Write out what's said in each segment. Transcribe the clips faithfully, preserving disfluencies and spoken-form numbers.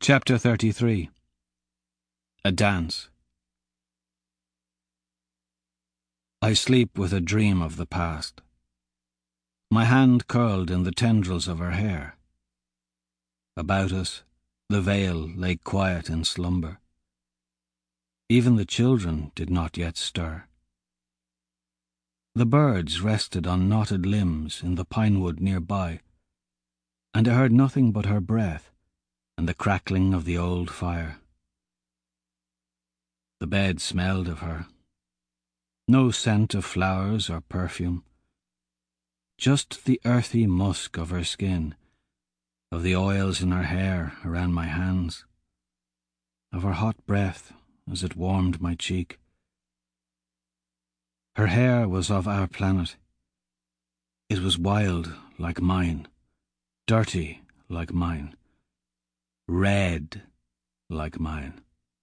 Chapter thirty-three. A Dance. I sleep with a dream of the past. My hand curled in the tendrils of her hair. About us, the vale lay quiet in slumber. Even the children did not yet stir. The birds rested on knotted limbs in the pine wood nearby, and I heard nothing but her breath and the crackling of the old fire. The bed smelled of her. No scent of flowers or perfume. Just the earthy musk of her skin, of the oils in her hair around my hands, of her hot breath as it warmed my cheek. Her hair was of our planet. It was wild like mine, dirty like mine, red like mine.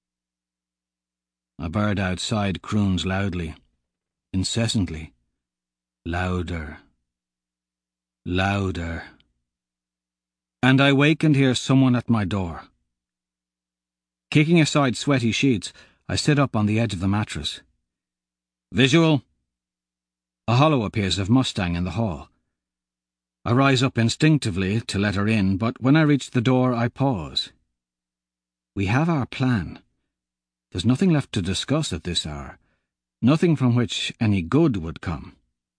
A bird outside croons loudly, incessantly, louder, louder. And I wake and hear someone at my door. Kicking aside sweaty sheets, I sit up on the edge of the mattress. Visual. A hollow appears of Mustang in the hall. I rise up instinctively to let her in, but when I reach the door, I pause. We have our plan. There's nothing left to discuss at this hour, nothing from which any good would come.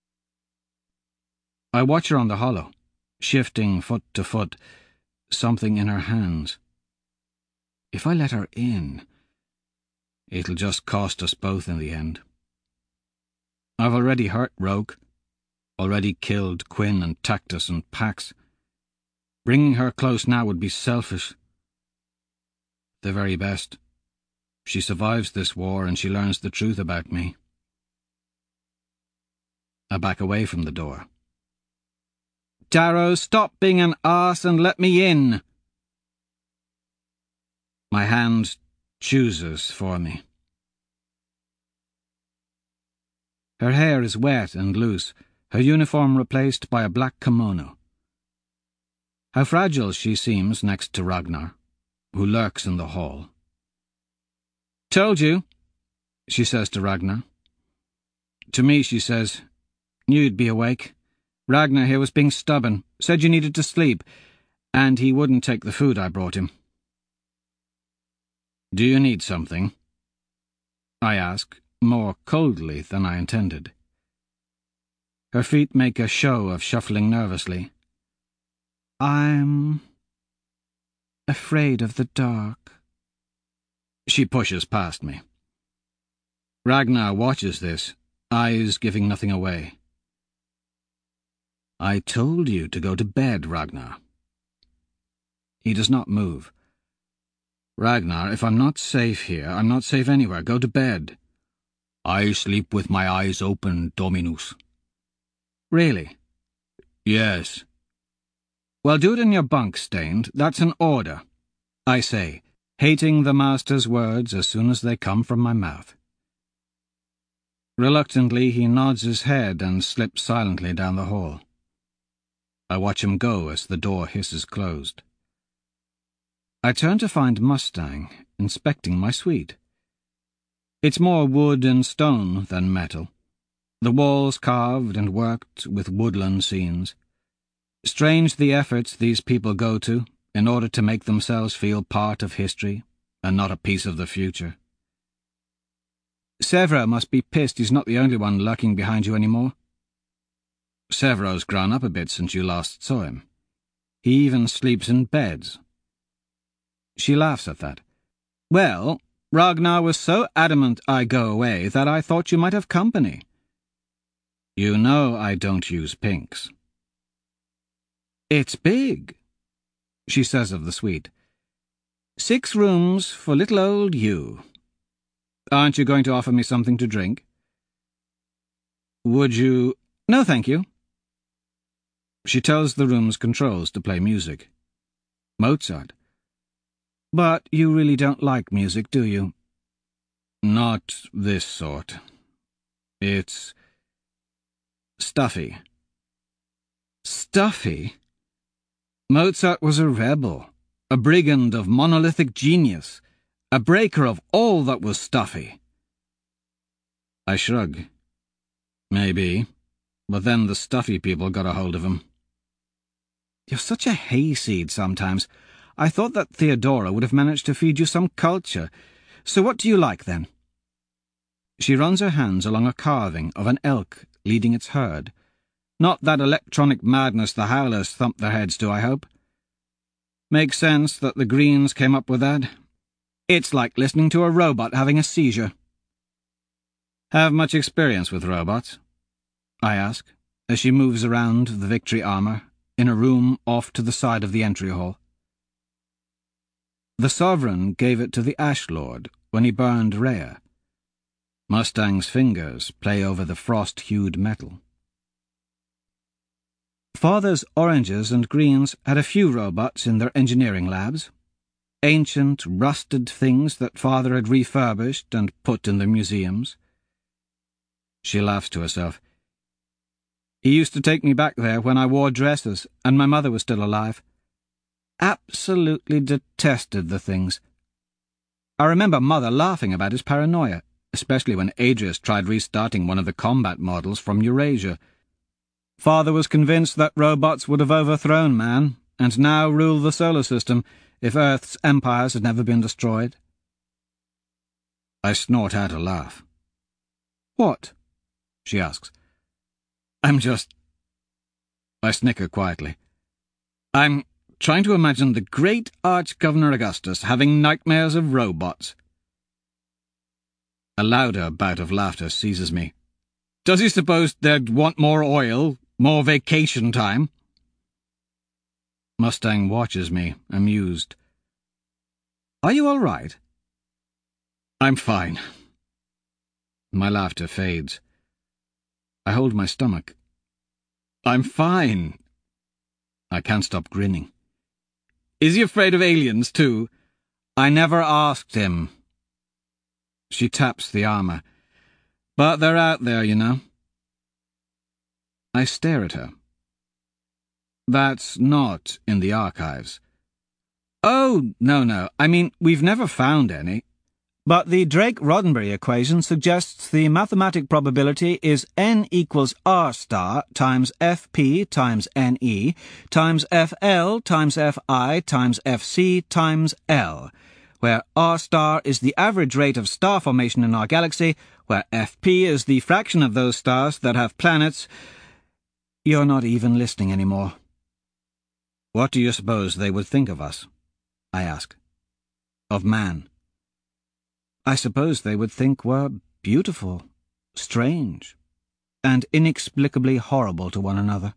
I watch her on the hollow, shifting foot to foot, something in her hands. If I let her in, it'll just cost us both in the end. I've already hurt Rogue, already killed Quinn and Tactus and Pax. Bringing her close now would be selfish. The very best. She survives this war and she learns the truth about me. I back away from the door. Darrow, stop being an arse and let me in. My hand chooses for me. Her hair is wet and loose, her uniform replaced by a black kimono. How fragile she seems next to Ragnar, who lurks in the hall. Told you, she says to Ragnar. To me she says, knew you'd be awake. Ragnar here was being stubborn, said you needed to sleep, and he wouldn't take the food I brought him. Do you need something? I ask, more coldly than I intended. Her feet make a show of shuffling nervously. I'm afraid of the dark. She pushes past me. Ragnar watches this, eyes giving nothing away. I told you to go to bed, Ragnar. He does not move. Ragnar, if I'm not safe here, I'm not safe anywhere. Go to bed. I sleep with my eyes open, Dominus. Really? Yes. Well, do it in your bunk, Stained. That's an order. I say, hating the master's words as soon as they come from my mouth. Reluctantly, he nods his head and slips silently down the hall. I watch him go as the door hisses closed. I turn to find Mustang inspecting my suite. It's more wood and stone than metal. The walls carved and worked with woodland scenes. Strange the efforts these people go to in order to make themselves feel part of history and not a piece of the future. Severo must be pissed he's not the only one lurking behind you anymore. Severo's grown up a bit since you last saw him. He even sleeps in beds. She laughs at that. Well, Ragnar was so adamant I go away that I thought you might have company. You know I don't use pinks. It's big, she says of the suite. Six rooms for little old you. Aren't you going to offer me something to drink? Would you... No, thank you. She tells the room's controls to play music. Mozart. But you really don't like music, do you? Not this sort. It's stuffy. Stuffy? Mozart was a rebel, a brigand of monolithic genius, a breaker of all that was stuffy. I shrug. Maybe, but then the stuffy people got a hold of him. You're such a hayseed sometimes. I thought that Theodora would have managed to feed you some culture. So what do you like, then? She runs her hands along a carving of an elk leading its herd. Not that electronic madness the howlers thump their heads to, I hope. Makes sense that the Greens came up with that. It's like listening to a robot having a seizure. Have much experience with robots? I ask, as she moves around the Victory armour in a room off to the side of the entry hall. The Sovereign gave it to the Ash Lord when he burned Rhea. Mustang's fingers play over the frost-hued metal. Father's Oranges and Greens had a few robots in their engineering labs. Ancient, rusted things that Father had refurbished and put in the museums. She laughs to herself. He used to take me back there when I wore dresses and my mother was still alive. Absolutely detested the things. I remember Mother laughing about his paranoia, especially when Adrius tried restarting one of the combat models from Eurasia. Father was convinced that robots would have overthrown man, and now rule the solar system if Earth's empires had never been destroyed. I snort out a laugh. What? She asks. I'm just... I snicker quietly. I'm trying to imagine the great Arch-Governor Augustus having nightmares of robots. A louder bout of laughter seizes me. Does he suppose they'd want more oil, more vacation time? Mustang watches me, amused. Are you all right? I'm fine. My laughter fades. I hold my stomach. I'm fine. I can't stop grinning. Is he afraid of aliens, too? I never asked him. She taps the armour. But they're out there, you know. I stare at her. That's not in the archives. Oh, no, no. I mean, we've never found any. But the Drake-Roddenberry equation suggests the mathematic probability is n equals r star times fp times ne times fl times fi times fc times l, where r star is the average rate of star formation in our galaxy, where fp is the fraction of those stars that have planets. You're not even listening anymore. What do you suppose they would think of us? I ask. Of man. I suppose they would think we're beautiful, strange, and inexplicably horrible to one another.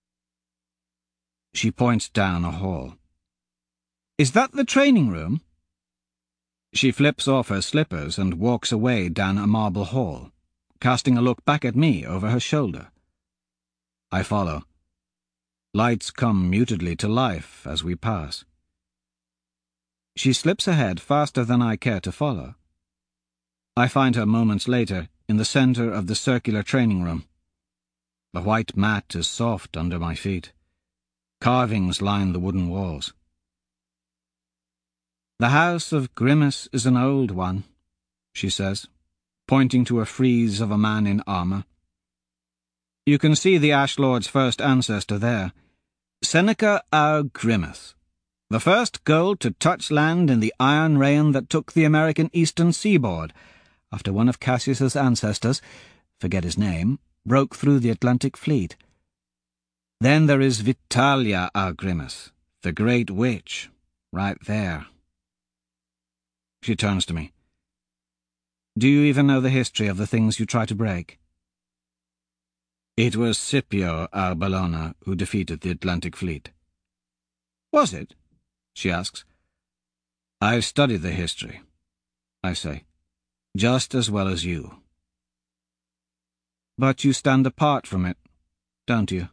She points down a hall. Is that the training room? She flips off her slippers and walks away down a marble hall, casting a look back at me over her shoulder. I follow. Lights come mutedly to life as we pass. She slips ahead faster than I care to follow. I find her moments later in the centre of the circular training room. The white mat is soft under my feet. Carvings line the wooden walls. The house of Grimace is an old one, she says, pointing to a frieze of a man in armour. You can see the Ash Lord's first ancestor there, Seneca our Grimace, the first gold to touch land in the iron rain that took the American eastern seaboard, after one of Cassius's ancestors, forget his name, broke through the Atlantic fleet. Then there is Vitalia our Grimace, the great witch, right there. She turns to me. Do you even know the history of the things you try to break? It was Scipio our Bellona who defeated the Atlantic fleet. Was it? She asks. I've studied the history, I say, just as well as you. But you stand apart from it, don't you?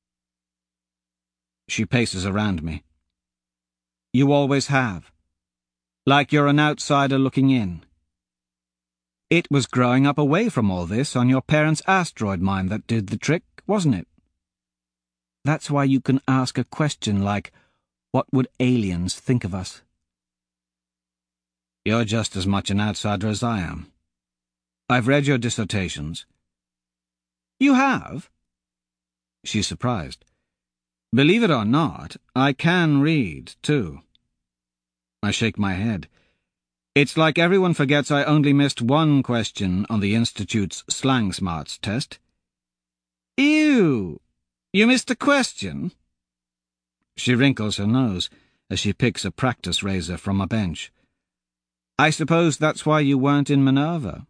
She paces around me. You always have. Like you're an outsider looking in. It was growing up away from all this on your parents' asteroid mine that did the trick, wasn't it? That's why you can ask a question like, What would aliens think of us? You're just as much an outsider as I am. I've read your dissertations. You have? She's surprised. Believe it or not, I can read, too. I shake my head. It's like everyone forgets I only missed one question on the Institute's Slang Smarts test. Ew! You missed a question? She wrinkles her nose as she picks a practice razor from a bench. I suppose that's why you weren't in Minerva.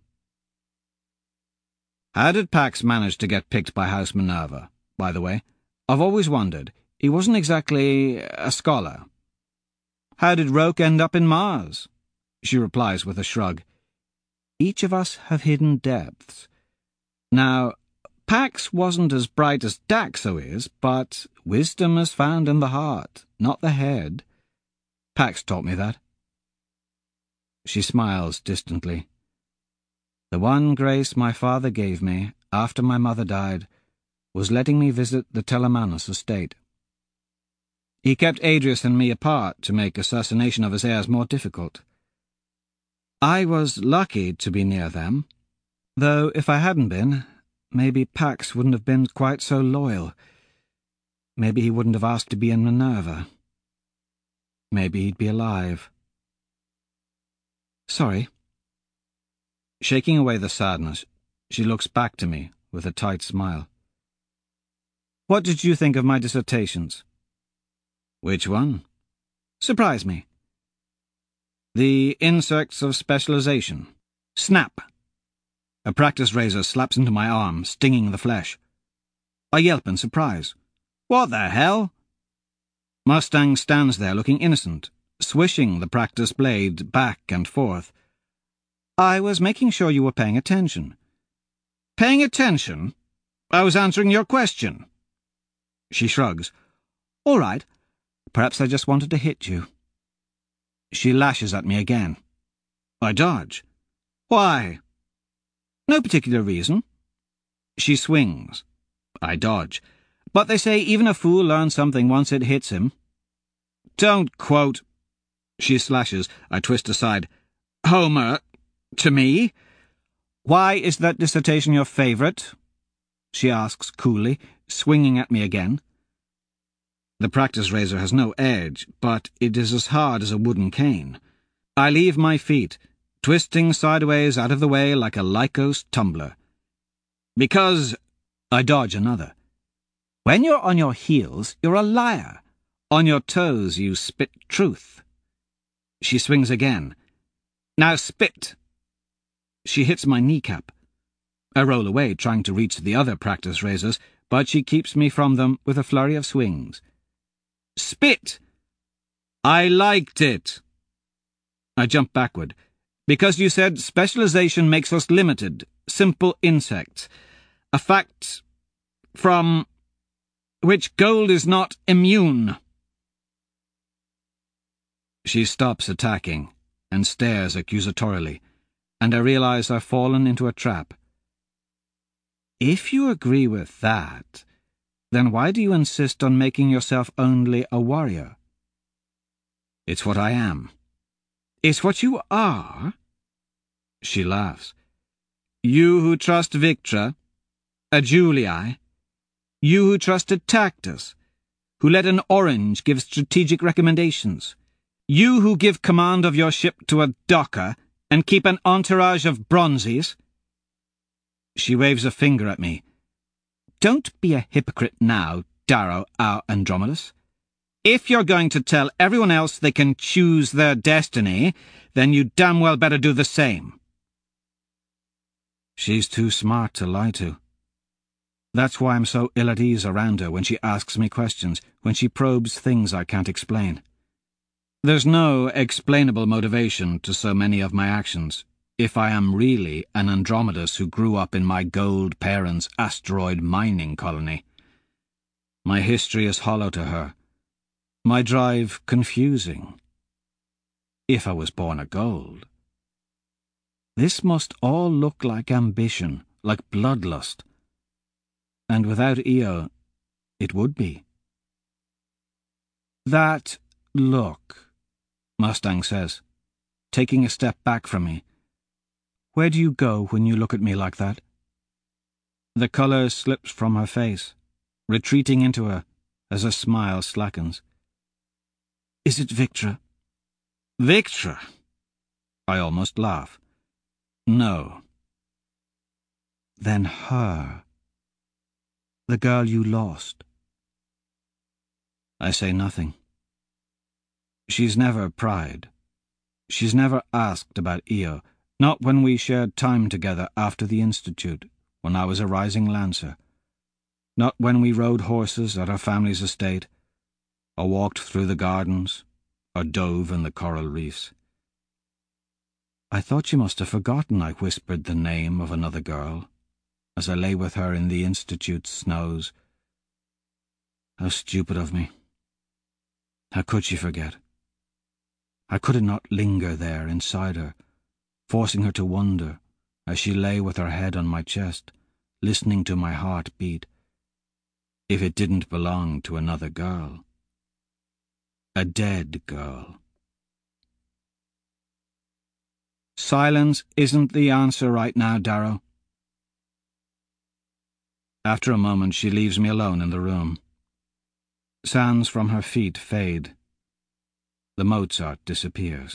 How did Pax manage to get picked by House Minerva, by the way? I've always wondered. He wasn't exactly a scholar. How did Roke end up in Mars? She replies with a shrug. Each of us have hidden depths. Now, Pax wasn't as bright as Daxo is, but wisdom is found in the heart, not the head. Pax taught me that. She smiles distantly. The one grace my father gave me, after my mother died, was letting me visit the Telemanus estate. He kept Adrius and me apart to make assassination of his heirs more difficult. I was lucky to be near them, though if I hadn't been, maybe Pax wouldn't have been quite so loyal. Maybe he wouldn't have asked to be in Minerva. Maybe he'd be alive. Sorry. Shaking away the sadness, she looks back to me with a tight smile. What did you think of my dissertations? Which one? Surprise me. The insects of specialization. Snap! A practice razor slaps into my arm, stinging the flesh. I yelp in surprise. What the hell? Mustang stands there looking innocent, swishing the practice blade back and forth. I was making sure you were paying attention. Paying attention? I was answering your question. She shrugs. All right. Perhaps I just wanted to hit you. She lashes at me again. I dodge. Why? No particular reason. She swings. I dodge. But they say even a fool learns something once it hits him. Don't quote. She slashes. I twist aside. Homer. To me? Why is that dissertation your favourite? She asks coolly, swinging at me again. The practice razor has no edge, but it is as hard as a wooden cane. I leave my feet, twisting sideways out of the way like a Lycos tumbler. Because... I dodge another. When you're on your heels, you're a liar. On your toes, you spit truth. She swings again. Now spit! She hits my kneecap. I roll away, trying to reach the other practice razors, but she keeps me from them with a flurry of swings. Spit! I liked it. I jump backward. Because you said specialization makes us limited, simple insects. A fact from which gold is not immune. She stops attacking and stares accusatorially, and I realize I've fallen into a trap. If you agree with that, then why do you insist on making yourself only a warrior? It's what I am. It's what you are? She laughs. You who trust Victra, a Julii, you who trusted Tactus, who let an orange give strategic recommendations, you who give command of your ship to a docker and keep an entourage of bronzes. She waves a finger at me. Don't be a hypocrite now, Darrow our Andromedus. If you're going to tell everyone else they can choose their destiny, then you damn well better do the same. She's too smart to lie to. That's why I'm so ill at ease around her when she asks me questions, when she probes things I can't explain. There's no explainable motivation to so many of my actions, if I am really an Andromedus who grew up in my gold parents' asteroid mining colony. My history is hollow to her, my drive confusing. If I was born of gold. This must all look like ambition, like bloodlust. And without Io, it would be. That Look, Mustang says, taking a step back from me. Where do you go when you look at me like that? The colour slips from her face, retreating into her as her smile slackens. Is it Victra? Victra? I almost laugh. No. Then her. The girl you lost. I say nothing. She's never pried. She's never asked about Io, not when we shared time together after the Institute, when I was a rising lancer. Not when we rode horses at our family's estate, or walked through the gardens, or dove in the coral reefs. I thought you must have forgotten I whispered the name of another girl, as I lay with her in the Institute's snows. How stupid of me. How could she forget? How could it not linger there inside her, forcing her to wonder, as she lay with her head on my chest, listening to my heart beat, if it didn't belong to another girl. A dead girl. Silence isn't the answer right now, Darrow. After a moment she leaves me alone in the room. Sands from her feet fade. The Mozart disappears.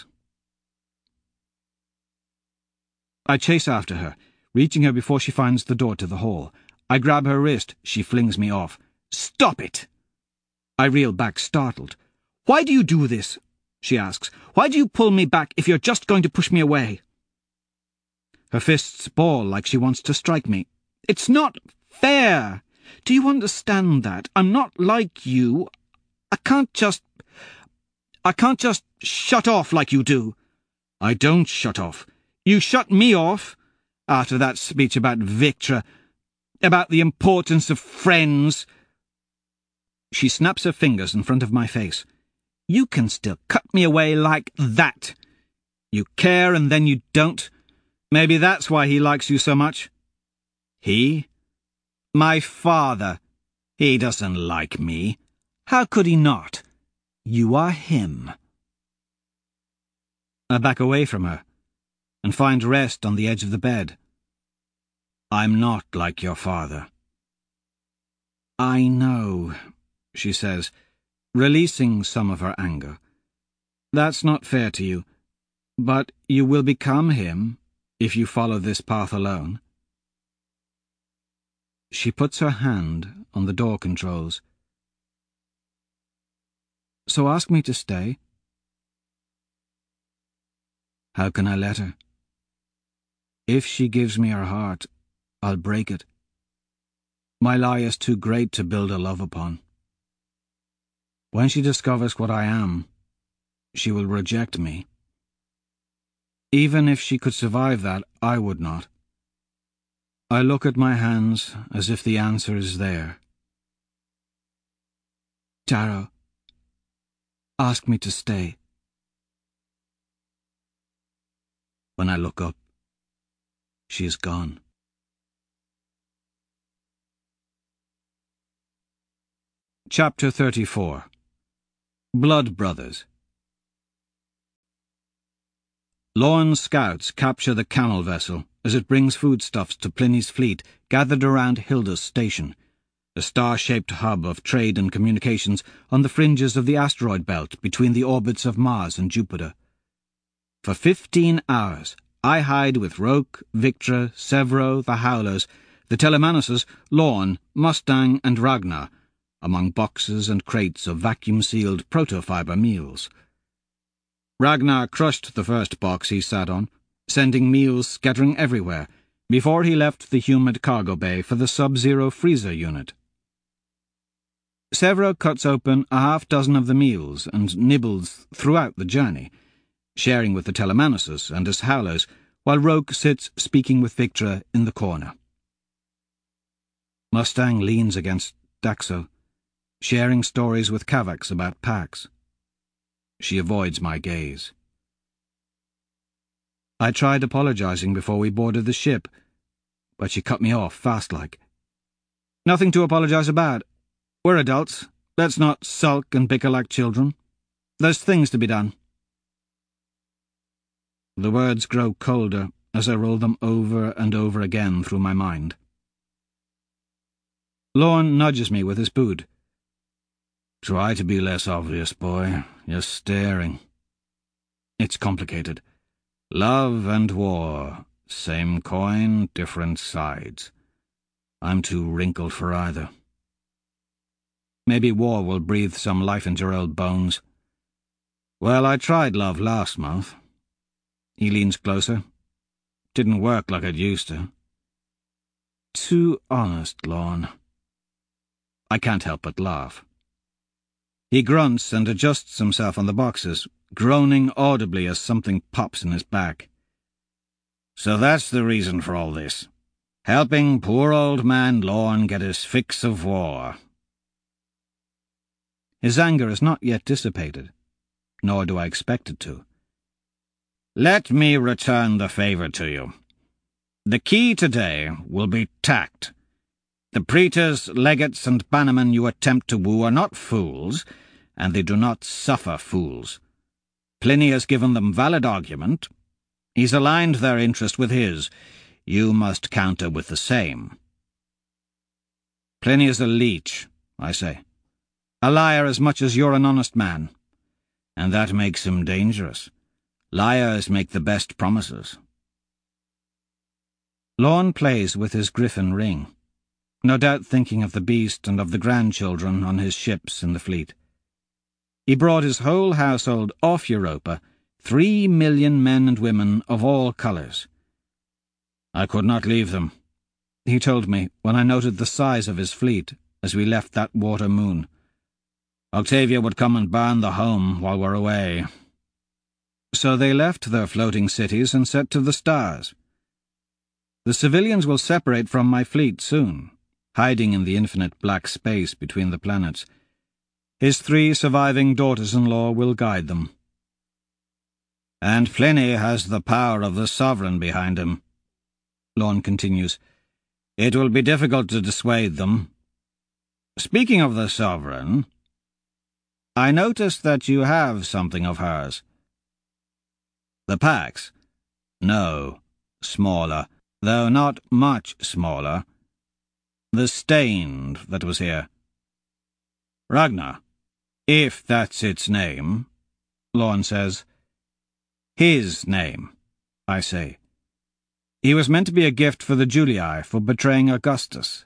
I chase after her, reaching her before she finds the door to the hall. I grab her wrist. She flings me off. Stop it! I reel back, startled. Why do you do this? She asks. Why do you pull me back if you're just going to push me away? Her fists ball like she wants to strike me. It's not fair. Do you understand that? I'm not like you. I can't just... I can't just shut off like you do. I don't shut off. You shut me off. After that speech about Victra, about the importance of friends. She snaps her fingers in front of my face. You can still cut me away like that. You care and then you don't. Maybe that's why he likes you so much. He? My father. He doesn't like me. How could he not? You are him. I back away from her and find rest on the edge of the bed. I'm not like your father. I know, she says, releasing some of her anger. That's not fair to you, but you will become him if you follow this path alone. She puts her hand on the door controls. So ask me to stay. How can I let her? If she gives me her heart, I'll break it. My lie is too great to build a love upon. When she discovers what I am, she will reject me. Even if she could survive that, I would not. I look at my hands as if the answer is there. Darrow, ask me to stay. When I look up, she is gone. Chapter thirty-four. Blood Brothers. Lorne's scouts capture the camel vessel as it brings foodstuffs to Pliny's fleet gathered around Hilda's station, a star-shaped hub of trade and communications on the fringes of the asteroid belt between the orbits of Mars and Jupiter. For fifteen hours, I hide with Roke, Victra, Severo, the Howlers, the Telemanuses, Lorne, Mustang, and Ragnar, among boxes and crates of vacuum-sealed protofiber meals. Ragnar crushed the first box he sat on, sending meals scattering everywhere, before he left the humid cargo bay for the sub-zero freezer unit. Severo cuts open a half-dozen of the meals and nibbles throughout the journey, sharing with the Telemanuses and his Howlers, while Roke sits speaking with Victra in the corner. Mustang leans against Daxo, sharing stories with Kavax about Pax. She avoids my gaze. I tried apologizing before we boarded the ship, but she cut me off fast-like. Nothing to apologize about. We're adults. Let's not sulk and bicker like children. There's things to be done. The words grow colder as I roll them over and over again through my mind. Lorne nudges me with his boot. Try to be less obvious, boy. You're staring. It's complicated. Love and war. Same coin, different sides. I'm too wrinkled for either. Maybe war will breathe some life into your old bones. Well, I tried love last month. He leans closer. Didn't work like it used to. Too honest, Lorne. I can't help but laugh. He grunts and adjusts himself on the boxes, groaning audibly as something pops in his back. So that's the reason for all this. Helping poor old man Lorne get his fix of war. His anger is not yet dissipated, nor do I expect it to. Let me return the favour to you. The key today will be tact. The praetors, legates, and bannermen you attempt to woo are not fools, and they do not suffer fools. Pliny has given them valid argument. He's aligned their interest with his. You must counter with the same. Pliny is a leech, I say. A liar as much as you're an honest man. And that makes him dangerous. Liars make the best promises. Lorne plays with his griffin ring, no doubt thinking of the beast and of the grandchildren on his ships in the fleet. He brought his whole household off Europa, three million men and women of all colours. I could not leave them, he told me when I noted the size of his fleet as we left that water moon. Octavia would come and burn the home while we're away. So they left their floating cities and set to the stars. The civilians will separate from my fleet soon, hiding in the infinite black space between the planets. His three surviving daughters-in-law will guide them. And Pliny has the power of the sovereign behind him, Lorne continues. It will be difficult to dissuade them. Speaking of the sovereign, I noticed that you have something of hers. The Pax? No, smaller, though not much smaller. The Stained that was here. Ragnar, if that's its name, Lorne says. His name, I say. He was meant to be a gift for the Julii for betraying Augustus.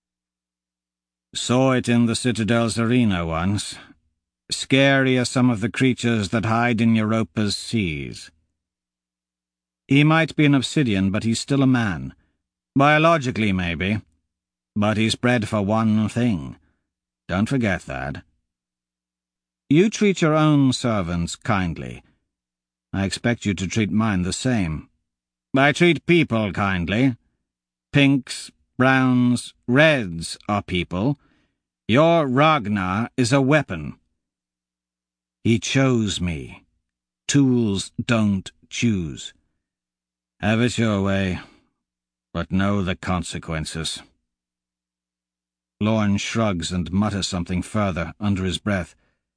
Saw it in the Citadel's arena once. Scary as some of the creatures that hide in Europa's seas. He might be an obsidian, but he's still a man. Biologically, maybe. But he's bred for one thing. Don't forget that. You treat your own servants kindly. I expect you to treat mine the same. I treat people kindly. Pinks, browns, reds are people. Your Ragnar is a weapon. He chose me. Tools don't choose. Have it your way, but know the consequences. Lorne shrugs and mutters something further under his breath.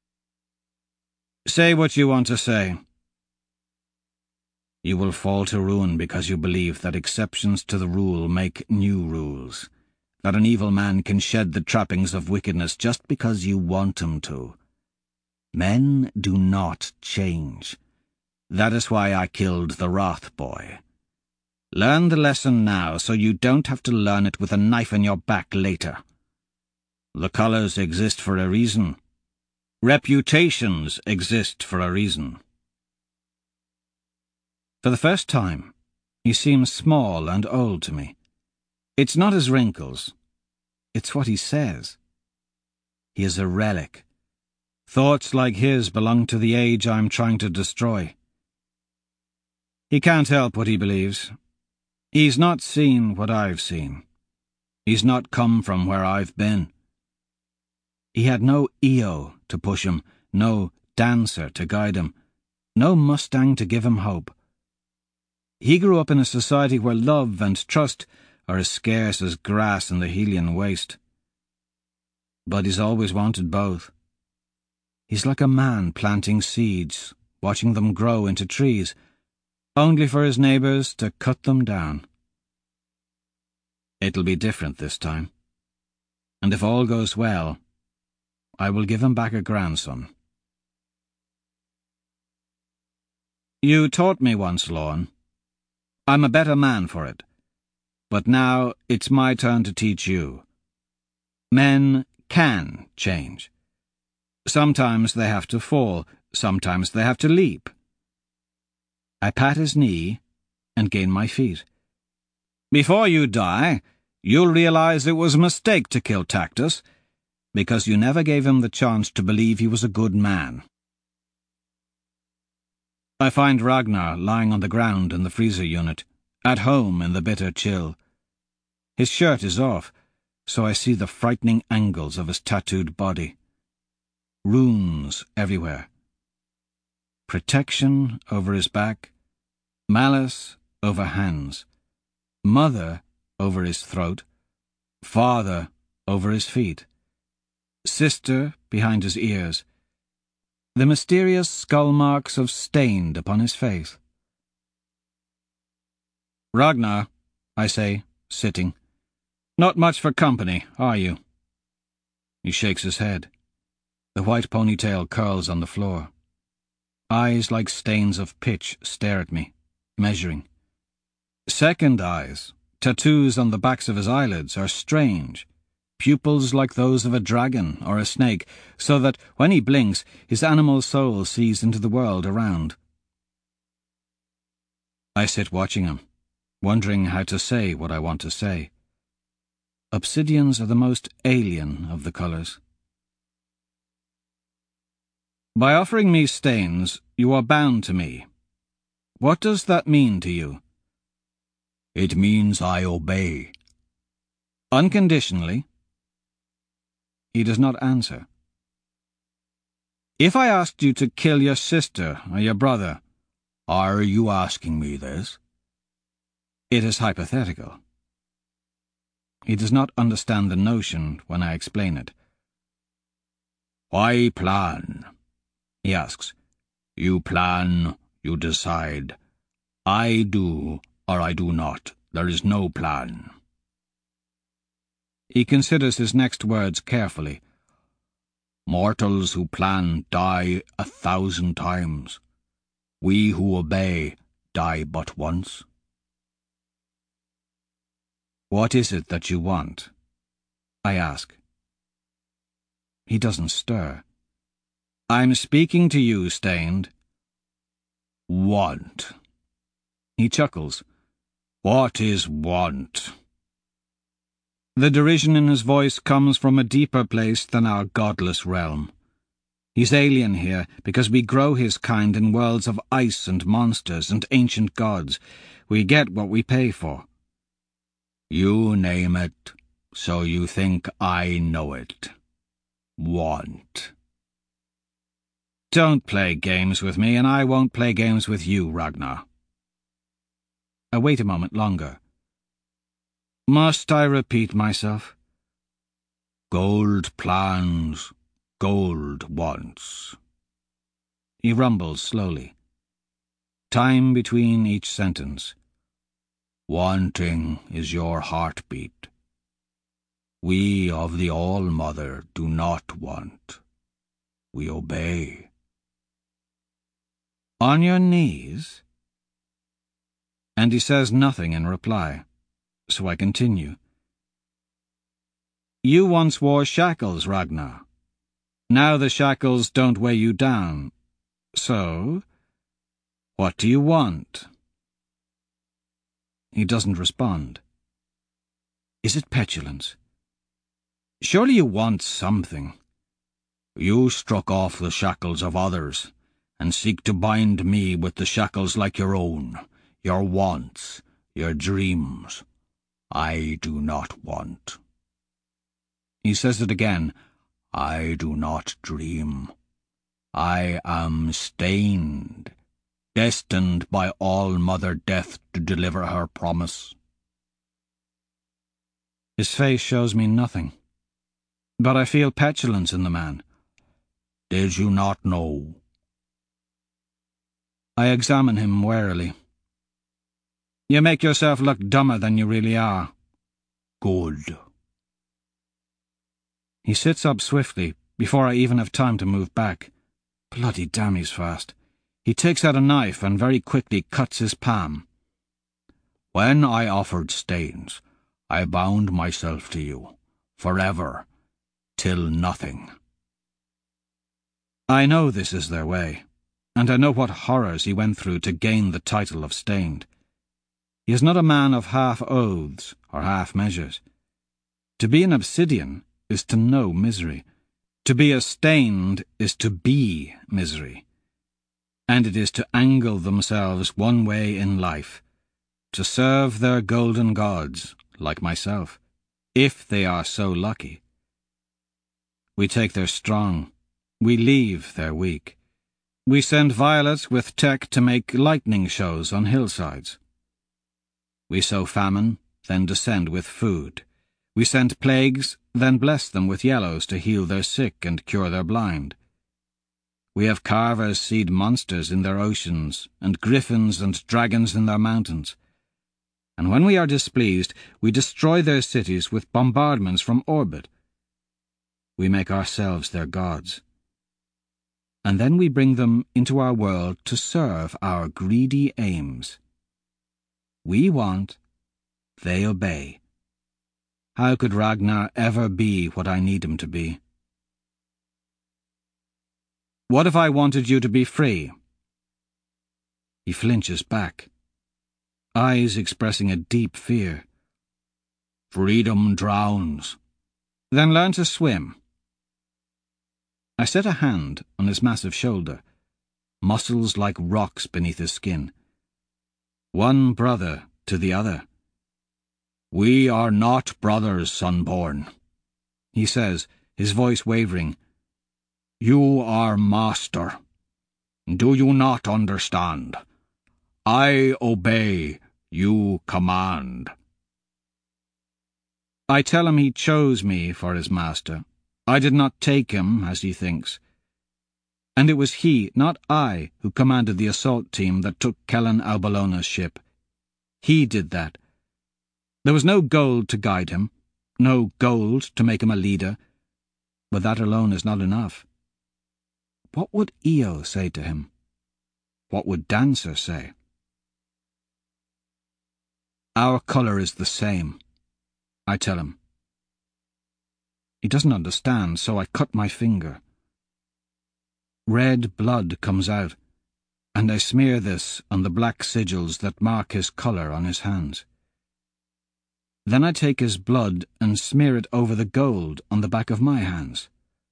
Say what you want to say. You will fall to ruin because you believe that exceptions to the rule make new rules, that an evil man can shed the trappings of wickedness just because you want him to. Men do not change. That is why I killed the Wrath Boy. Learn the lesson now so you don't have to learn it with a knife in your back later. The colors exist for a reason. Reputations exist for a reason. For the first time, he seems small and old to me. It's not his wrinkles. It's what he says. He is a relic. Thoughts like his belong to the age I'm trying to destroy. He can't help what he believes. He's not seen what I've seen. He's not come from where I've been. He had no Io to push him, no dancer to guide him, no Mustang to give him hope. He grew up in a society where love and trust are as scarce as grass in the Helian waste. But he's always wanted both. He's like a man planting seeds, watching them grow into trees, only for his neighbours to cut them down. It'll be different this time, and if all goes well, I will give him back a grandson. You taught me once, Lorne. I'm a better man for it. But now it's my turn to teach you. Men can change. Sometimes they have to fall, sometimes they have to leap. I pat his knee and gain my feet. Before you die, you'll realize it was a mistake to kill Tactus, because you never gave him the chance to believe he was a good man. I find Ragnar lying on the ground in the freezer unit, at home in the bitter chill. His shirt is off, so I see the frightening angles of his tattooed body. Runes everywhere. Protection over his back, malice over hands, mother over his throat, father over his feet, sister behind his ears, the mysterious skull marks of stained upon his face. Ragnar, I say, sitting. Not much for company, are you? He shakes his head. The white ponytail curls on the floor. Eyes like stains of pitch stare at me, measuring. Second eyes, tattoos on the backs of his eyelids, are strange. Pupils like those of a dragon or a snake, so that when he blinks, his animal soul sees into the world around. I sit watching him, wondering how to say what I want to say. Obsidians are the most alien of the colours. By offering me stains, you are bound to me. What does that mean to you? It means I obey. Unconditionally? He does not answer. If I asked you to kill your sister or your brother, are you asking me this? It is hypothetical. He does not understand the notion when I explain it. Why plan? He asks. You plan, you decide. I do, or I do not. There is no plan. He considers his next words carefully. Mortals who plan die a thousand times. We who obey die but once. What is it that you want? I ask. He doesn't stir. I'm speaking to you, Stained. Want. He chuckles. What is want? The derision in his voice comes from a deeper place than our godless realm. He's alien here because we grow his kind in worlds of ice and monsters and ancient gods. We get what we pay for. You name it, so you think I know it. Want. Don't play games with me, and I won't play games with you, Ragnar. I wait a moment longer. Must I repeat myself? Gold plans, gold wants. He rumbles slowly. Time between each sentence. Wanting is your heartbeat. We of the All-Mother do not want. We obey. On your knees? And he says nothing in reply. So I continue. You once wore shackles, Ragnar. Now the shackles don't weigh you down. So, what do you want? He doesn't respond. Is it petulance? Surely you want something. You struck off the shackles of others, and seek to bind me with the shackles like your own, your wants, your dreams. I do not want. He says it again. I do not dream. I am stained, destined by All-Mother Death to deliver her promise. His face shows me nothing, but I feel petulance in the man. Did you not know? I examine him warily. You make yourself look dumber than you really are. Good. He sits up swiftly, before I even have time to move back. Bloody damn, he's fast. He takes out a knife and very quickly cuts his palm. When I offered Staines, I bound myself to you, forever, till nothing. I know this is their way, and I know what horrors he went through to gain the title of Stained. He is not a man of half oaths or half measures. To be an obsidian is to know misery. To be a Stained is to be misery. And it is to angle themselves one way in life, to serve their golden gods, like myself, if they are so lucky. We take their strong. We leave their weak. We send Violet with Tech to make lightning shows on hillsides. We sow famine, then descend with food. We send plagues, then bless them with yellows to heal their sick and cure their blind. We have carvers seed monsters in their oceans, and griffins and dragons in their mountains. And when we are displeased, we destroy their cities with bombardments from orbit. We make ourselves their gods. And then we bring them into our world to serve our greedy aims. We want, they obey. How could Ragnar ever be what I need him to be? What if I wanted you to be free? He flinches back, eyes expressing a deep fear. Freedom drowns. Then learn to swim. I set a hand on his massive shoulder, muscles like rocks beneath his skin. One brother to the other. We are not brothers, Sunborn, he says, his voice wavering. You are master. Do you not understand? I obey, you command. I tell him he chose me for his master. I did not take him, as he thinks. And it was he, not I, who commanded the assault team that took Kellen Albalona's ship. He did that. There was no gold to guide him, no gold to make him a leader, but that alone is not enough. What would Io say to him? What would Dancer say? Our colour is the same, I tell him. He doesn't understand, so I cut my finger. Red blood comes out, and I smear this on the black sigils that mark his colour on his hands. Then I take his blood and smear it over the gold on the back of my hands.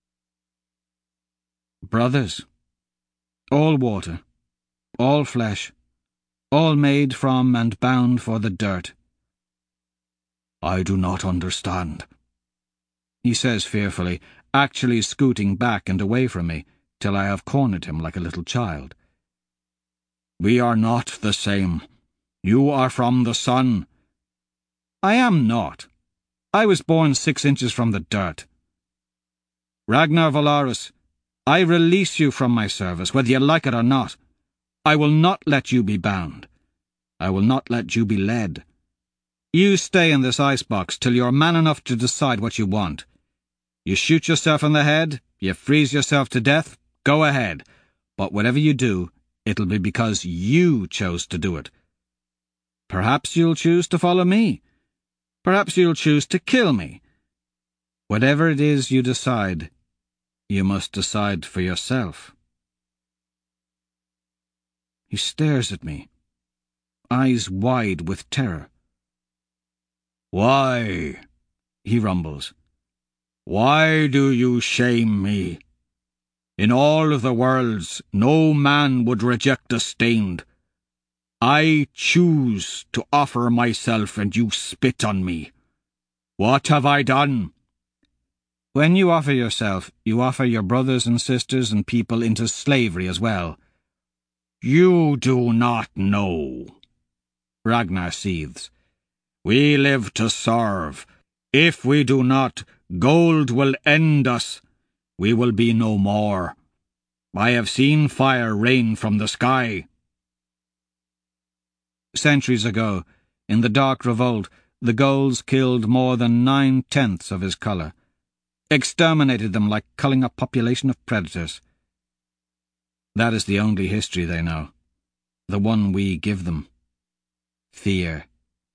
Brothers, all water, all flesh, all made from and bound for the dirt. I do not understand, he says fearfully, actually scooting back and away from me, till I have cornered him like a little child. We are not the same. You are from the sun. I am not. I was born six inches from the dirt. Ragnar Volaris, I release you from my service, whether you like it or not. I will not let you be bound. I will not let you be led. You stay in this icebox till you're man enough to decide what you want. You shoot yourself in the head, you freeze yourself to death, go ahead. But whatever you do, it'll be because you chose to do it. Perhaps you'll choose to follow me. Perhaps you'll choose to kill me. Whatever it is you decide, you must decide for yourself. He stares at me, eyes wide with terror. Why, he rumbles, why do you shame me? In all of the worlds, no man would reject a Stained. I choose to offer myself and you spit on me. What have I done? When you offer yourself, you offer your brothers and sisters and people into slavery as well. You do not know. Ragnar seethes. We live to serve. If we do not, gold will end us. We will be no more. I have seen fire rain from the sky. Centuries ago, in the dark revolt, the Golds killed more than nine-tenths of his colour, exterminated them like culling a population of predators. That is the only history they know, the one we give them. Fear.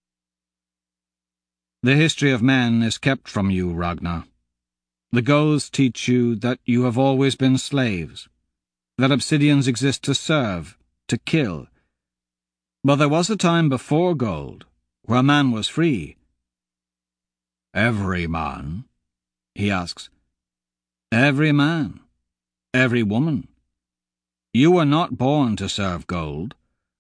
The history of men is kept from you, Ragnar. The Golds teach you that you have always been slaves, that obsidians exist to serve, to kill. But there was a time before gold, where man was free. Every man? He asks. Every man. Every woman. You were not born to serve gold.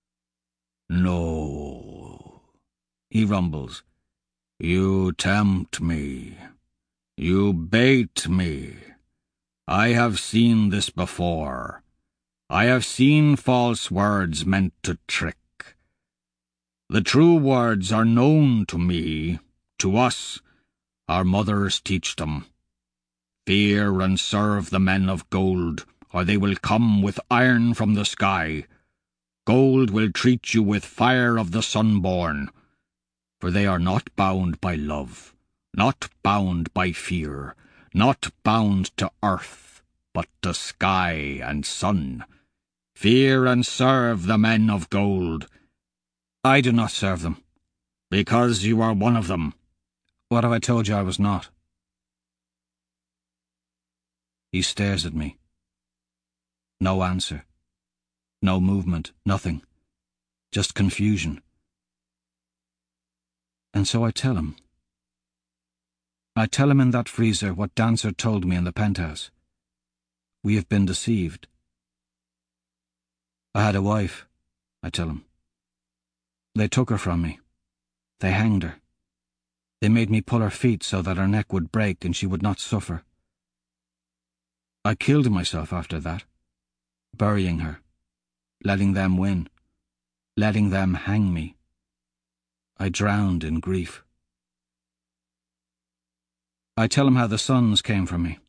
No, he rumbles. You tempt me. You bait me. I have seen this before. I have seen false words meant to trick. The true words are known to me, to us. Our mothers teach them. Fear and serve the men of gold, or they will come with iron from the sky. Gold will treat you with fire of the sunborn, for they are not bound by love, not bound by fear, not bound to earth, but to sky and sun. Fear and serve the men of gold. I do not serve them. Because you are one of them. What have I told you I was not? He stares at me. No answer. No movement, nothing. Just confusion. And so I tell him. I tell him in that freezer what Dancer told me in the penthouse. We have been deceived. I had a wife, I tell him. They took her from me. They hanged her. They made me pull her feet so that her neck would break and she would not suffer. I killed myself after that, burying her, letting them win, letting them hang me. I drowned in grief. I tell him how the sons came from me.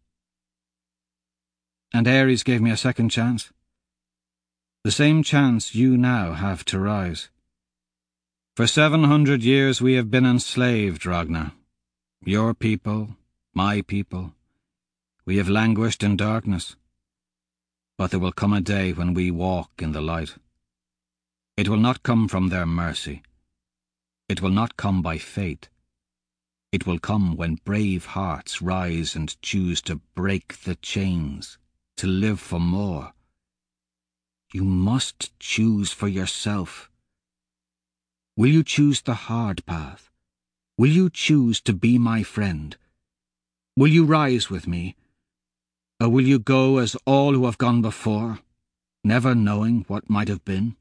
And Ares gave me a second chance. The same chance you now have to rise. For seven hundred years we have been enslaved, Ragnar. Your people, my people. We have languished in darkness. But there will come a day when we walk in the light. It will not come from their mercy. It will not come by fate. It will come when brave hearts rise and choose to break the chains, to live for more. You must choose for yourself. Will you choose the hard path? Will you choose to be my friend? Will you rise with me? Or will you go as all who have gone before, never knowing what might have been?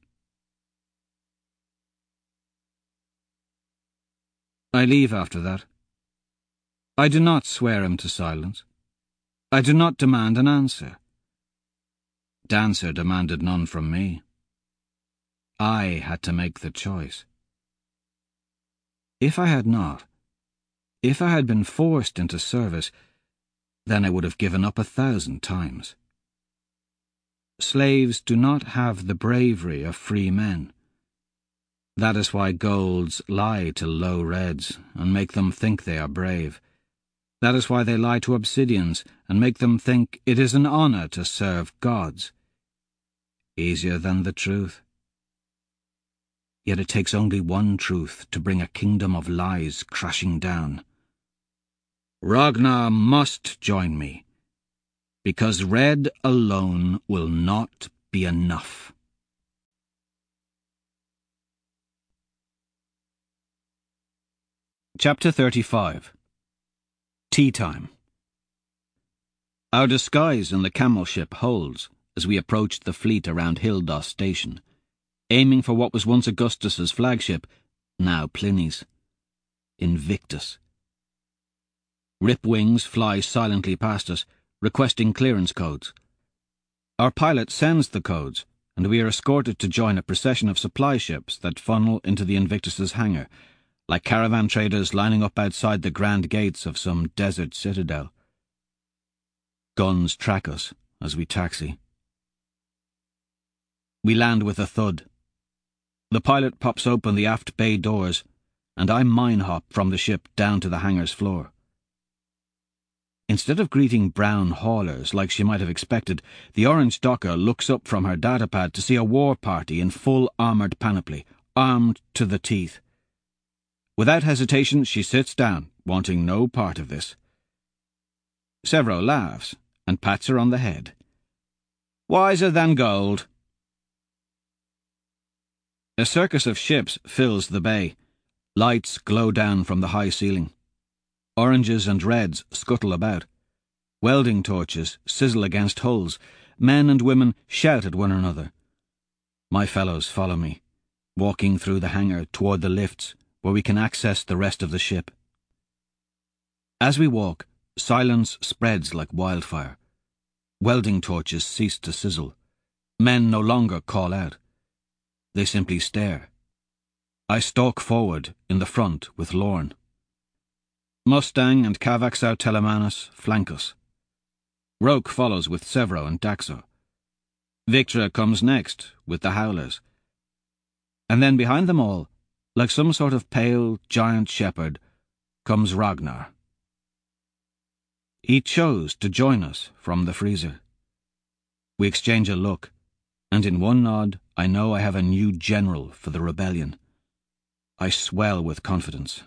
I leave after that. I do not swear him to silence. I do not demand an answer. Dancer demanded none from me. I had to make the choice. If I had not, if I had been forced into service, then I would have given up a thousand times. Slaves do not have the bravery of free men. That is why golds lie to low reds and make them think they are brave. That is why they lie to obsidians and make them think it is an honour to serve gods. Easier than the truth. Yet it takes only one truth to bring a kingdom of lies crashing down. Ragnar must join me, because red alone will not be enough. Chapter thirty-five. Tea time. Our disguise in the camel ship holds as we approached the fleet around Hildos station, aiming for what was once Augustus's flagship, now Pliny's. Invictus. Rip wings fly silently past us, requesting clearance codes. Our pilot sends the codes, and we are escorted to join a procession of supply ships that funnel into the Invictus's hangar, like caravan traders lining up outside the grand gates of some desert citadel. Guns track us as we taxi. We land with a thud. The pilot pops open the aft bay doors, and I mine-hop from the ship down to the hangar's floor. Instead of greeting brown haulers like she might have expected, the orange docker looks up from her datapad to see a war party in full armoured panoply, armed to the teeth. Without hesitation, she sits down, wanting no part of this. Severo laughs and pats her on the head. Wiser than gold. A circus of ships fills the bay. Lights glow down from the high ceiling. Oranges and reds scuttle about. Welding torches sizzle against hulls. Men and women shout at one another. My fellows follow me, walking through the hangar toward the lifts, where we can access the rest of the ship. As we walk, silence spreads like wildfire. Welding torches cease to sizzle. Men no longer call out. They simply stare. I stalk forward in the front with Lorne. Mustang and Cavaxau Telemanus flank us. Roke follows with Severo and Daxo. Victra comes next with the Howlers. And then behind them all, like some sort of pale, giant shepherd, comes Ragnar. He chose to join us from the freezer. We exchange a look, and in one nod I know I have a new general for the rebellion. I swell with confidence.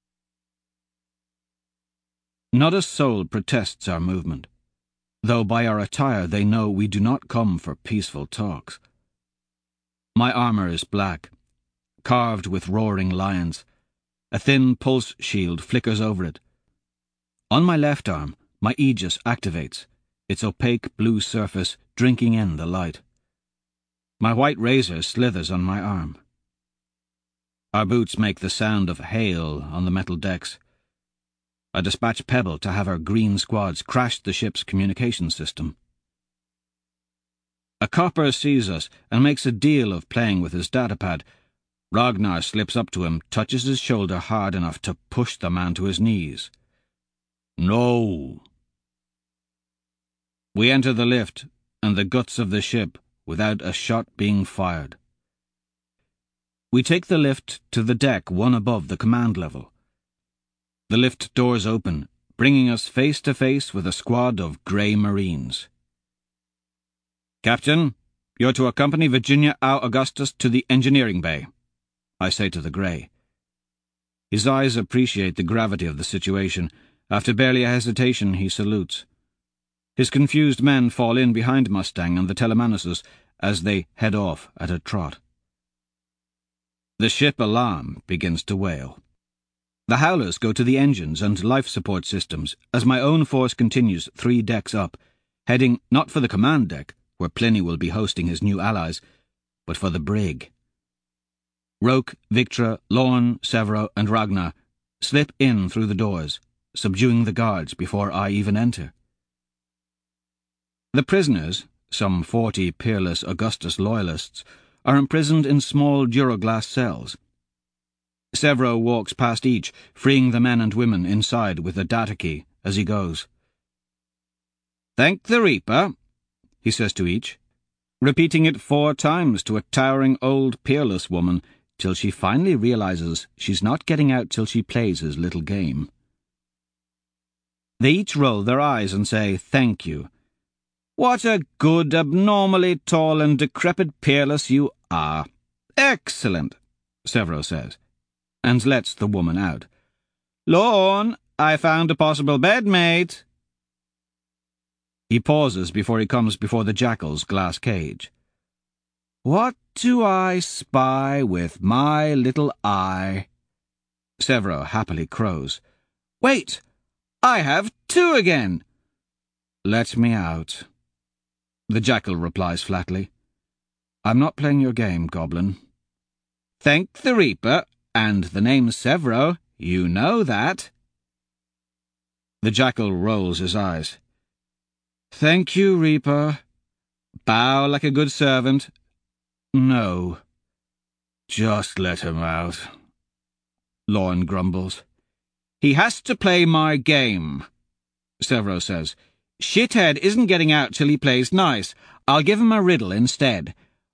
Not a soul protests our movement, though by our attire they know we do not come for peaceful talks. My armour is black, carved with roaring lions. A thin pulse shield flickers over it. On my left arm, my aegis activates, its opaque blue surface drinking in the light. My white razor slithers on my arm. Our boots make the sound of hail on the metal decks. I dispatch Pebble to have our green squads crash the ship's communication system. A copper sees us and makes a deal of playing with his datapad. Ragnar slips up to him, touches his shoulder hard enough to push the man to his knees. No. We enter the lift and the guts of the ship without a shot being fired. We take the lift to the deck one above the command level. The lift doors open, bringing us face to face with a squad of grey Marines. Captain, you're to accompany Virginia Au Augustus to the engineering bay, I say to the grey. His eyes appreciate the gravity of the situation. After barely a hesitation, he salutes. His confused men fall in behind Mustang and the Telemanuses as they head off at a trot. The ship alarm begins to wail. The Howlers go to the engines and life support systems as my own force continues three decks up, heading not for the command deck, where Pliny will be hosting his new allies, but for the brig. Roke, Victra, Lorne, Severo, and Ragnar slip in through the doors, subduing the guards before I even enter. The prisoners, some forty peerless Augustus loyalists, are imprisoned in small duraglass cells. Severo walks past each, freeing the men and women inside with a data key as he goes. "Thank the Reaper," he says to each, repeating it four times to a towering old peerless woman till she finally realizes she's not getting out till she plays his little game. They each roll their eyes and say, "Thank you." "What a good, abnormally tall and decrepit peerless you are." "Excellent," Severo says, and lets the woman out. "Lorne, I found a possible bedmate." He pauses before he comes before the jackal's glass cage. "What do I spy with my little eye?" Severo happily crows. "Wait! I have two again!" "Let me out." The jackal replies flatly. "I'm not playing your game, Goblin." "Thank the Reaper, and the name's Severo, you know that." The jackal rolls his eyes. "Thank you, Reaper." "Bow like a good servant." "No." "Just let him out," Lorne grumbles. "He has to play my game," Severo says. "Shithead isn't getting out till he plays nice. I'll give him a riddle instead.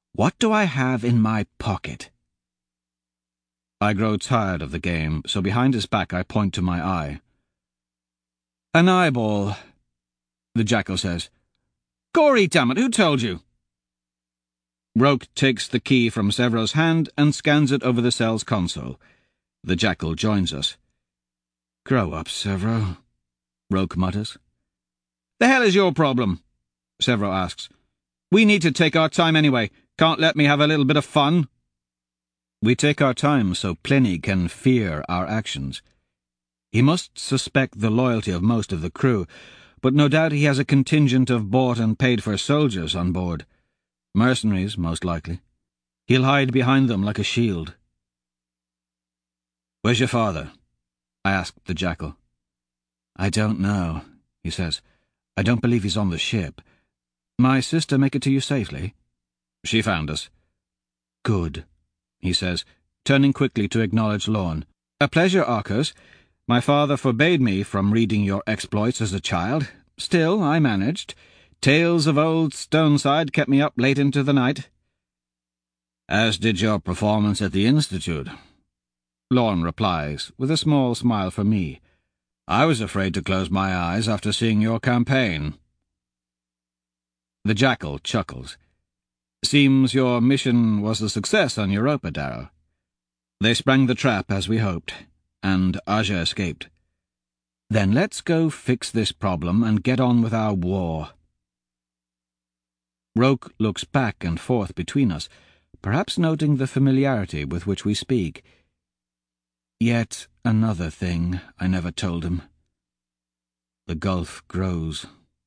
What do I have in my pocket? I grow tired of the game, so behind his back I point to my eye. An eyeball, the jackal says. Gory, damn it, who told you? Roke takes the key from Severo's hand and scans it over the cell's console. The jackal joins us. Grow up, Severo, Roke mutters. The hell is your problem? Severo asks. We need to take our time anyway. Can't let me have a little bit of fun? We take our time so Pliny can fear our actions. He must suspect the loyalty of most of the crew, but no doubt he has a contingent of bought and paid-for soldiers on board. Mercenaries, most likely. He'll hide behind them like a shield. Where's your father? I asked the jackal. I don't know, he says. I don't believe he's on the ship. My sister make it to you safely? She found us. Good, he says, turning quickly to acknowledge Lorne. A pleasure, Arcos. My father forbade me from reading your exploits as a child. Still, I managed. Tales of old Stoneside kept me up late into the night. As did your performance at the Institute. Lorne replies, with a small smile for me. I was afraid to close my eyes after seeing your campaign. The jackal chuckles. Seems your mission was a success on Europa, Darrow. They sprang the trap as we hoped, and Aja escaped. Then let's go fix this problem and get on with our war. Roke looks back and forth between us, perhaps noting the familiarity with which we speak. Yet another thing I never told him. The gulf grows.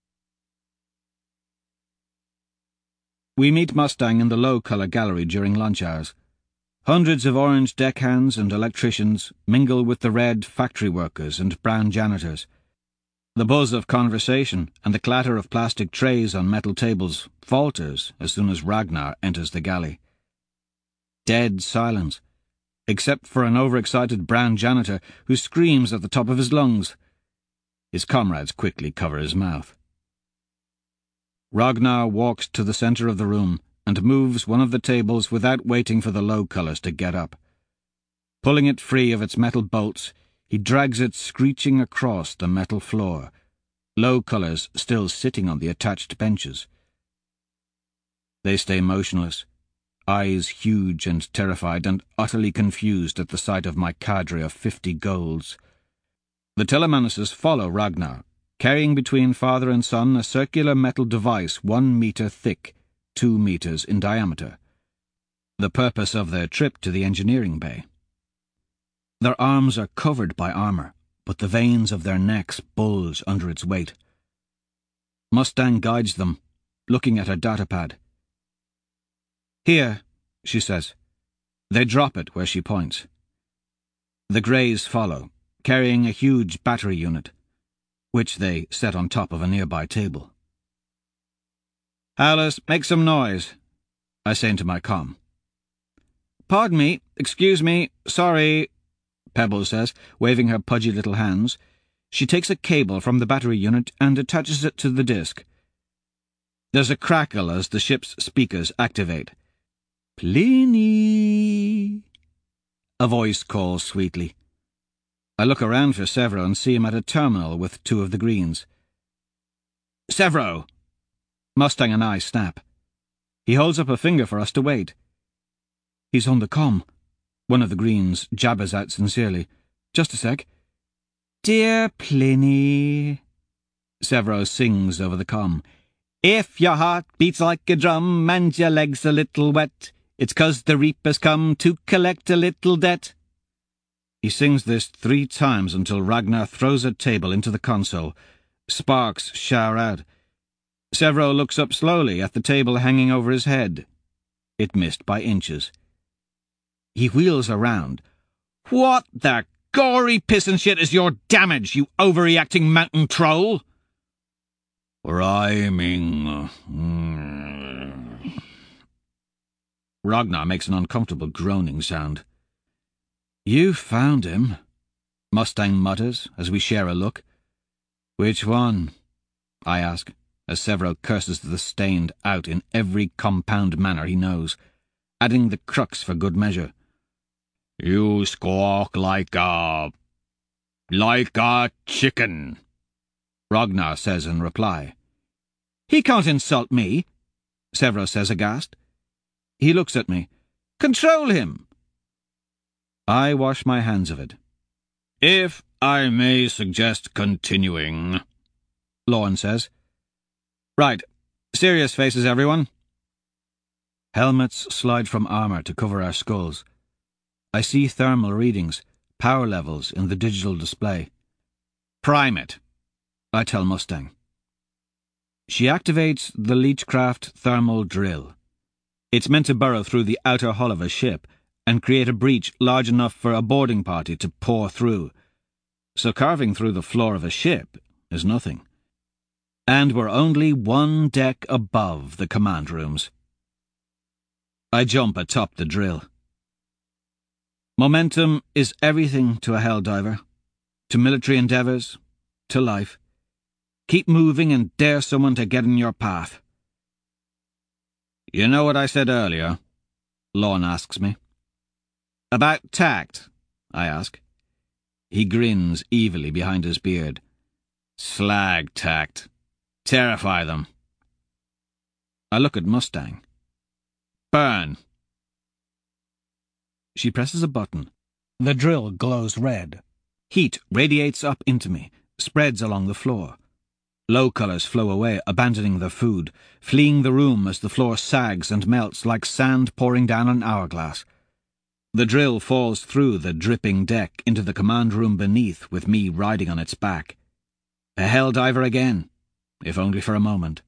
We meet Mustang in the low-colour gallery during lunch hours. Hundreds of orange deckhands and electricians mingle with the red factory workers and brown janitors. The buzz of conversation and the clatter of plastic trays on metal tables falters as soon as Ragnar enters the galley. Dead silence, except for an overexcited brown janitor who screams at the top of his lungs. His comrades quickly cover his mouth. Ragnar walks to the centre of the room and moves one of the tables without waiting for the low-colours to get up. Pulling it free of its metal bolts, he drags it screeching across the metal floor, low-colours still sitting on the attached benches. They stay motionless, eyes huge and terrified and utterly confused at the sight of my cadre of fifty golds. The Telemanuses follow Ragnar, carrying between father and son a circular metal device one metre thick, two metres in diameter. The purpose of their trip to the engineering bay. Their arms are covered by armour, but the veins of their necks bulge under its weight. Mustang guides them, looking at her datapad. Here, she says. They drop it where she points. The Greys follow, carrying a huge battery unit, which they set on top of a nearby table. Alice, make some noise, I say into my comm. Pardon me, excuse me, sorry, Pebbles says, waving her pudgy little hands. She takes a cable from the battery unit and attaches it to the disk. There's a crackle as the ship's speakers activate. Pliny, a voice calls sweetly. I look around for Severo and see him at a terminal with two of the Greens. Severo! Mustang and I snap. He holds up a finger for us to wait. He's on the comm. One of the Greens jabbers out sincerely. Just a sec. Dear Pliny, Severo sings over the comm. If your heart beats like a drum and your legs a little wet, it's 'cause the reapers come to collect a little debt. He sings this three times until Ragnar throws a table into the console. Sparks shower out. Severo looks up slowly at the table hanging over his head. It missed by inches. He wheels around. What the gory piss and shit is your damage, you overreacting mountain troll? Rhyming. Mm. Ragnar makes an uncomfortable groaning sound. You found him, Mustang mutters as we share a look. Which one? I ask, as Severo curses the stained out in every compound manner he knows, adding the crux for good measure. You squawk like a... like a chicken, Ragnar says in reply. He can't insult me, Severo says aghast. He looks at me. Control him! I wash my hands of it. If I may suggest continuing, Lorne says. Right. Serious faces, everyone. Helmets slide from armour to cover our skulls. I see thermal readings, power levels in the digital display. Prime it, I tell Mustang. She activates the Leechcraft thermal drill. It's meant to burrow through the outer hull of a ship and create a breach large enough for a boarding party to pour through. So carving through the floor of a ship is nothing. And we're only one deck above the command rooms. I jump atop the drill. Momentum is everything to a helldiver, to military endeavours, to life. Keep moving and dare someone to get in your path. You know what I said earlier? Lorne asks me. About tact, I ask. He grins evilly behind his beard. Slag tact. Terrify them. I look at Mustang. Burn. She presses a button. The drill glows red. Heat radiates up into me, spreads along the floor. Low colours flow away, abandoning their food, fleeing the room as the floor sags and melts like sand pouring down an hourglass. The drill falls through the dripping deck into the command room beneath with me riding on its back. A helldiver again, if only for a moment.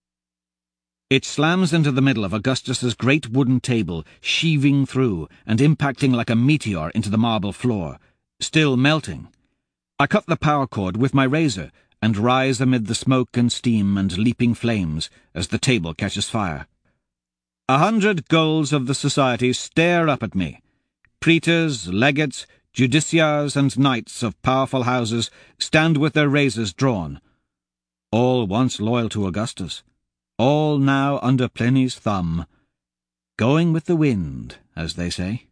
It slams into the middle of Augustus's great wooden table, sheaving through and impacting like a meteor into the marble floor, still melting. I cut the power cord with my razor and rise amid the smoke and steam and leaping flames as the table catches fire. A hundred ghouls of the society stare up at me. Praetors, legates, justiciars, and knights of powerful houses stand with their razors drawn. All once loyal to Augustus, all now under Pliny's thumb, going with the wind, as they say.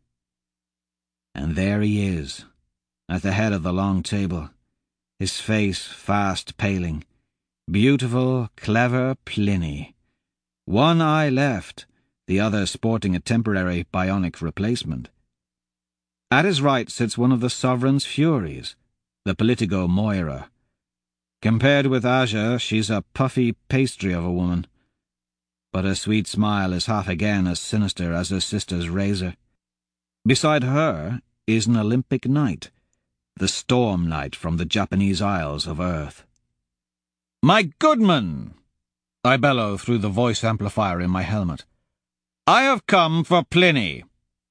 And there he is, at the head of the long table, his face fast paling. Beautiful, clever Pliny. One eye left, the other sporting a temporary bionic replacement. At his right sits one of the sovereign's furies, the Politico Moira. Compared with Aja, she's a puffy pastry of a woman. But her sweet smile is half again as sinister as her sister's razor. Beside her is an Olympic knight, the Storm Knight from the Japanese Isles of Earth. "My goodman!" I bellow through the voice amplifier in my helmet. "I have come for Pliny!"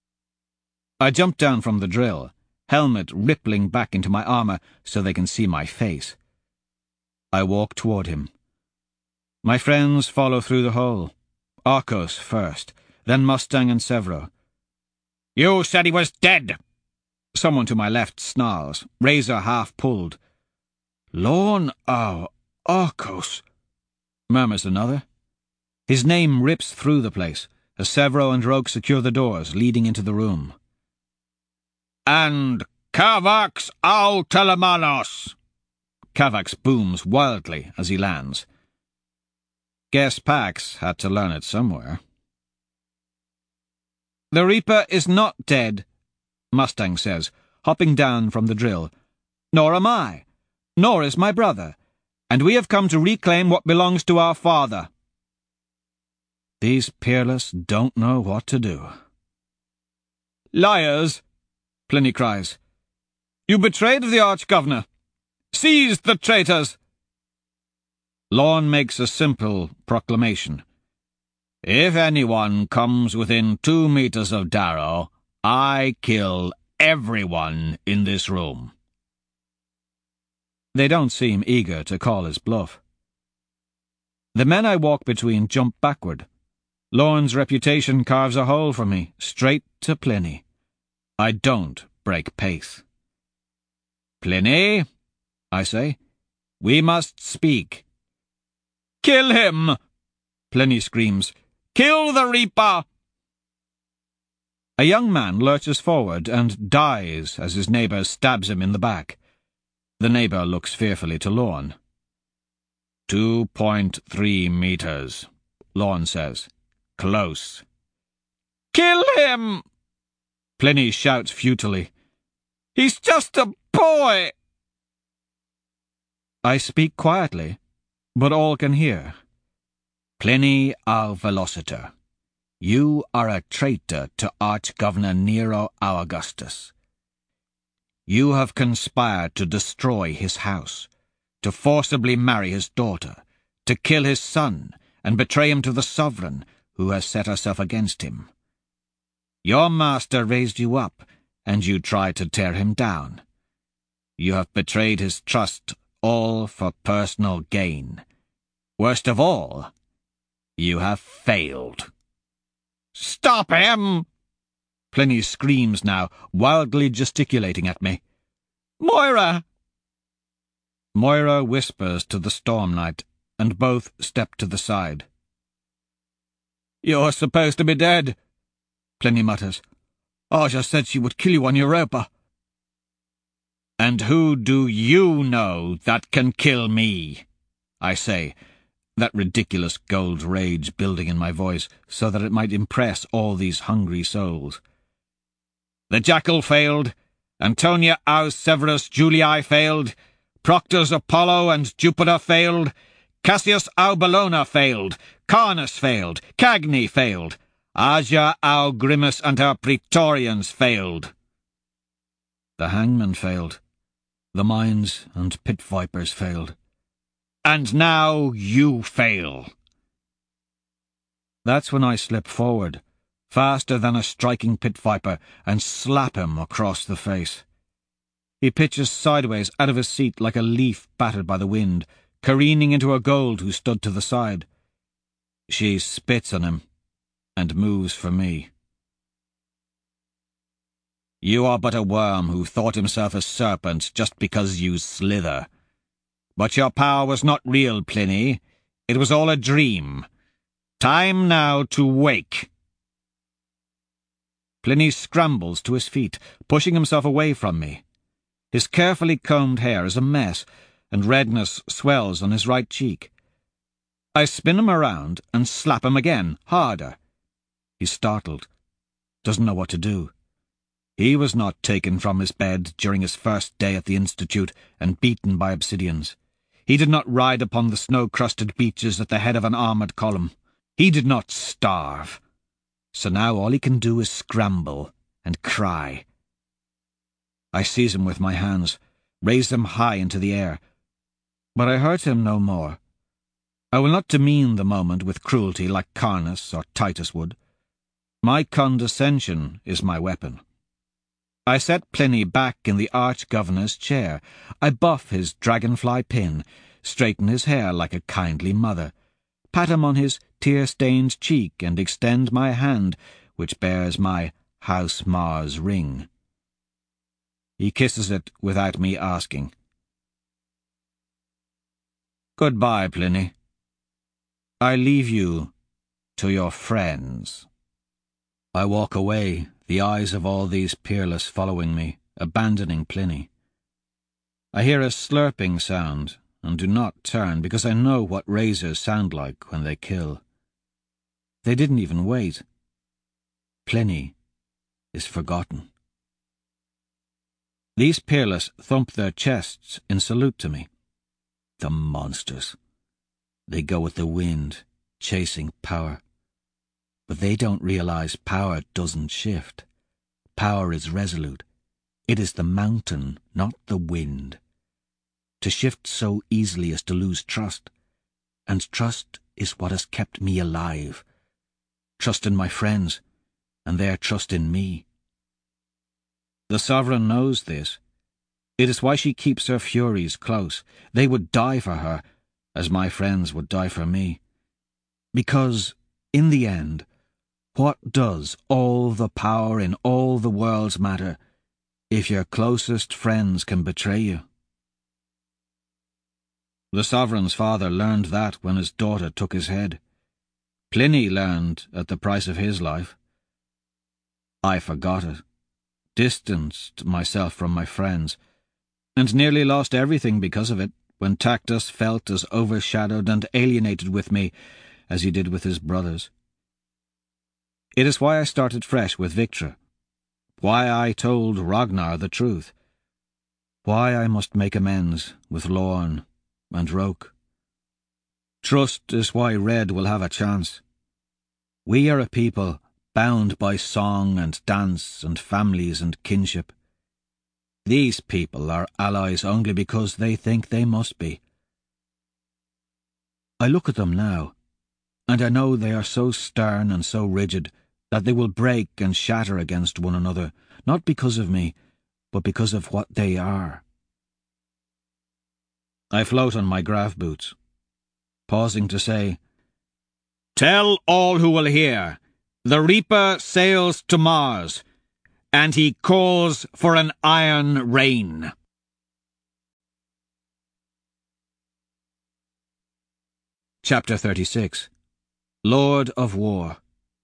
I jump down from the drill, helmet rippling back into my armour so they can see my face. I walk toward him. My friends follow through the hole. Arcos first, then Mustang and Severo. "You said he was dead!" Someone to my left snarls, razor half pulled. "Lorne, oh, Arcos," murmurs another. His name rips through the place, as Severo and Rogue secure the doors leading into the room. "And Cavax al Telemanos!" Cavax booms wildly as he lands. Guess Pax had to learn it somewhere. "The Reaper is not dead," Mustang says, hopping down from the drill. "Nor am I. Nor is my brother. And we have come to reclaim what belongs to our father." These peerless don't know what to do. "Liars!" Pliny cries. "You betrayed the Arch-Governor! Seize the traitors!" Lorne makes a simple proclamation. "If anyone comes within two meters of Darrow, I kill everyone in this room." They don't seem eager to call his bluff. The men I walk between jump backward. Lorne's reputation carves a hole for me, straight to Pliny. I don't break pace. "Pliny," I say, "we must speak." Kill him! Pliny screams. Kill the Reaper! A young man lurches forward and dies as his neighbour stabs him in the back. The neighbour looks fearfully to Lorne. Two point three meters, Lorne says. Close. Kill him! Pliny shouts futilely. He's just a boy! I speak quietly, but all can hear. Pliny our Velociter, you are a traitor to Arch-Governor Nero our Augustus. You have conspired to destroy his house, to forcibly marry his daughter, to kill his son, and betray him to the sovereign, who has set herself against him. Your master raised you up, and you tried to tear him down. You have betrayed his trust, all for personal gain. Worst of all, you have failed. Stop him! Pliny screams now, wildly gesticulating at me. Moira! Moira whispers to the Storm Knight, and both step to the side. You're supposed to be dead, Pliny mutters. Arja said she would kill you on Europa. And who do you know that can kill me? I say, that ridiculous gold rage building in my voice so that it might impress all these hungry souls. The Jackal failed, Antonia aus Severus Julii failed, Proctors Apollo and Jupiter failed, Cassius au Bellona failed, Carnus failed, Cagni failed, Asia au Grimus and her Praetorians failed. The hangman failed, the mines and pit vipers failed. And now you fail. That's when I slip forward, faster than a striking pit viper, and slap him across the face. He pitches sideways out of his seat like a leaf battered by the wind, careening into a gold who stood to the side. She spits on him, and moves for me. You are but a worm who thought himself a serpent just because you slither. But your power was not real, Pliny. It was all a dream. Time now to wake. Pliny scrambles to his feet, pushing himself away from me. His carefully combed hair is a mess, and redness swells on his right cheek. I spin him around and slap him again, harder. He's startled, doesn't know what to do. He was not taken from his bed during his first day at the Institute and beaten by obsidians. He did not ride upon the snow-crusted beaches at the head of an armoured column. He did not starve. So now all he can do is scramble and cry. I seize him with my hands, raise him high into the air. But I hurt him no more. I will not demean the moment with cruelty like Carnus or Titus would. My condescension is my weapon. I set Pliny back in the Arch-Governor's chair. I buff his dragonfly pin, straighten his hair like a kindly mother, pat him on his tear-stained cheek, and extend my hand, which bears my House Mars ring. He kisses it without me asking. Goodbye, Pliny. I leave you to your friends. I walk away, the eyes of all these peerless following me, abandoning Pliny. I hear a slurping sound, and do not turn, because I know what razors sound like when they kill. They didn't even wait. Pliny is forgotten. These peerless thump their chests in salute to me. The monsters. They go with the wind, chasing power. But they don't realize power doesn't shift. Power is resolute. It is the mountain, not the wind. To shift so easily as to lose trust. And trust is what has kept me alive. Trust in my friends, and their trust in me. The sovereign knows this. It is why she keeps her furies close. They would die for her, as my friends would die for me. Because, in the end, what does all the power in all the worlds matter if your closest friends can betray you? The sovereign's father learned that when his daughter took his head. Pliny learned at the price of his life. I forgot it, distanced myself from my friends, and nearly lost everything because of it when Tactus felt as overshadowed and alienated with me as he did with his brothers. It is why I started fresh with Victra, why I told Ragnar the truth, why I must make amends with Lorn and Roke. Trust is why Red will have a chance. We are a people bound by song and dance and families and kinship. These people are allies only because they think they must be. I look at them now, and I know they are so stern and so rigid that they will break and shatter against one another, not because of me, but because of what they are. I float on my graph boots, pausing to say, "Tell all who will hear, the Reaper sails to Mars, and he calls for an iron rain." Chapter thirty-six. Lord of War.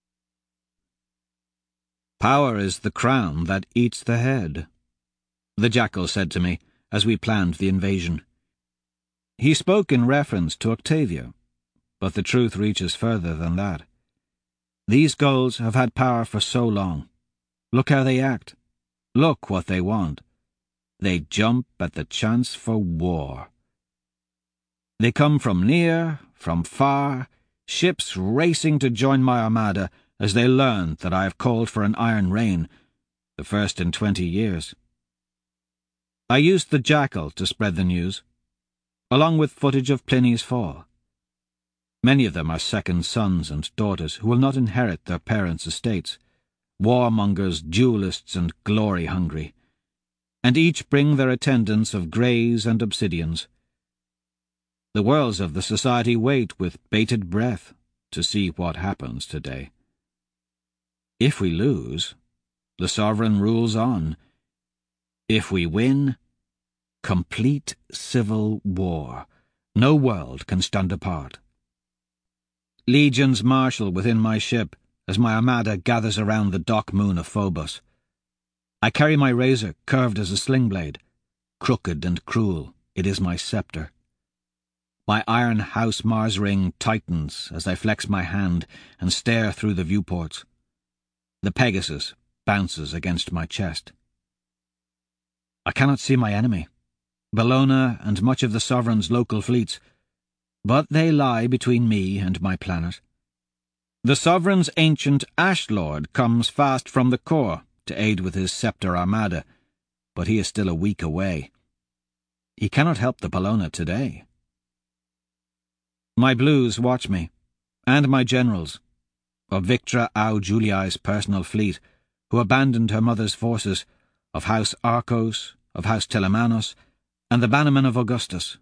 "Power is the crown that eats the head," the Jackal said to me as we planned the invasion. He spoke in reference to Octavia, but the truth reaches further than that. These Gauls have had power for so long. Look how they act. Look what they want. They jump at the chance for war. They come from near, from far, ships racing to join my armada as they learn that I have called for an iron rain, the first in twenty years. I used the Jackal to spread the news, along with footage of Pliny's fall. Many of them are second sons and daughters who will not inherit their parents' estates, warmongers, duelists, and glory-hungry, and each bring their attendants of greys and obsidians. The worlds of the society wait with bated breath to see what happens today. If we lose, the sovereign rules on. If we win, complete civil war. No world can stand apart. Legions marshal within my ship as my armada gathers around the dock moon of Phobos. I carry my razor curved as a sling blade. Crooked and cruel, it is my scepter. My iron house Mars ring tightens as I flex my hand and stare through the viewports. The Pegasus bounces against my chest. I cannot see my enemy, Bellona and much of the Sovereign's local fleets, but they lie between me and my planet. The Sovereign's ancient Ash Lord comes fast from the core to aid with his scepter armada, but he is still a week away. He cannot help the Bellona today. My Blues watch me, and my generals, of Victra au Juliae's personal fleet, who abandoned her mother's forces, of House Arcos, of House Telemanos, and the bannermen of Augustus.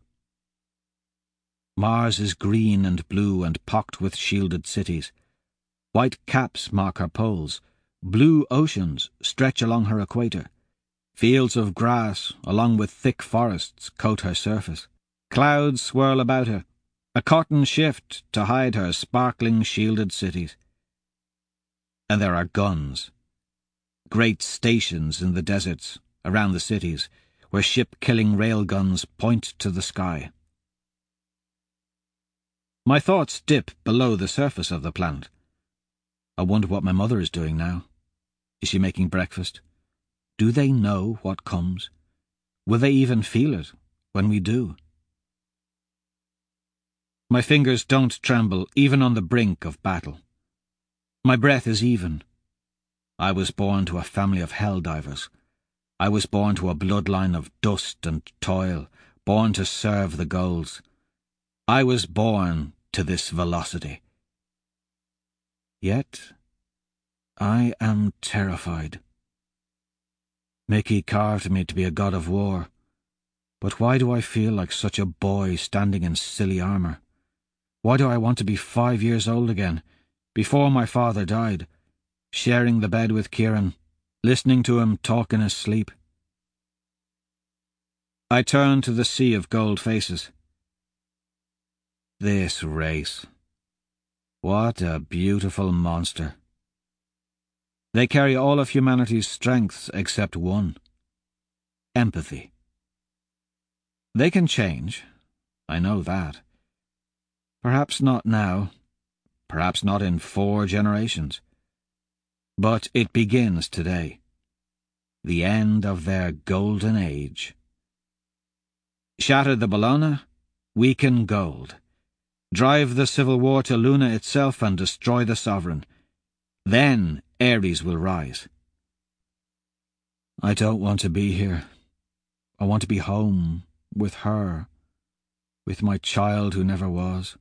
Mars is green and blue and pocked with shielded cities. White caps mark her poles. Blue oceans stretch along her equator. Fields of grass, along with thick forests, coat her surface. Clouds swirl about her, a cotton shift to hide her sparkling shielded cities. And there are guns. Great stations in the deserts, around the cities, where ship-killing railguns point to the sky. My thoughts dip below the surface of the planet. I wonder what my mother is doing now. Is she making breakfast? Do they know what comes? Will they even feel it when we do? My fingers don't tremble even on the brink of battle. My breath is even. I was born to a family of hell-divers. I was born to a bloodline of dust and toil, born to serve the Gauls. I was born to this velocity. Yet I am terrified. Mickey carved me to be a god of war, but why do I feel like such a boy standing in silly armour? Why do I want to be five years old again, before my father died, sharing the bed with Kieran, listening to him talk in his sleep? I turn to the sea of gold faces. this race. What a beautiful monster. They carry all of humanity's strengths except one: empathy. They can change, I know that. Perhaps not now, perhaps not in four generations. But it begins today. The end of their golden age. Shatter the Bellona, weaken gold. Drive the civil war to Luna itself and destroy the sovereign. Then Ares will rise. I don't want to be here. I want to be home, with her, with my child who never was.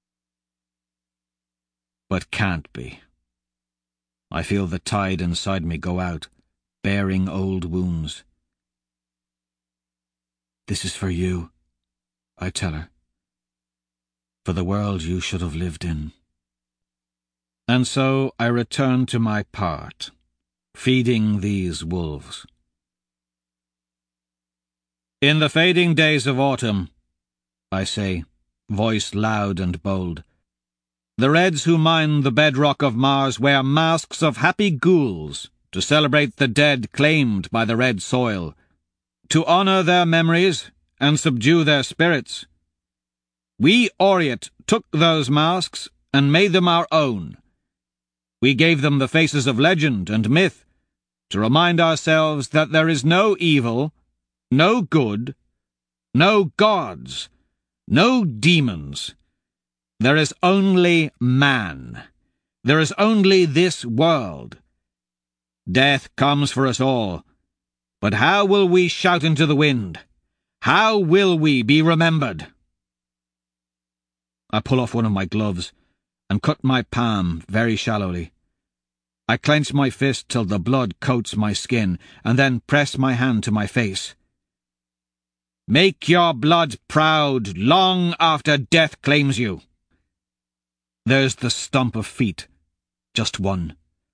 But can't be. I feel the tide inside me go out, bearing old wounds. This is for you, I tell her. For the world you should have lived in. And so I return to my part, feeding these wolves. In the fading days of autumn, I say, voice loud and bold, the Reds who mine the bedrock of Mars wear masks of happy ghouls to celebrate the dead claimed by the red soil, to honor their memories and subdue their spirits. We Oriat took those masks and made them our own. We gave them the faces of legend and myth to remind ourselves that there is no evil, no good, no gods, no demons. There is only man. There is only this world. Death comes for us all. But how will we shout into the wind? How will we be remembered? I pull off one of my gloves and cut my palm very shallowly. I clench my fist till the blood coats my skin, and then press my hand to my face. Make your blood proud long after death claims you. There's the stump of feet, just one.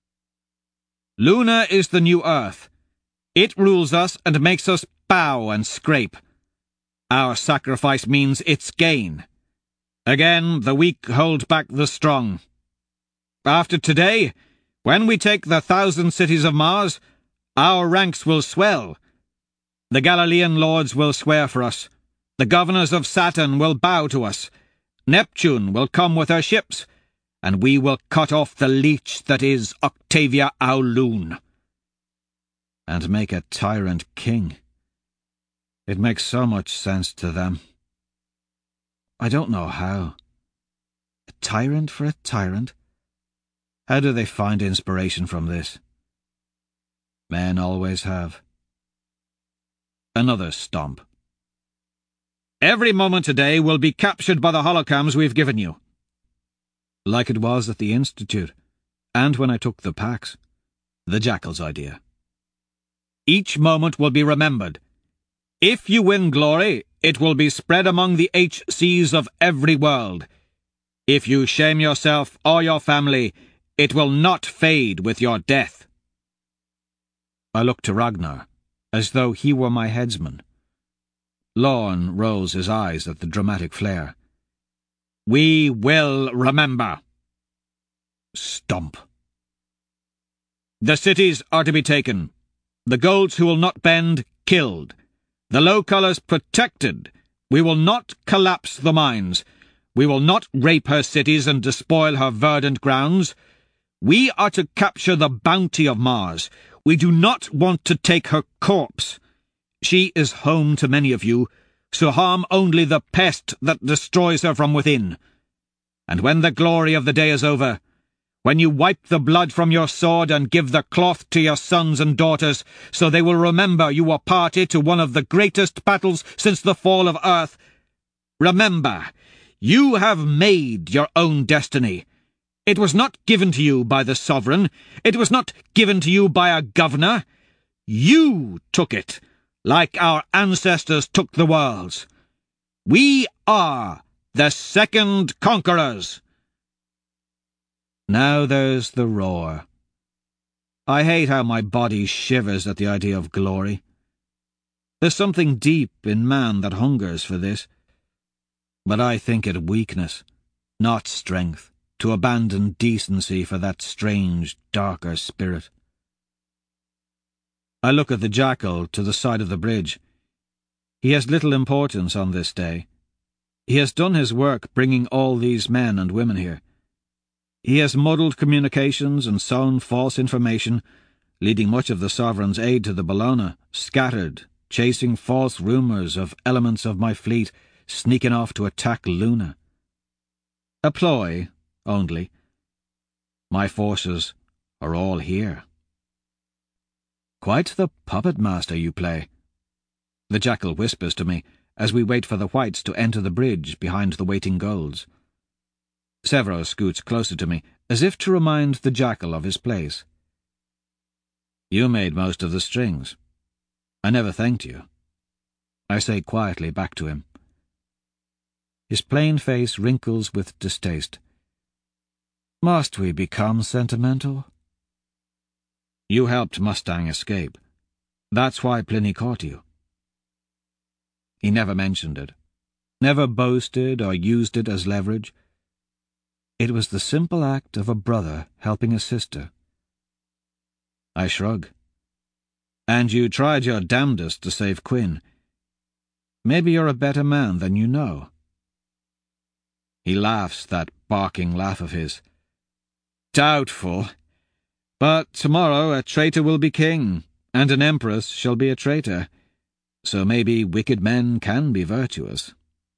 Luna is the new earth. It rules us and makes us bow and scrape. Our sacrifice means its gain. Again, the weak hold back the strong. After today, when we take the thousand cities of Mars, our ranks will swell. The Galilean lords will swear for us. The governors of Saturn will bow to us. Neptune will come with her ships, and we will cut off the leech that is Octavia Aulun. And make a tyrant king. It makes so much sense to them. I don't know how. A tyrant for a tyrant? How do they find inspiration from this? Men always have. Another stomp. Every moment today will be captured by the holocams we've given you. Like it was at the Institute, and when I took the Pax. The Jackal's idea. Each moment will be remembered. If you win glory, it will be spread among the H Cs of every world. If you shame yourself or your family, it will not fade with your death. I looked to Ragnar, as though he were my headsman. Lorne rolls his eyes at the dramatic flair. We will remember. Stomp. The cities are to be taken. The golds who will not bend, killed. The low colours protected. We will not collapse the mines. We will not rape her cities and despoil her verdant grounds. We are to capture the bounty of Mars. We do not want to take her corpse. She is home to many of you, so harm only the pest that destroys her from within. And when the glory of the day is over, when you wipe the blood from your sword and give the cloth to your sons and daughters, so they will remember you were party to one of the greatest battles since the fall of Earth, remember, you have made your own destiny. It was not given to you by the sovereign. It was not given to you by a governor. You took it, like our ancestors took the worlds. We are the second conquerors. Now there's the roar. I hate how my body shivers at the idea of glory. There's something deep in man that hungers for this. But I think it weakness, not strength, to abandon decency for that strange, darker spirit. I look at the jackal to the side of the bridge. He has little importance on this day. He has done his work bringing all these men and women here. He has muddled communications and sown false information, leading much of the sovereign's aid to the Bellona, scattered, chasing false rumours of elements of my fleet sneaking off to attack Luna. A ploy, only. My forces are all here. Quite the puppet master you play, the jackal whispers to me as we wait for the whites to enter the bridge behind the waiting golds. Severo scoots closer to me, as if to remind the jackal of his place. You made most of the strings. I never thanked you. I say quietly back to him. His plain face wrinkles with distaste. Must we become sentimental? You helped Mustang escape. That's why Pliny caught you. He never mentioned it, never boasted or used it as leverage. It was the simple act of a brother helping a sister. I shrug. And you tried your damnedest to save Quinn. Maybe you're a better man than you know. He laughs, that barking laugh of his. Doubtful. But tomorrow a traitor will be king, and an empress shall be a traitor. So maybe wicked men can be virtuous.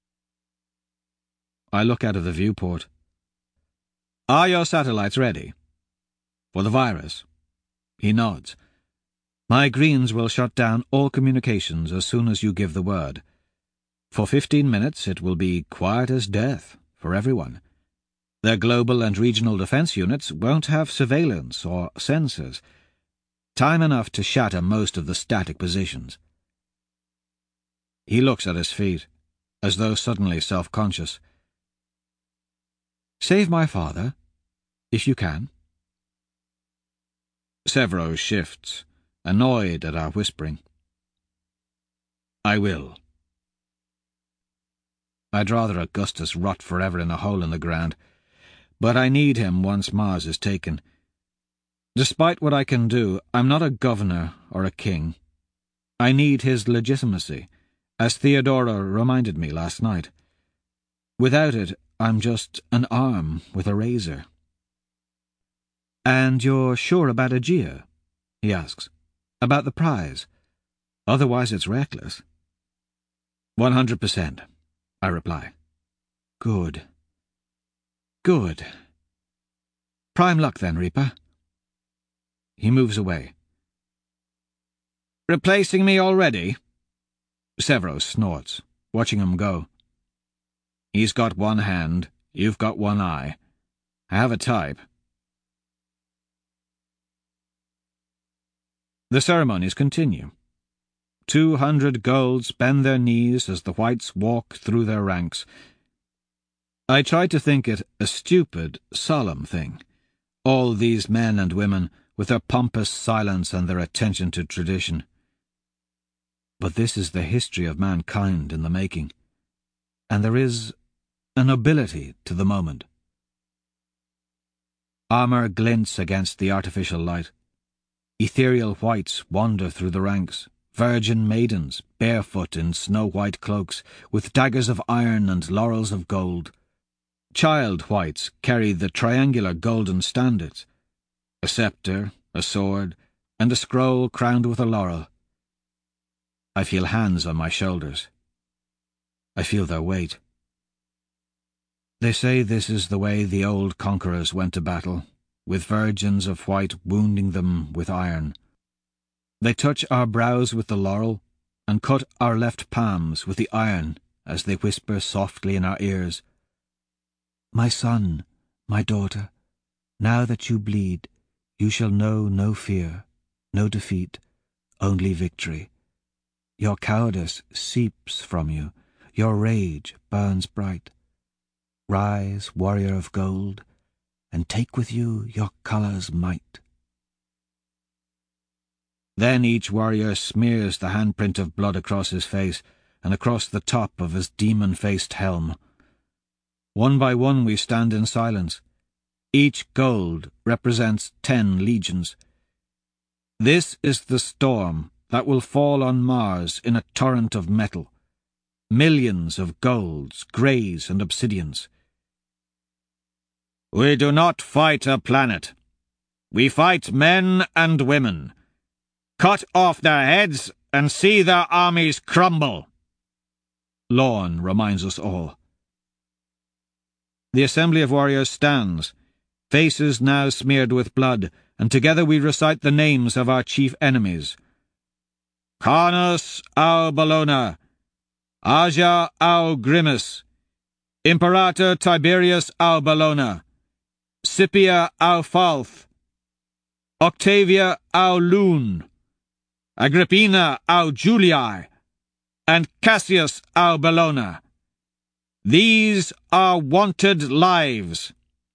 I look out of the viewport. Are your satellites ready? For the virus? He nods. My greens will shut down all communications as soon as you give the word. For fifteen minutes it will be quiet as death for everyone. Their global and regional defense units won't have surveillance or sensors. Time enough to shatter most of the static positions. He looks at his feet, as though suddenly self-conscious. Save my father, if you can. Severo shifts, annoyed at our whispering. I will. I'd rather Augustus rot forever in a hole in the ground, but I need him once Mars is taken. Despite what I can do, I'm not a governor or a king. I need his legitimacy, as Theodora reminded me last night. Without it, I'm just an arm with a razor. And you're sure about Aegea? He asks. About the prize? Otherwise it's reckless. One hundred percent. I reply. Good. Good. Prime luck then, Reaper. He moves away. Replacing me already? Severo snorts, watching him go. He's got one hand, you've got one eye. I have a type. The ceremonies continue. Two hundred golds bend their knees as the whites walk through their ranks. I try to think it a stupid, solemn thing. All these men and women, with their pompous silence and their attention to tradition. But this is the history of mankind in the making, and there is a nobility to the moment. Armour glints against the artificial light. Ethereal whites wander through the ranks, virgin maidens, barefoot in snow-white cloaks, with daggers of iron and laurels of gold. Child whites carry the triangular golden standards, a sceptre, a sword, and a scroll crowned with a laurel. I feel hands on my shoulders. I feel their weight. They say this is the way the old conquerors went to battle, with virgins of white wounding them with iron. They touch our brows with the laurel, and cut our left palms with the iron as they whisper softly in our ears. My son, my daughter, now that you bleed, you shall know no fear, no defeat, only victory. Your cowardice seeps from you, your rage burns bright. Rise, warrior of gold, and take with you your colour's might. Then each warrior smears the handprint of blood across his face and across the top of his demon-faced helm. One by one we stand in silence. Each gold represents ten legions. This is the storm that will fall on Mars in a torrent of metal. Millions of golds, greys, and obsidians. We do not fight a planet. We fight men and women. Cut off their heads and see their armies crumble. Lorn reminds us all. The assembly of warriors stands, faces now smeared with blood, and together we recite the names of our chief enemies. Carnus au Bellona, Asia au Grimus, Imperator Tiberius au Bellona, Scipia au Falth, Octavia au Lune, Agrippina au Julii, and Cassius au Bellona. These are wanted lives.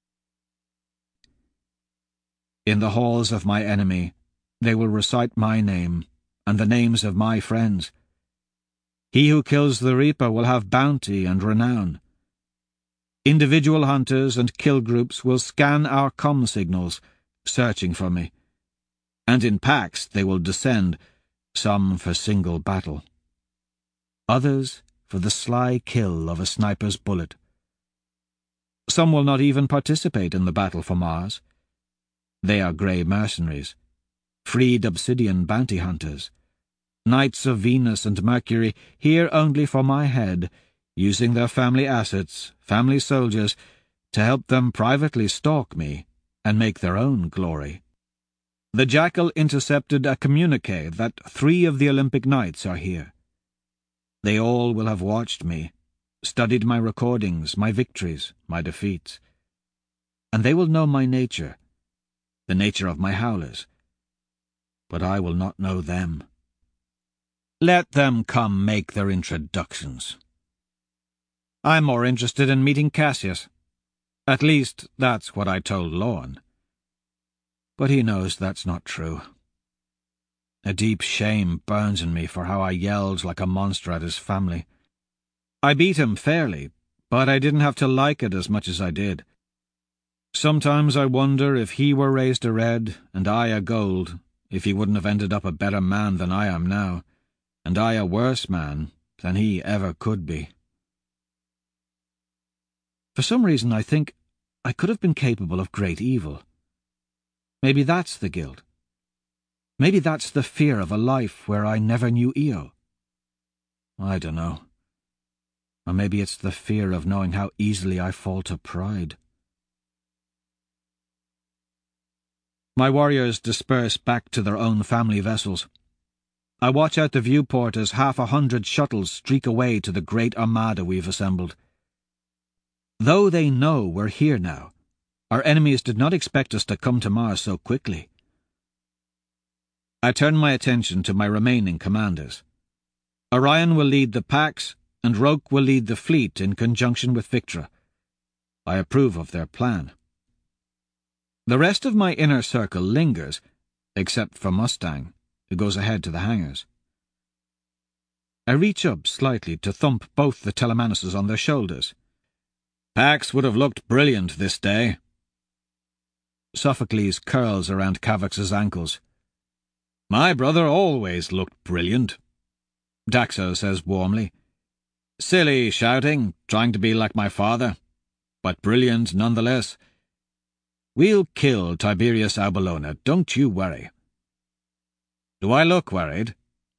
In the halls of my enemy, they will recite my name, and the names of my friends. He who kills the Reaper will have bounty and renown. Individual hunters and kill groups will scan our comm signals, searching for me, and in packs they will descend, some for single battle. Others for the sly kill of a sniper's bullet. Some will not even participate in the battle for Mars. They are grey mercenaries, freed obsidian bounty hunters, knights of Venus and Mercury, here only for my head, using their family assets, family soldiers, to help them privately stalk me and make their own glory. The Jackal intercepted a communique that three of the Olympic Knights are here. They all will have watched me, studied my recordings, my victories, my defeats. And they will know my nature, the nature of my howlers. But I will not know them. Let them come make their introductions. I'm more interested in meeting Cassius. At least, that's what I told Lorn. But he knows that's not true. A deep shame burns in me for how I yelled like a monster at his family. I beat him fairly, but I didn't have to like it as much as I did. Sometimes I wonder if he were raised a red and I a gold, if he wouldn't have ended up a better man than I am now, and I a worse man than he ever could be. For some reason I think I could have been capable of great evil. Maybe that's the guilt. Maybe that's the fear of a life where I never knew Io. I don't know. Or maybe it's the fear of knowing how easily I fall to pride. My warriors disperse back to their own family vessels. I watch out the viewport as half a hundred shuttles streak away to the great armada we've assembled. Though they know we're here now, our enemies did not expect us to come to Mars so quickly. I turn my attention to my remaining commanders. Orion will lead the packs, and Roke will lead the fleet in conjunction with Victra. I approve of their plan. The rest of my inner circle lingers, except for Mustang, who goes ahead to the hangars. I reach up slightly to thump both the Telemanuses on their shoulders. Pax would have looked brilliant this day. Sophocles curls around Cavax's ankles. My brother always looked brilliant. Daxo says warmly. Silly shouting, trying to be like my father, but brilliant nonetheless. We'll kill Tiberius au Bellona, don't you worry. Do I look worried?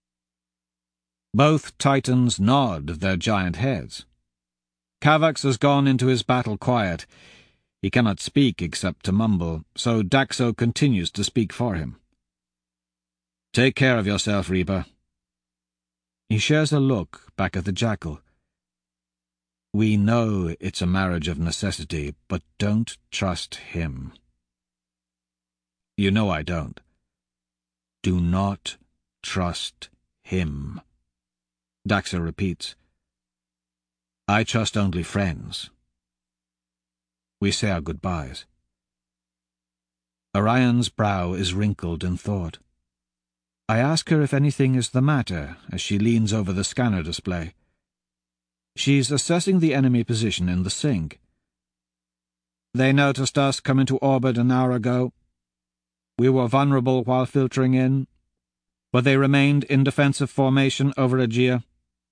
Both titans nod their giant heads. Cavax has gone into his battle quiet. He cannot speak except to mumble, so Daxo continues to speak for him. Take care of yourself, Reaper. He shares a look back at the Jackal. We know it's a marriage of necessity, but don't trust him. You know I don't. Do not trust him. Daxo repeats. I trust only friends. We say our goodbyes. Orion's brow is wrinkled in thought. I ask her if anything is the matter as she leans over the scanner display. She's assessing the enemy position in the sink, They noticed us come into orbit an hour ago. We were vulnerable while filtering in, but they remained in defensive formation over Aegea.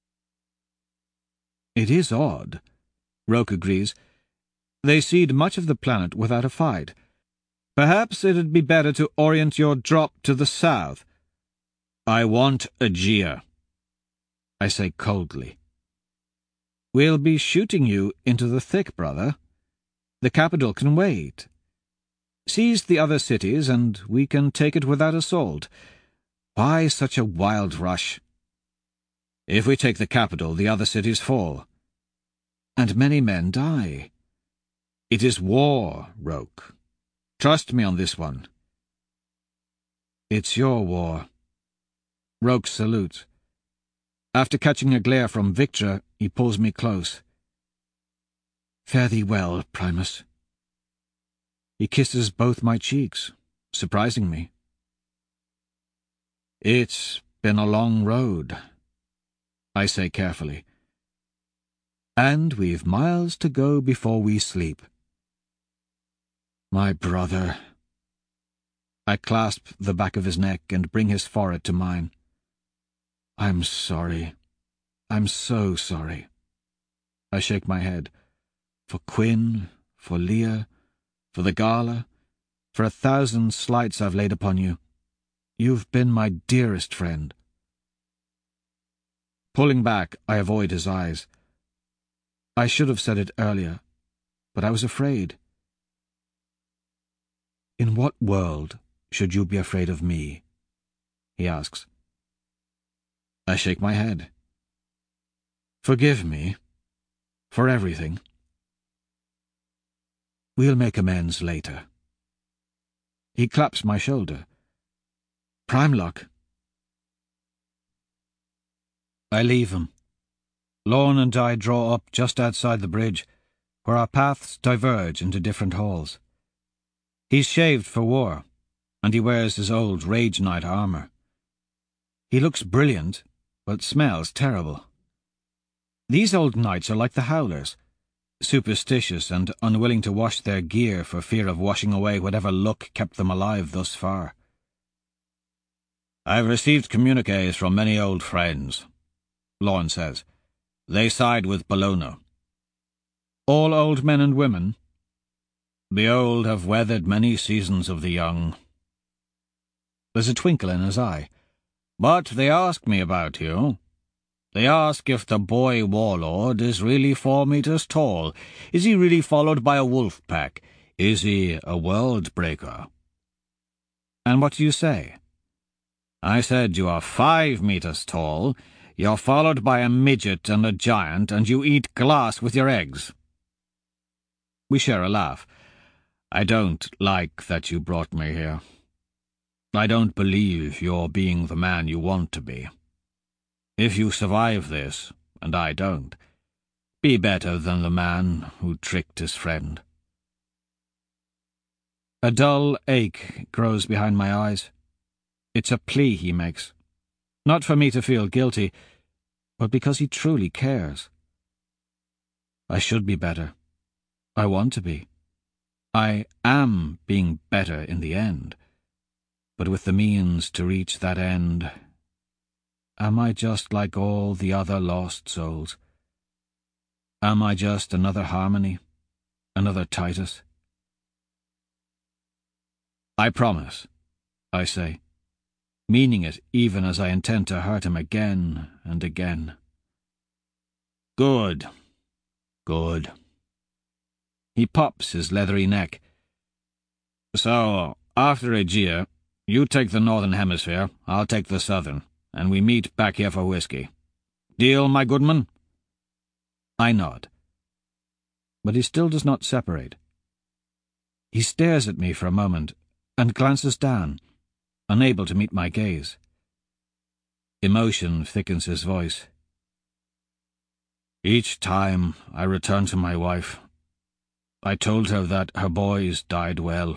It is odd, Roke agrees. They cede much of the planet without a fight. Perhaps it'd be better to orient your drop to the south. I want Aegea, I say coldly. We'll be shooting you into the thick, brother. The capital can wait. Seize the other cities, and we can take it without assault. Why such a wild rush? If we take the capital, the other cities fall. And many men die. It is war, Roke. Trust me on this one. It's your war. Roke salutes. After catching a glare from Victra, he pulls me close. Fare thee well, Primus. He kisses both my cheeks, surprising me. It's been a long road, I say carefully. And we've miles to go before we sleep. My brother. I clasp the back of his neck and bring his forehead to mine. I'm sorry. I'm so sorry. I shake my head. For Quinn, for Leah, for the gala, for a thousand slights I've laid upon you. You've been my dearest friend. Pulling back, I avoid his eyes. I should have said it earlier, but I was afraid. In what world should you be afraid of me? He asks. I shake my head. Forgive me for everything. We'll make amends later. He claps my shoulder. Prime luck. I leave him. Lorne and I draw up just outside the bridge, where our paths diverge into different halls. He's shaved for war, and he wears his old Rage Knight armour. He looks brilliant, but smells terrible. These old knights are like the Howlers, superstitious and unwilling to wash their gear for fear of washing away whatever luck kept them alive thus far. I've received communiques from many old friends, Lorne says. They side with Bologna. All old men and women? The old have weathered many seasons of the young. There's a twinkle in his eye. But they ask me about you. They ask if the boy warlord is really four meters tall. Is he really followed by a wolf pack? Is he a world breaker? And what do you say? I said you are five meters tall, you're followed by a midget and a giant, and you eat glass with your eggs. We share a laugh. I don't like that you brought me here. I don't believe you're being the man you want to be. If you survive this, and I don't, be better than the man who tricked his friend. A dull ache grows behind my eyes. It's a plea he makes. Not for me to feel guilty, but because he truly cares. I should be better. I want to be. I am being better in the end. But with the means to reach that end, am I just like all the other lost souls? Am I just another Harmony? Another Titus? I promise, I say, meaning it even as I intend to hurt him again and again. Good. Good. He pops his leathery neck. So, after Aegea, you take the northern hemisphere, I'll take the southern, and we meet back here for whiskey. Deal, my goodman? I nod. But he still does not separate. He stares at me for a moment, and glances down, unable to meet my gaze. Emotion thickens his voice. Each time I return to my wife, I told her that her boys died well.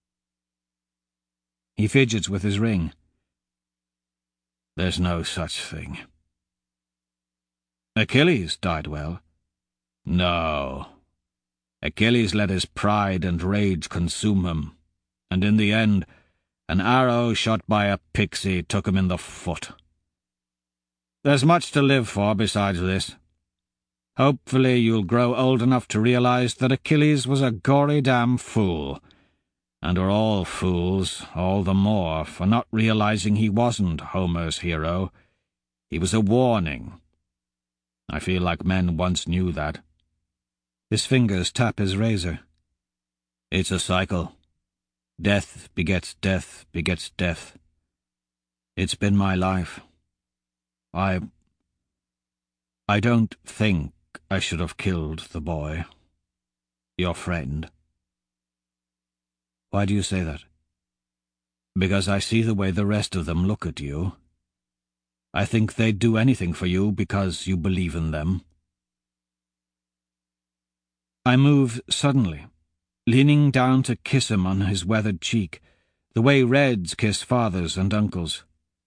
He fidgets with his ring. There's no such thing. Achilles died well. No. Achilles let his pride and rage consume him, and in the end, an arrow shot by a pixie took him in the foot. There's much to live for besides this. Hopefully you'll grow old enough to realize that Achilles was a gory damn fool, and we're all fools, all the more, for not realizing he wasn't Homer's hero. He was a warning. I feel like men once knew that. His fingers tap his razor. It's a cycle. Death begets death begets death. It's been my life. I... I don't think I should have killed the boy. Your friend. Why do you say that? Because I see the way the rest of them look at you. I think they'd do anything for you because you believe in them. I move suddenly, leaning down to kiss him on his weathered cheek, the way Reds kiss fathers and uncles.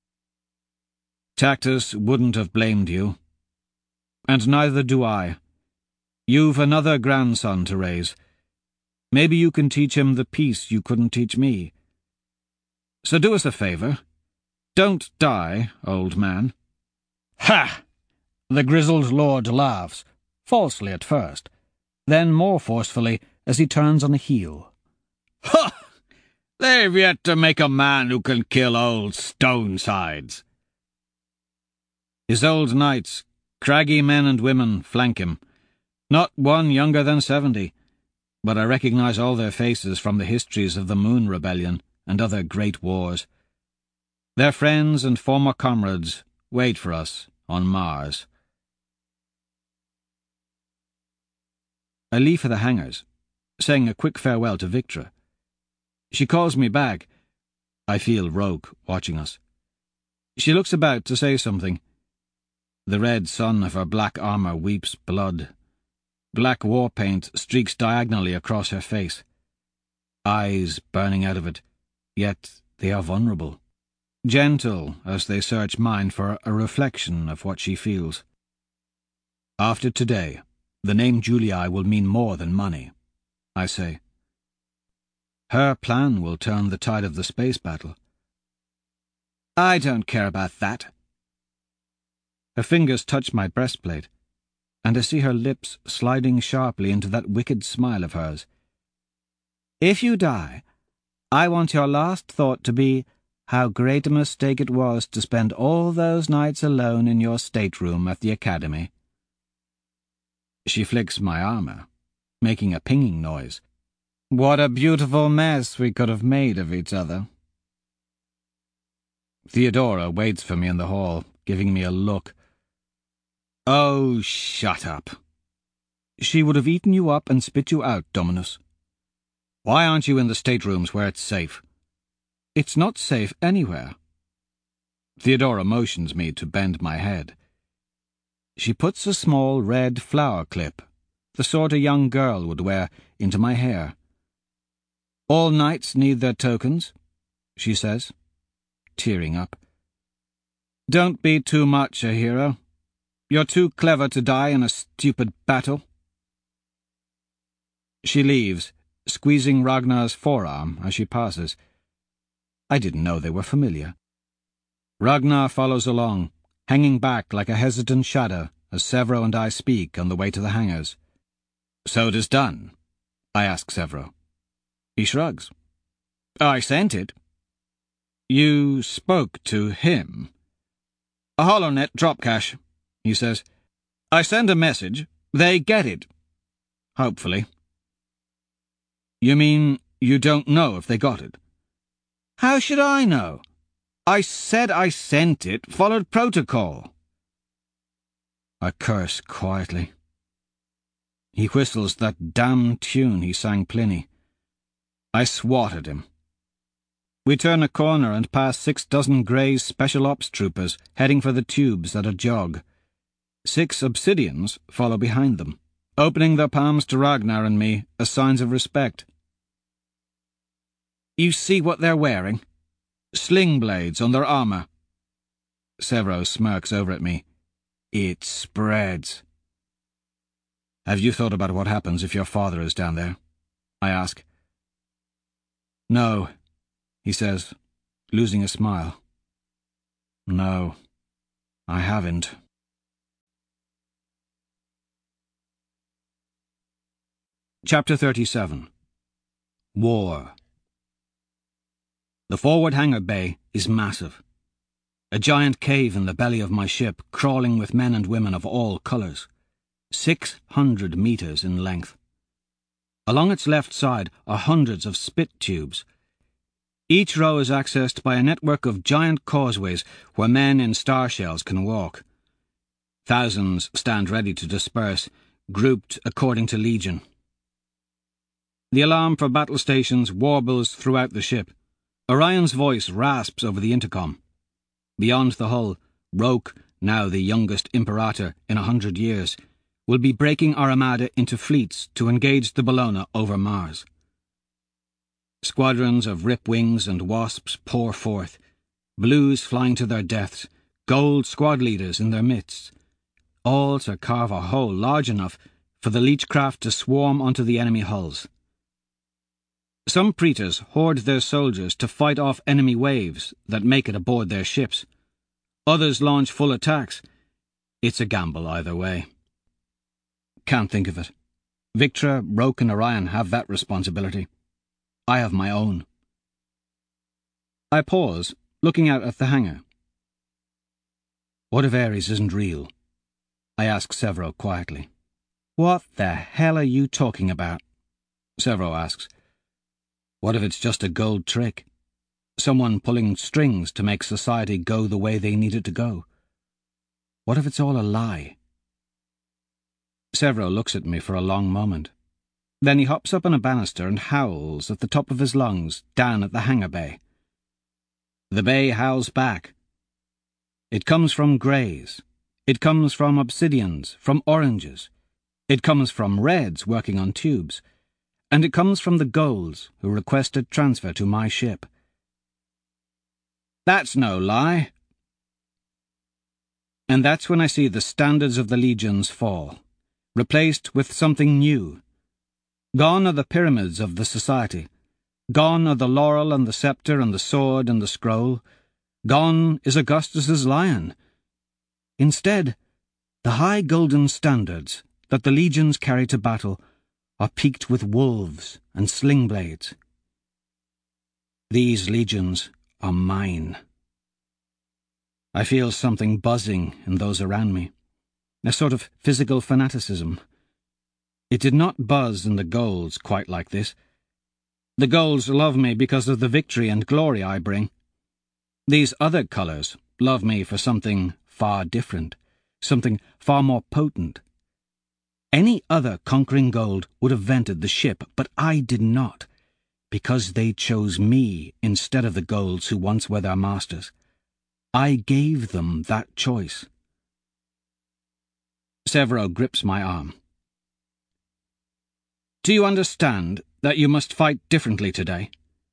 Tactus wouldn't have blamed you. And neither do I. You've another grandson to raise. Maybe you can teach him the peace you couldn't teach me. So do us a favor. Don't die, old man. Ha! The grizzled lord laughs, falsely at first, then more forcefully as he turns on a heel. Ha! They've yet to make a man who can kill old Stonesides. His old knights, craggy men and women, flank him. Not one younger than seventy, but I recognize all their faces from the histories of the Moon Rebellion and other great wars. Their friends and former comrades wait for us on Mars. I leave for the hangars, saying a quick farewell to Victra. She calls me back. I feel Rogue watching us. She looks about to say something. The red sun of her black armor weeps blood. Black war paint streaks diagonally across her face. Eyes burning out of it, yet they are vulnerable. Gentle as they search mine for a reflection of what she feels. After today, the name Julii will mean more than money, I say. Her plan will turn the tide of the space battle. I don't care about that. Her fingers touch my breastplate, and I see her lips sliding sharply into that wicked smile of hers. If you die, I want your last thought to be how great a mistake it was to spend all those nights alone in your stateroom at the academy. She flicks my armor, making a pinging noise. What a beautiful mess we could have made of each other. Theodora waits for me in the hall, giving me a look. Oh, shut up. She would have eaten you up and spit you out, Dominus. Why aren't you in the staterooms where it's safe? It's not safe anywhere. Theodora motions me to bend my head. She puts a small red flower clip, the sort a young girl would wear, into my hair. All knights need their tokens, she says, tearing up. Don't be too much a hero. You're too clever to die in a stupid battle. She leaves, squeezing Ragnar's forearm as she passes. I didn't know they were familiar. Ragnar follows along, hanging back like a hesitant shadow as Severo and I speak on the way to the hangars. So it is done, I ask Severo. He shrugs. I sent it. You spoke to him. A HoloNet drop cache, he says. I send a message. They get it. Hopefully. You mean you don't know if they got it? How should I know? I said I sent it, followed protocol. I curse quietly. He whistles that damn tune he sang Pliny. I swat at him. We turn a corner and pass six dozen Grey's Special Ops troopers heading for the tubes at a jog. Six Obsidians follow behind them, opening their palms to Ragnar and me as signs of respect. You see what they're wearing? Sling blades on their armor. Severo smirks over at me. It spreads. Have you thought about what happens if your father is down there? I ask. No, he says, losing a smile. No, I haven't. Chapter thirty-seven. War. The forward hangar bay is massive. A giant cave in the belly of my ship, crawling with men and women of all colours. Six hundred metres in length. Along its left side are hundreds of spit tubes. Each row is accessed by a network of giant causeways where men in star shells can walk. Thousands stand ready to disperse, grouped according to legion. The alarm for battle stations warbles throughout the ship. Orion's voice rasps over the intercom. Beyond the hull, Roke, now the youngest Imperator in a hundred years, will be breaking our armada into fleets to engage the Bellona over Mars. Squadrons of rip-wings and wasps pour forth, blues flying to their deaths, gold squad leaders in their midst, all to carve a hole large enough for the Leechcraft to swarm onto the enemy hulls. Some praetors hoard their soldiers to fight off enemy waves that make it aboard their ships. Others launch full attacks. It's a gamble either way. Can't think of it. Victra, Roke and Orion have that responsibility. I have my own. I pause, looking out at the hangar. What if Ares isn't real? I ask Severo quietly. What the hell are you talking about? Severo asks. What if it's just a gold trick? Someone pulling strings to make society go the way they need it to go? What if it's all a lie? Severo looks at me for a long moment. Then he hops up on a banister and howls at the top of his lungs down at the hangar bay. The bay howls back. It comes from greys. It comes from obsidians, from oranges. It comes from reds working on tubes. And it comes from the golds who requested transfer to my ship. That's no lie. And that's when I see the standards of the legions fall, replaced with something new. Gone are the pyramids of the society. Gone are the laurel and the sceptre and the sword and the scroll. Gone is Augustus's lion. Instead, the high golden standards that the legions carry to battle are peaked with wolves and sling blades. These legions are mine. I feel something buzzing in those around me, a sort of physical fanaticism. It did not buzz in the golds quite like this. The golds love me because of the victory and glory I bring. These other colours love me for something far different, something far more potent. Any other conquering gold would have vented the ship, but I did not, because they chose me instead of the golds who once were their masters. I gave them that choice. Severo grips my arm. Do you understand that you must fight differently today?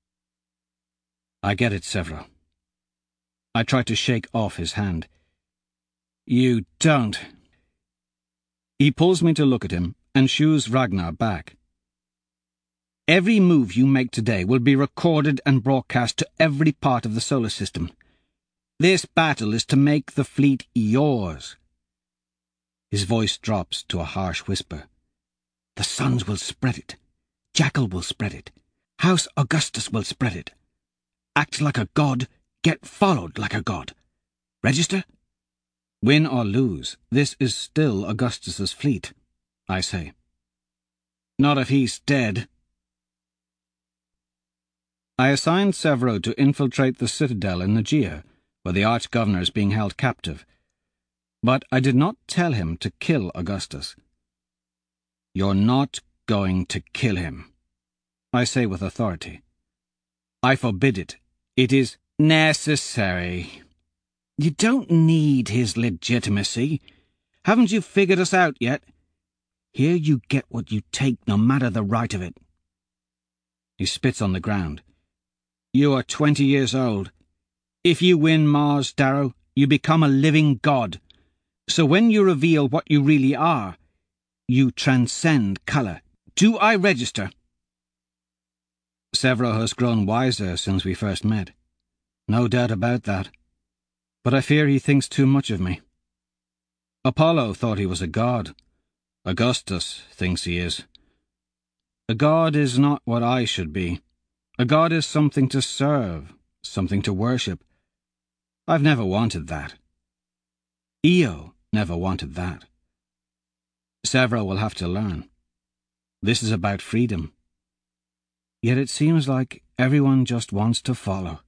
I get it, Severo. I try to shake off his hand. You don't. He pulls me to look at him and shoos Ragnar back. Every move you make today will be recorded and broadcast to every part of the solar system. This battle is to make the fleet yours. His voice drops to a harsh whisper. The Suns will spread it. Jackal will spread it. House Augustus will spread it. Act like a god, get followed like a god. Register? Win or lose, this is still Augustus's fleet, I say. Not if he's dead. I assigned Severo to infiltrate the citadel in Aegea, where the Arch-Governor is being held captive. But I did not tell him to kill Augustus. You're not going to kill him, I say with authority. I forbid it. It is necessary. You don't need his legitimacy. Haven't you figured us out yet? Here you get what you take, no matter the right of it. He spits on the ground. You are twenty years old. If you win Mars, Darrow, you become a living god. So when you reveal what you really are, You transcend colour. Do I register? Severo has grown wiser since we first met. No doubt about that. But I fear he thinks too much of me. Apollo thought he was a god. Augustus thinks he is. A god is not what I should be. A god is something to serve, something to worship. I've never wanted that. Io never wanted that. Severo will have to learn. This is about freedom. Yet it seems like everyone just wants to follow.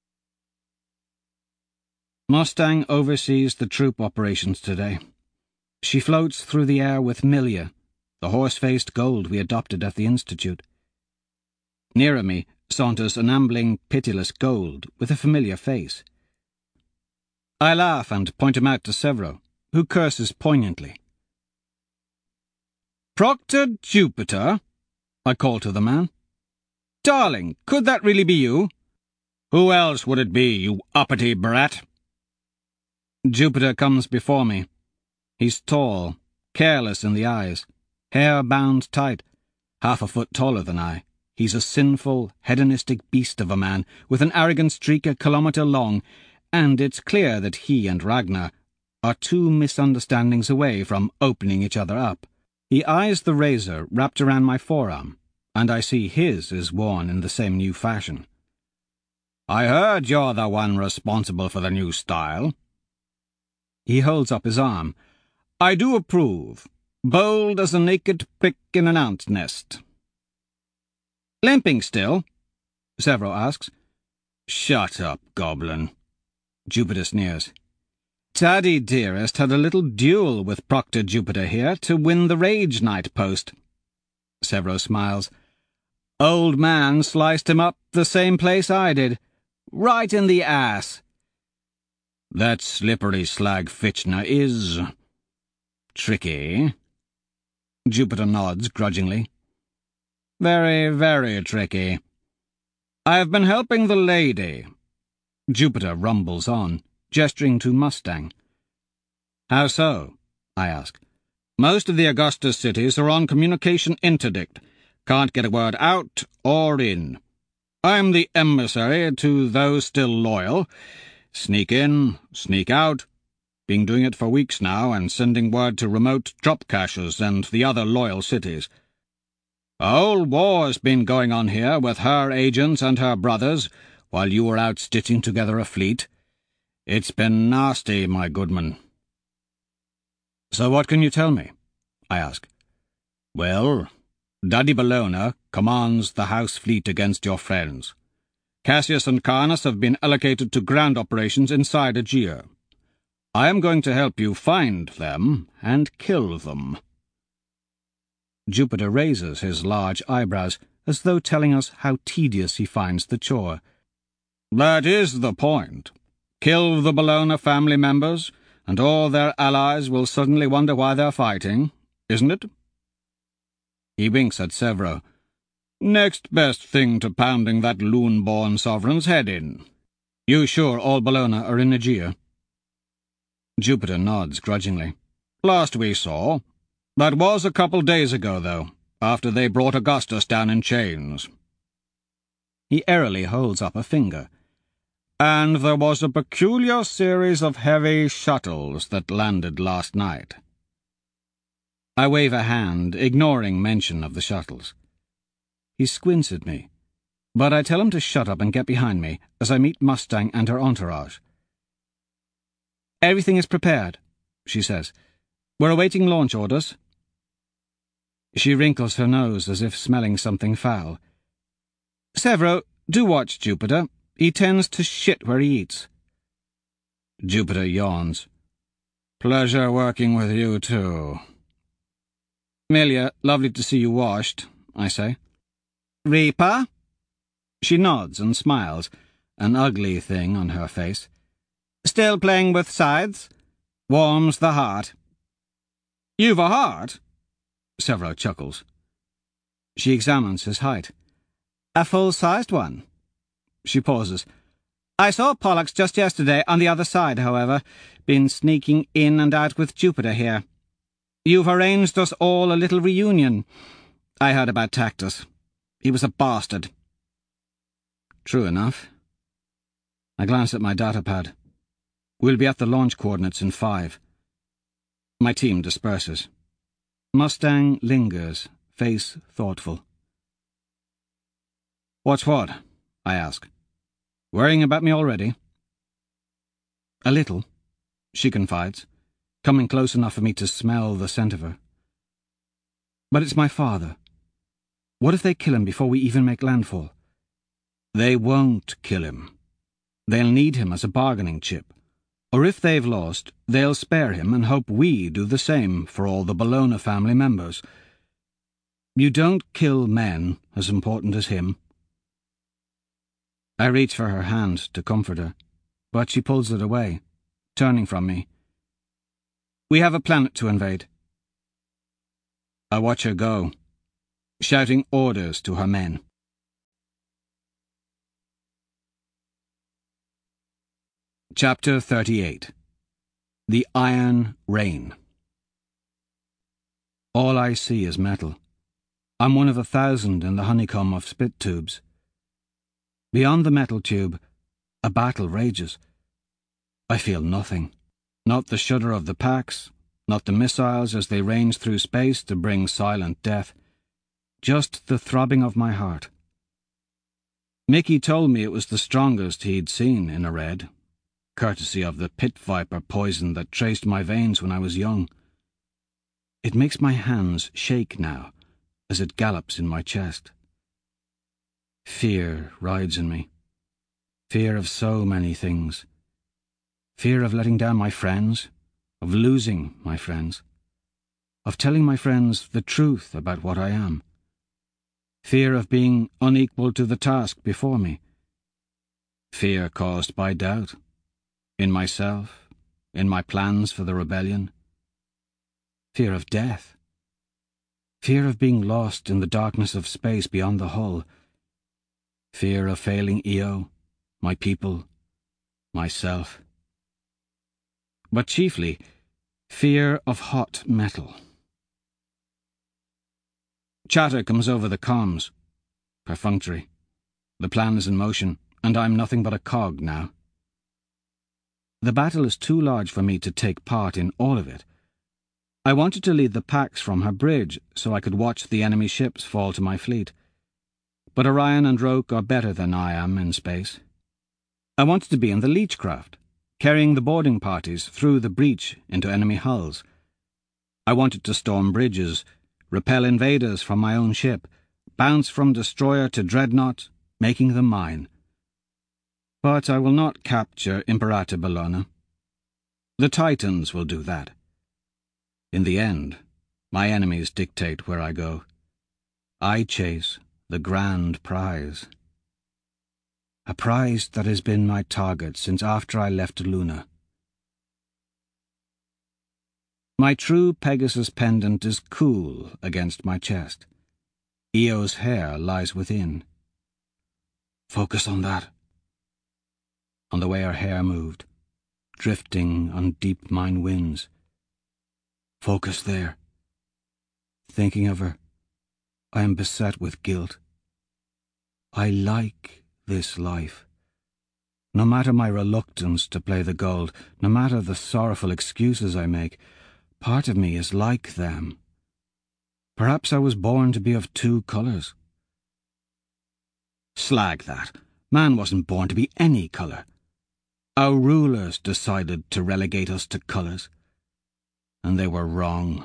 Mustang oversees the troop operations today. She floats through the air with Milia, the horse-faced gold we adopted at the Institute. Nearer me saunters an ambling, pitiless gold with a familiar face. I laugh and point him out to Severo, who curses poignantly. "Proctor Jupiter?" I call to the man. "Darling, could that really be you?" "Who else would it be, you uppity brat?" Jupiter comes before me. He's tall, careless in the eyes, hair bound tight, half a foot taller than I. He's a sinful, hedonistic beast of a man, with an arrogant streak a kilometre long, and it's clear that he and Ragnar are two misunderstandings away from opening each other up. He eyes the razor wrapped around my forearm, and I see his is worn in the same new fashion. "I heard you're the one responsible for the new style." He holds up his arm. "I do approve. Bold as a naked pick in an ant nest." "Limping still?" Severo asks. "Shut up, goblin." Jupiter sneers. "Taddy, dearest, had a little duel with Proctor Jupiter here to win the Rage Knight post." Severo smiles. "Old man sliced him up the same place I did. Right in the ass." "That slippery slag Fitchner is... tricky." Jupiter nods grudgingly. "Very, very tricky. I have been helping the lady." Jupiter rumbles on, gesturing to Mustang. "How so?" I ask. "Most of the Augustus cities are on communication interdict. Can't get a word out or in. I'm the emissary to those still loyal. Sneak in, sneak out. Been doing it for weeks now and sending word to remote drop caches and the other loyal cities. A whole war's been going on here with her agents and her brothers while you were out stitching together a fleet. It's been nasty, my goodman." "So what can you tell me?" I ask. "Well, Daddy Bellona commands the House fleet against your friends. Cassius and Carnus have been allocated to ground operations inside Aegea. I am going to help you find them and kill them." Jupiter raises his large eyebrows, as though telling us how tedious he finds the chore. "That is the point. Kill the Bellona family members, and all their allies will suddenly wonder why they're fighting, isn't it?" He winks at Severo. "Next best thing to pounding that loon-born sovereign's head in. You sure all Bellona are in Aegea?" Jupiter nods grudgingly. "Last we saw. That was a couple days ago, though, after they brought Augustus down in chains." He airily holds up a finger. "And there was a peculiar series of heavy shuttles that landed last night." I wave a hand, ignoring mention of the shuttles. He squints at me, but I tell him to shut up and get behind me as I meet Mustang and her entourage. "Everything is prepared," she says. "We're awaiting launch orders." She wrinkles her nose as if smelling something foul. "Severo, do watch Jupiter. He tends to shit where he eats." Jupiter yawns. "Pleasure working with you, too." "Milia, lovely to see you washed," I say. "Reaper?" She nods and smiles, an ugly thing on her face. "Still playing with scythes? Warms the heart." "You've a heart?" Severo chuckles. She examines his height. "A full-sized one." She pauses. "I saw Pollux just yesterday on the other side, however. Been sneaking in and out with Jupiter here." You've arranged us all a little reunion. I heard about Tactus. He was a bastard. True enough. I glanced at my datapad. We'll be at the launch coordinates in five. My team disperses. Mustang lingers, face thoughtful. What's what? I ask. Worrying about me already? A little, she confides, coming close enough for me to smell the scent of her. But it's my father. What if they kill him before we even make landfall? They won't kill him. They'll need him as a bargaining chip. Or if they've lost, they'll spare him and hope we do the same for all the Bologna family members. You don't kill men as important as him. I reach for her hand to comfort her, but she pulls it away, turning from me. We have a planet to invade. I watch her go, shouting orders to her men. Chapter thirty-eight. The Iron Rain. All I see is metal. I'm one of a thousand in the honeycomb of spit tubes. Beyond the metal tube, a battle rages. I feel nothing. Not the shudder of the packs, not the missiles as they range through space to bring silent death. Just the throbbing of my heart. Mickey told me it was the strongest he'd seen in a red, courtesy of the pit viper poison that traced my veins when I was young. It makes my hands shake now, as it gallops in my chest. Fear rides in me. Fear of so many things. Fear of letting down my friends, of losing my friends, of telling my friends the truth about what I am. Fear of being unequal to the task before me. Fear caused by doubt. In myself, in my plans for the rebellion. Fear of death. Fear of being lost in the darkness of space beyond the hull. Fear of failing E O, my people, myself. But chiefly, fear of hot metal. Chatter comes over the comms. Perfunctory. The plan is in motion, and I'm nothing but a cog now. The battle is too large for me to take part in all of it. I wanted to lead the Pax from her bridge so I could watch the enemy ships fall to my fleet. But Orion and Roke are better than I am in space. I wanted to be in the Leechcraft, carrying the boarding parties through the breach into enemy hulls. I wanted to storm bridges, repel invaders from my own ship, bounce from destroyer to dreadnought, making them mine. But I will not capture Imperator Bologna. The Titans will do that. In the end, my enemies dictate where I go. I chase the grand prize. A prize that has been my target since after I left Luna. My true Pegasus pendant is cool against my chest. E O's hair lies within. Focus on that. On the way her hair moved, drifting on deep mine winds. Focus there. Thinking of her, I am beset with guilt. I like this life. No matter my reluctance to play the gold, no matter the sorrowful excuses I make, part of me is like them. Perhaps I was born to be of two colours. Slag that. Man wasn't born to be any colour. Our rulers decided to relegate us to colours. And they were wrong.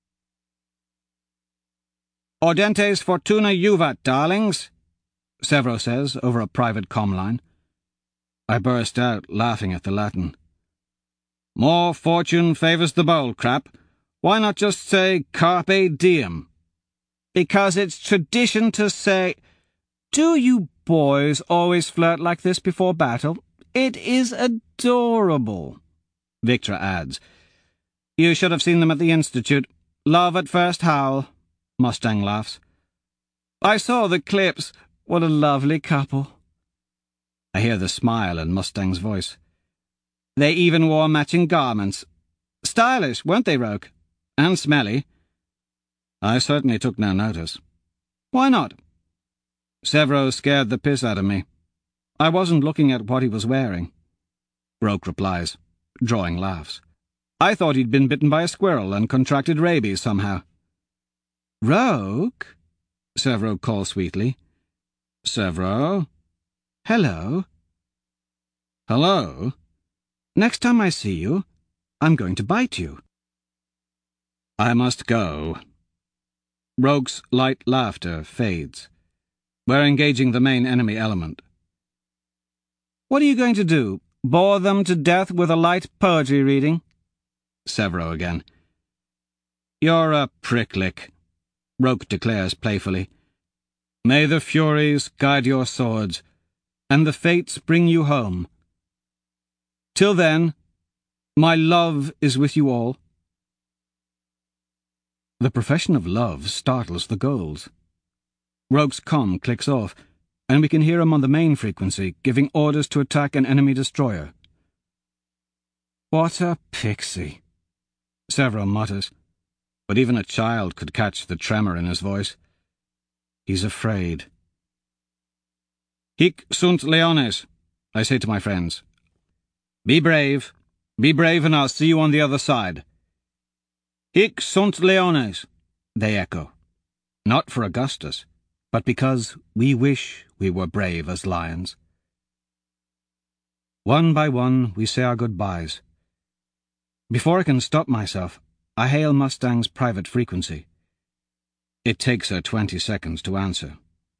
Audentes fortuna juvat, darlings, Severo says over a private comm line. I burst out, laughing at the Latin. More fortune favours the bold, crap. Why not just say carpe diem? Because it's tradition to say... Do you boys always flirt like this before battle? It is adorable, Victra adds. You should have seen them at the Institute. Love at first howl, Mustang laughs. I saw the clips. What a lovely couple. I hear the smile in Mustang's voice. They even wore matching garments. Stylish, weren't they, Roke? And smelly. I certainly took no notice. Why not? Severo scared the piss out of me. I wasn't looking at what he was wearing. Roke replies, drawing laughs. I thought he'd been bitten by a squirrel and contracted rabies somehow. Roke? Severo calls sweetly. Severo? Hello? Hello? Next time I see you, I'm going to bite you. I must go. Roke's light laughter fades. We're engaging the main enemy element. What are you going to do? Bore them to death with a light poetry reading? Severo again. You're a pricklick, Roke declares playfully. May the Furies guide your swords, and the Fates bring you home. Till then, my love is with you all. The profession of love startles the Golds. Roke's comm clicks off, and we can hear him on the main frequency, giving orders to attack an enemy destroyer. What a pixie, Severo mutters, but even a child could catch the tremor in his voice. He's afraid. Hic sunt leones, I say to my friends. Be brave, be brave, and I'll see you on the other side. Hic sunt leones, they echo, not for Augustus, but because we wish we were brave as lions. One by one we say our goodbyes. Before I can stop myself, I hail Mustang's private frequency. It takes her twenty seconds to answer.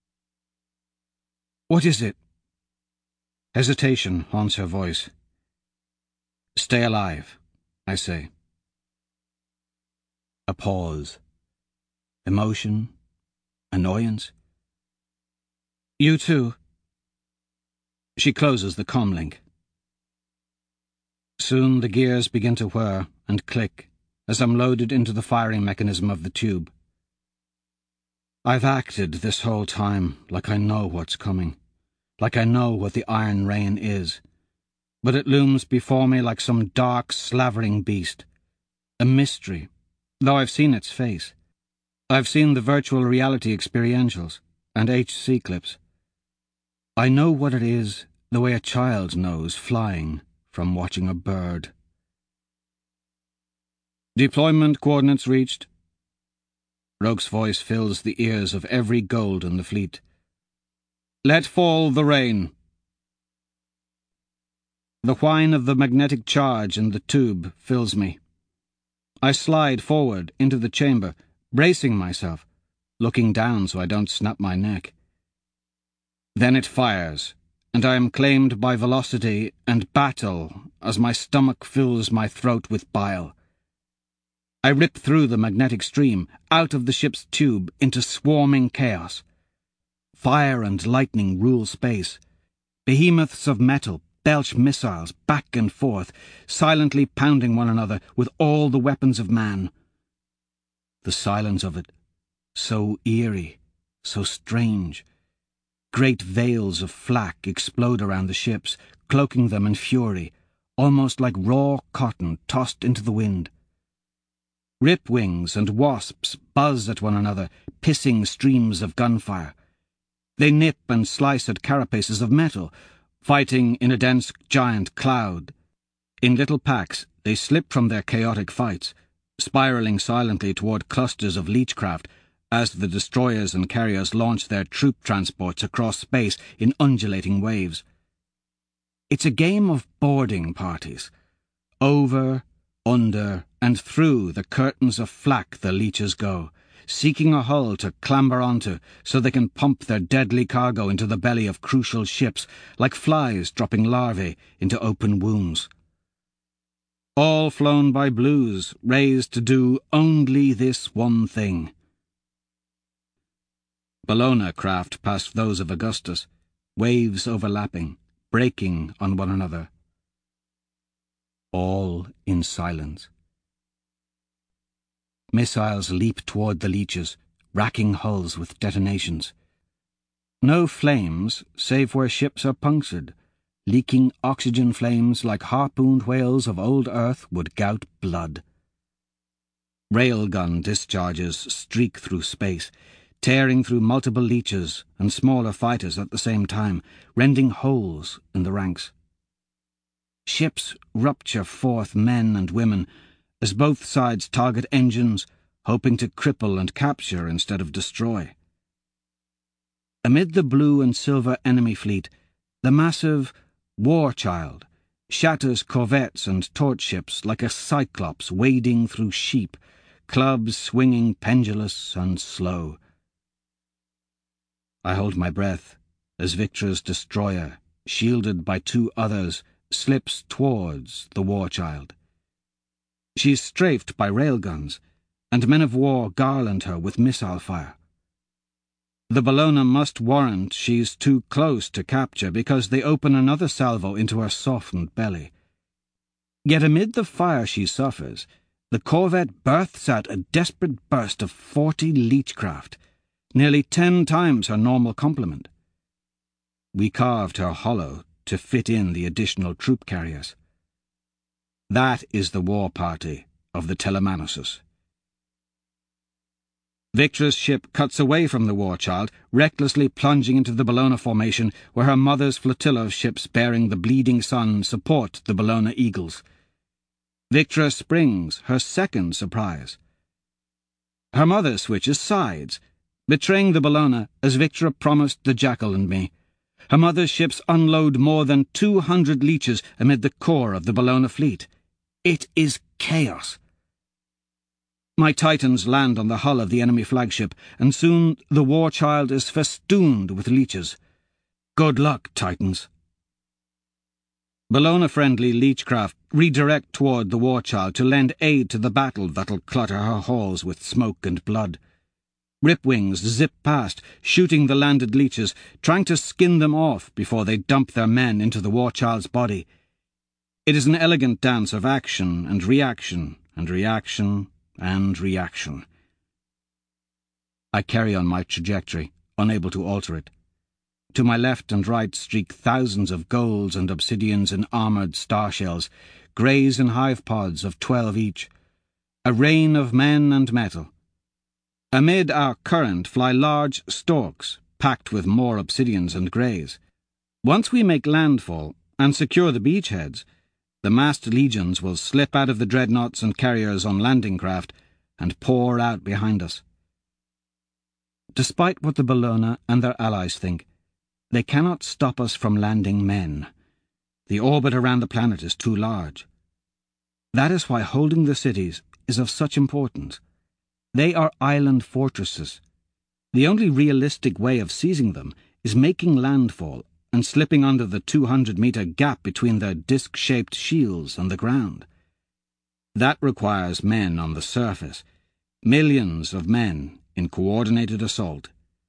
What is it? Hesitation haunts her voice. Stay alive, I say. A pause. Emotion. Annoyance. You too. She closes the comlink. Soon the gears begin to whir and click as I'm loaded into the firing mechanism of the tube. I've acted this whole time like I know what's coming, like I know what the Iron Rain is, but it looms before me like some dark, slavering beast, a mystery, though I've seen its face. I've seen the virtual reality experientials and H C clips. I know what it is the way a child knows flying from watching a bird. Deployment coordinates reached. Roke's voice fills the ears of every Gold in the fleet. Let fall the rain. The whine of the magnetic charge in the tube fills me. I slide forward into the chamber, bracing myself, looking down so I don't snap my neck. Then it fires, and I am claimed by velocity and battle as my stomach fills my throat with bile. I rip through the magnetic stream, out of the ship's tube, into swarming chaos. Fire and lightning rule space. Behemoths of metal belch missiles back and forth, silently pounding one another with all the weapons of man. The silence of it, so eerie, so strange. Great veils of flak explode around the ships, cloaking them in fury, almost like raw cotton tossed into the wind. Ripwings and wasps buzz at one another, pissing streams of gunfire. They nip and slice at carapaces of metal, fighting in a dense giant cloud. In little packs, they slip from their chaotic fights, spiraling silently toward clusters of leechcraft as the destroyers and carriers launch their troop transports across space in undulating waves. It's a game of boarding parties. Over, under, and through the curtains of flak the leeches go, seeking a hull to clamber onto so they can pump their deadly cargo into the belly of crucial ships, like flies dropping larvae into open wounds. All flown by blues, raised to do only this one thing. Bellona craft passed those of Augustus, waves overlapping, breaking on one another. All in silence. Missiles leap toward the leeches, racking hulls with detonations. No flames, save where ships are punctured, leaking oxygen flames like harpooned whales of old Earth would gout blood. Railgun discharges streak through space, tearing through multiple leeches and smaller fighters at the same time, rending holes in the ranks. Ships rupture forth men and women as both sides target engines, hoping to cripple and capture instead of destroy. Amid the blue and silver enemy fleet, the massive War Child shatters corvettes and torch ships like a cyclops wading through sheep, clubs swinging pendulous and slow. I hold my breath as Victra's destroyer, shielded by two others, slips towards the War Child. She is strafed by railguns, and men of war garland her with missile fire. The Bellona must warrant she's too close to capture because they open another salvo into her softened belly. Yet amid the fire she suffers, the corvette births out a desperate burst of forty Leechcraft, nearly ten times her normal complement. We carved her hollow to fit in the additional troop carriers. That is the war party of the Telemanosus. Victra's ship cuts away from the War Child, recklessly plunging into the Bellona formation where her mother's flotilla of ships bearing the bleeding sun support the Bellona Eagles. Victra springs, her second surprise. Her mother switches sides, betraying the Bellona as Victra promised the Jackal and me. Her mother's ships unload more than two hundred leeches amid the core of the Bellona fleet. It is chaos. My Titans land on the hull of the enemy flagship, and soon the War Child is festooned with leeches. Good luck, Titans. Bellona-friendly Leechcraft redirect toward the War Child to lend aid to the battle that'll clutter her halls with smoke and blood. Ripwings zip past, shooting the landed leeches, trying to skin them off before they dump their men into the War Child's body. It is an elegant dance of action and reaction and reaction and reaction. I carry on my trajectory, unable to alter it. To my left and right streak thousands of golds and obsidians in armoured starshells, greys in hive pods of twelve each. A rain of men and metal. Amid our current fly large storks, packed with more obsidians and greys. Once we make landfall and secure the beachheads, the massed legions will slip out of the dreadnoughts and carriers on landing craft and pour out behind us. Despite what the Bellona and their allies think, they cannot stop us from landing men. The orbit around the planet is too large. That is why holding the cities is of such importance. They are island fortresses. The only realistic way of seizing them is making landfall and slipping under the two hundred metre gap between their disc-shaped shields and the ground. That requires men on the surface, millions of men in coordinated assault.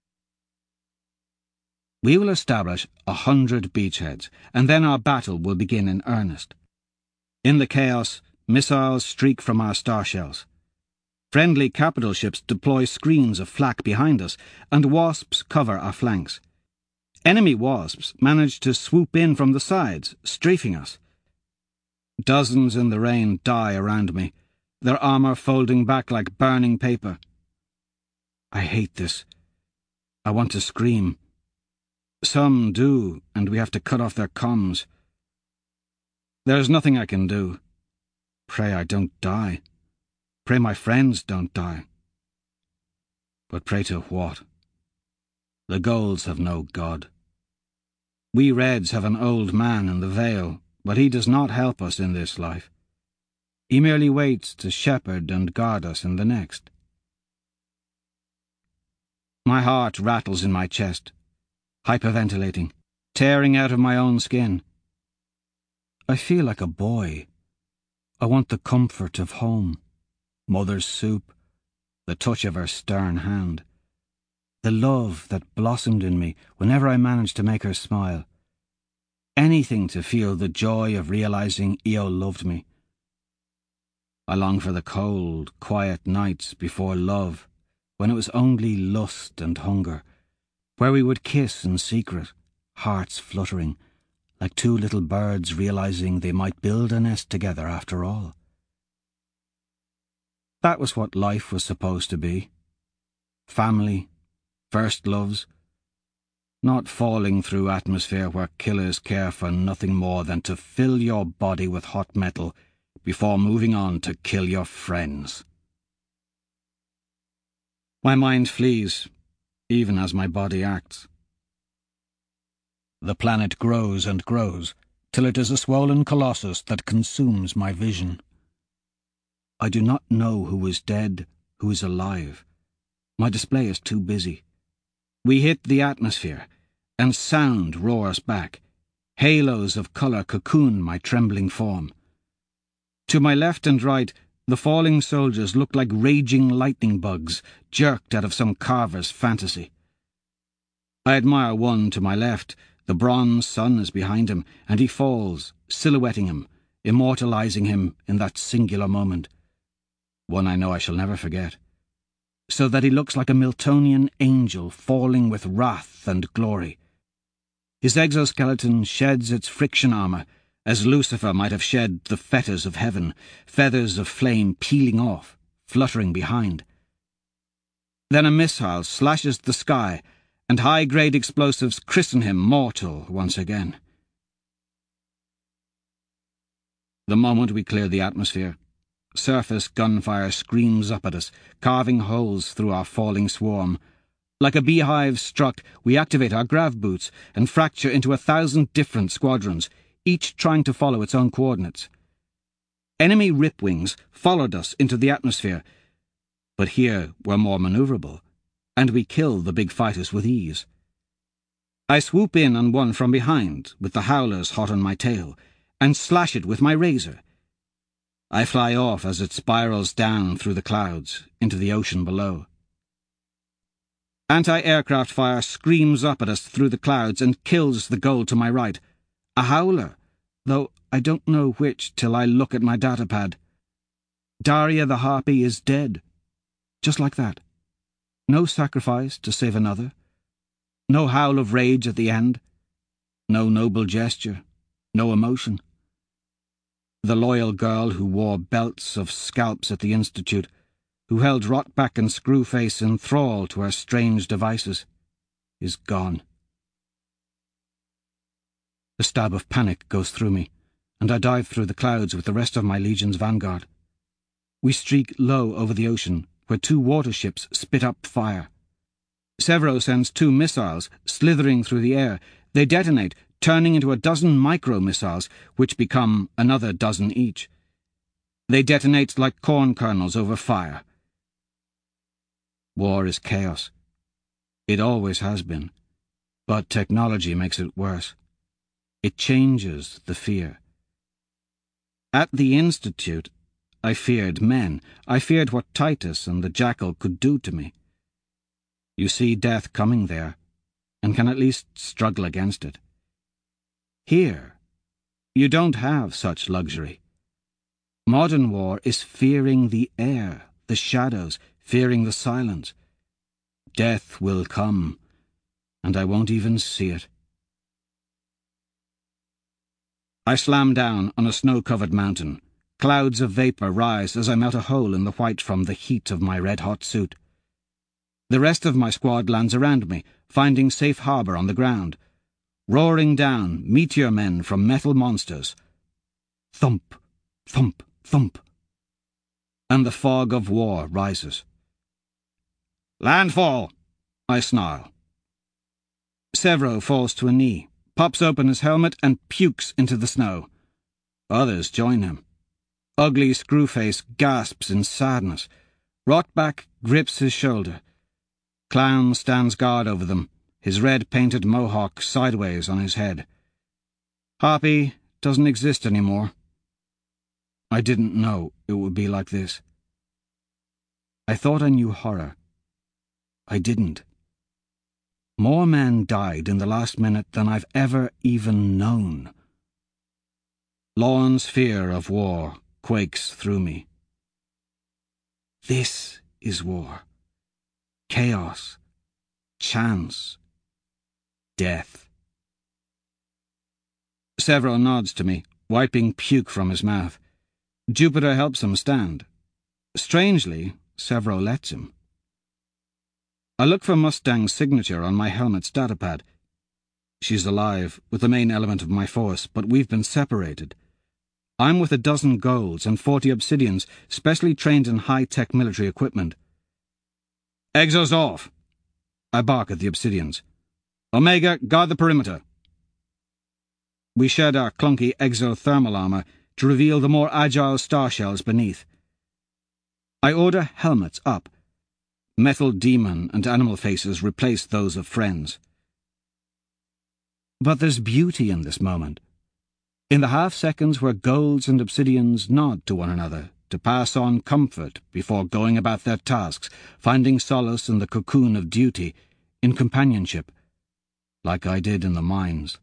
We will establish a hundred beachheads, and then our battle will begin in earnest. In the chaos, missiles streak from our starshells. Friendly capital ships deploy screens of flak behind us, and wasps cover our flanks. Enemy wasps manage to swoop in from the sides, strafing us. Dozens in the rain die around me, their armour folding back like burning paper. I hate this. I want to scream. Some do, and we have to cut off their comms. There's nothing I can do. Pray I don't die. Pray my friends don't die. But pray to what? The Golds have no god. We Reds have an old man in the Vale, but he does not help us in this life. He merely waits to shepherd and guard us in the next. My heart rattles in my chest, hyperventilating, tearing out of my own skin. I feel like a boy. I want the comfort of home, mother's soup, the touch of her stern hand, the love that blossomed in me whenever I managed to make her smile. Anything to feel the joy of realizing Io loved me. I long for the cold, quiet nights before love, when it was only lust and hunger, where we would kiss in secret, hearts fluttering, like two little birds realizing they might build a nest together after all. That was what life was supposed to be. Family, first loves, not falling through atmosphere where killers care for nothing more than to fill your body with hot metal before moving on to kill your friends. My mind flees, even as my body acts. The planet grows and grows, till it is a swollen colossus that consumes my vision. I do not know who is dead, who is alive. My display is too busy. We hit the atmosphere, and sound roars back. Halos of colour cocoon my trembling form. To my left and right, the falling soldiers look like raging lightning bugs, jerked out of some carver's fantasy. I admire one to my left. The bronze sun is behind him, and he falls, silhouetting him, immortalizing him in that singular moment. One I know I shall never forget. So that he looks like a Miltonian angel falling with wrath and glory. His exoskeleton sheds its friction armour, as Lucifer might have shed the fetters of heaven, feathers of flame peeling off, fluttering behind. Then a missile slashes the sky, and high-grade explosives christen him mortal once again. The moment we clear the atmosphere, surface gunfire screams up at us, carving holes through our falling swarm. Like a beehive struck, we activate our grav boots and fracture into a thousand different squadrons, each trying to follow its own coordinates. Enemy Ripwings followed us into the atmosphere, but here we're more maneuverable, and we kill the big fighters with ease. I swoop in on one from behind, with the howlers hot on my tail, and slash it with my razor. I fly off as it spirals down through the clouds, into the ocean below. Anti-aircraft fire screams up at us through the clouds and kills the goal to my right. A howler, though I don't know which till I look at my datapad. Daria the Harpy is dead. Just like that. No sacrifice to save another. No howl of rage at the end. No noble gesture. No emotion. The loyal girl who wore belts of scalps at the Institute, who held Rotback and Screwface in thrall to her strange devices, is gone. A stab of panic goes through me, and I dive through the clouds with the rest of my Legion's vanguard. We streak low over the ocean, where two waterships spit up fire. Severo sends two missiles, slithering through the air. They detonate, turning into a dozen micro-missiles, which become another dozen each. They detonate like corn kernels over fire. War is chaos. It always has been. But technology makes it worse. It changes the fear. At the Institute, I feared men. I feared what Titus and the Jackal could do to me. You see death coming there, and can at least struggle against it. Here, you don't have such luxury. Modern war is fearing the air, the shadows, fearing the silence. Death will come, and I won't even see it. I slam down on a snow-covered mountain. Clouds of vapour rise as I melt a hole in the white from the heat of my red-hot suit. The rest of my squad lands around me, finding safe harbour on the ground. Roaring down, meteor men from metal monsters. Thump, thump, thump. And the fog of war rises. "Landfall!" I snarl. Severo falls to a knee, pops open his helmet and pukes into the snow. Others join him. Ugly Screwface gasps in sadness. Rotback grips his shoulder. Clown stands guard over them, his red-painted mohawk sideways on his head. Harpy doesn't exist anymore. I didn't know it would be like this. I thought I knew horror. I didn't. More men died in the last minute than I've ever even known. Lorne's fear of war quakes through me. This is war. Chaos. Chance. Death. Severo nods to me, wiping puke from his mouth. Jupiter helps him stand. Strangely, Severo lets him. I look for Mustang's signature on my helmet's datapad. She's alive, with the main element of my force, but we've been separated. I'm with a dozen golds and forty obsidians, specially trained in high-tech military equipment. Exos off! I bark at the obsidians. Omega, guard the perimeter. We shed our clunky exothermal armor to reveal the more agile star shells beneath. I order helmets up. Metal demon and animal faces replace those of friends. But there's beauty in this moment. In the half-seconds where golds and obsidians nod to one another to pass on comfort before going about their tasks, finding solace in the cocoon of duty, in companionship, like I did in the mines.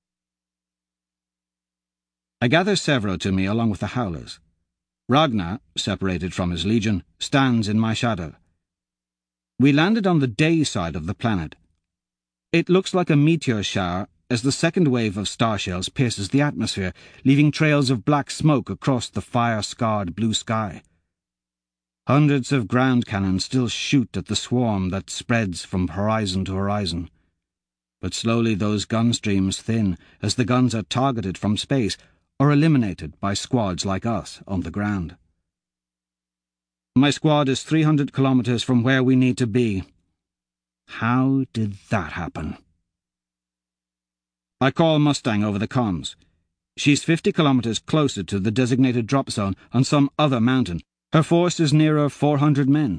I gather Severo to me along with the Howlers. Ragnar, separated from his legion, stands in my shadow. We landed on the day side of the planet. It looks like a meteor shower as the second wave of star shells pierces the atmosphere, leaving trails of black smoke across the fire-scarred blue sky. Hundreds of ground cannons still shoot at the swarm that spreads from horizon to horizon. But slowly those gun streams thin as the guns are targeted from space or eliminated by squads like us on the ground. My squad is three hundred kilometers from where we need to be. How did that happen? I call Mustang over the comms. She's fifty kilometers closer to the designated drop zone on some other mountain. Her force is nearer four hundred men.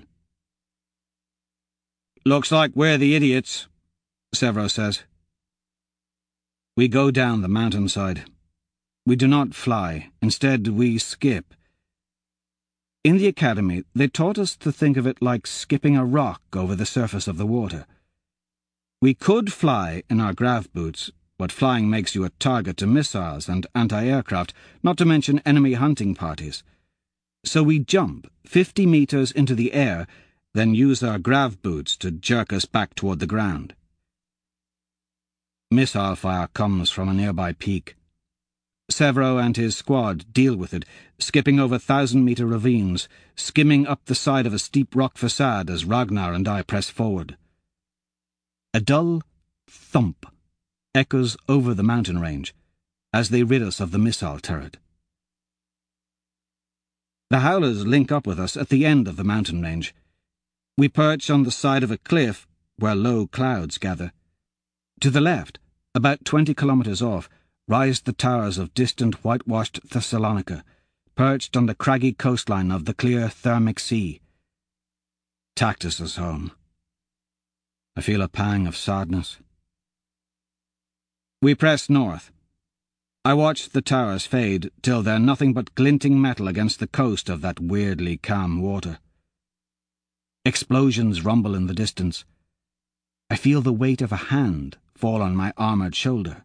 Looks like we're the idiots, Severo says. We go down the mountainside. We do not fly. Instead, we skip. In the academy, they taught us to think of it like skipping a rock over the surface of the water. We could fly in our grav boots, but flying makes you a target to missiles and anti-aircraft, not to mention enemy hunting parties. So we jump fifty meters into the air, then use our grav boots to jerk us back toward the ground. Missile fire comes from a nearby peak. Severo and his squad deal with it, skipping over thousand-meter ravines, skimming up the side of a steep rock facade as Ragnar and I press forward. A dull thump echoes over the mountain range as they rid us of the missile turret. The Howlers link up with us at the end of the mountain range. We perch on the side of a cliff where low clouds gather. To the left, about twenty kilometers off, rise the towers of distant whitewashed Thessalonica, perched on the craggy coastline of the clear thermic sea. Tactus is home. I feel a pang of sadness. We press north. I watch the towers fade till they're nothing but glinting metal against the coast of that weirdly calm water. Explosions rumble in the distance. I feel the weight of a hand fall on my armored shoulder.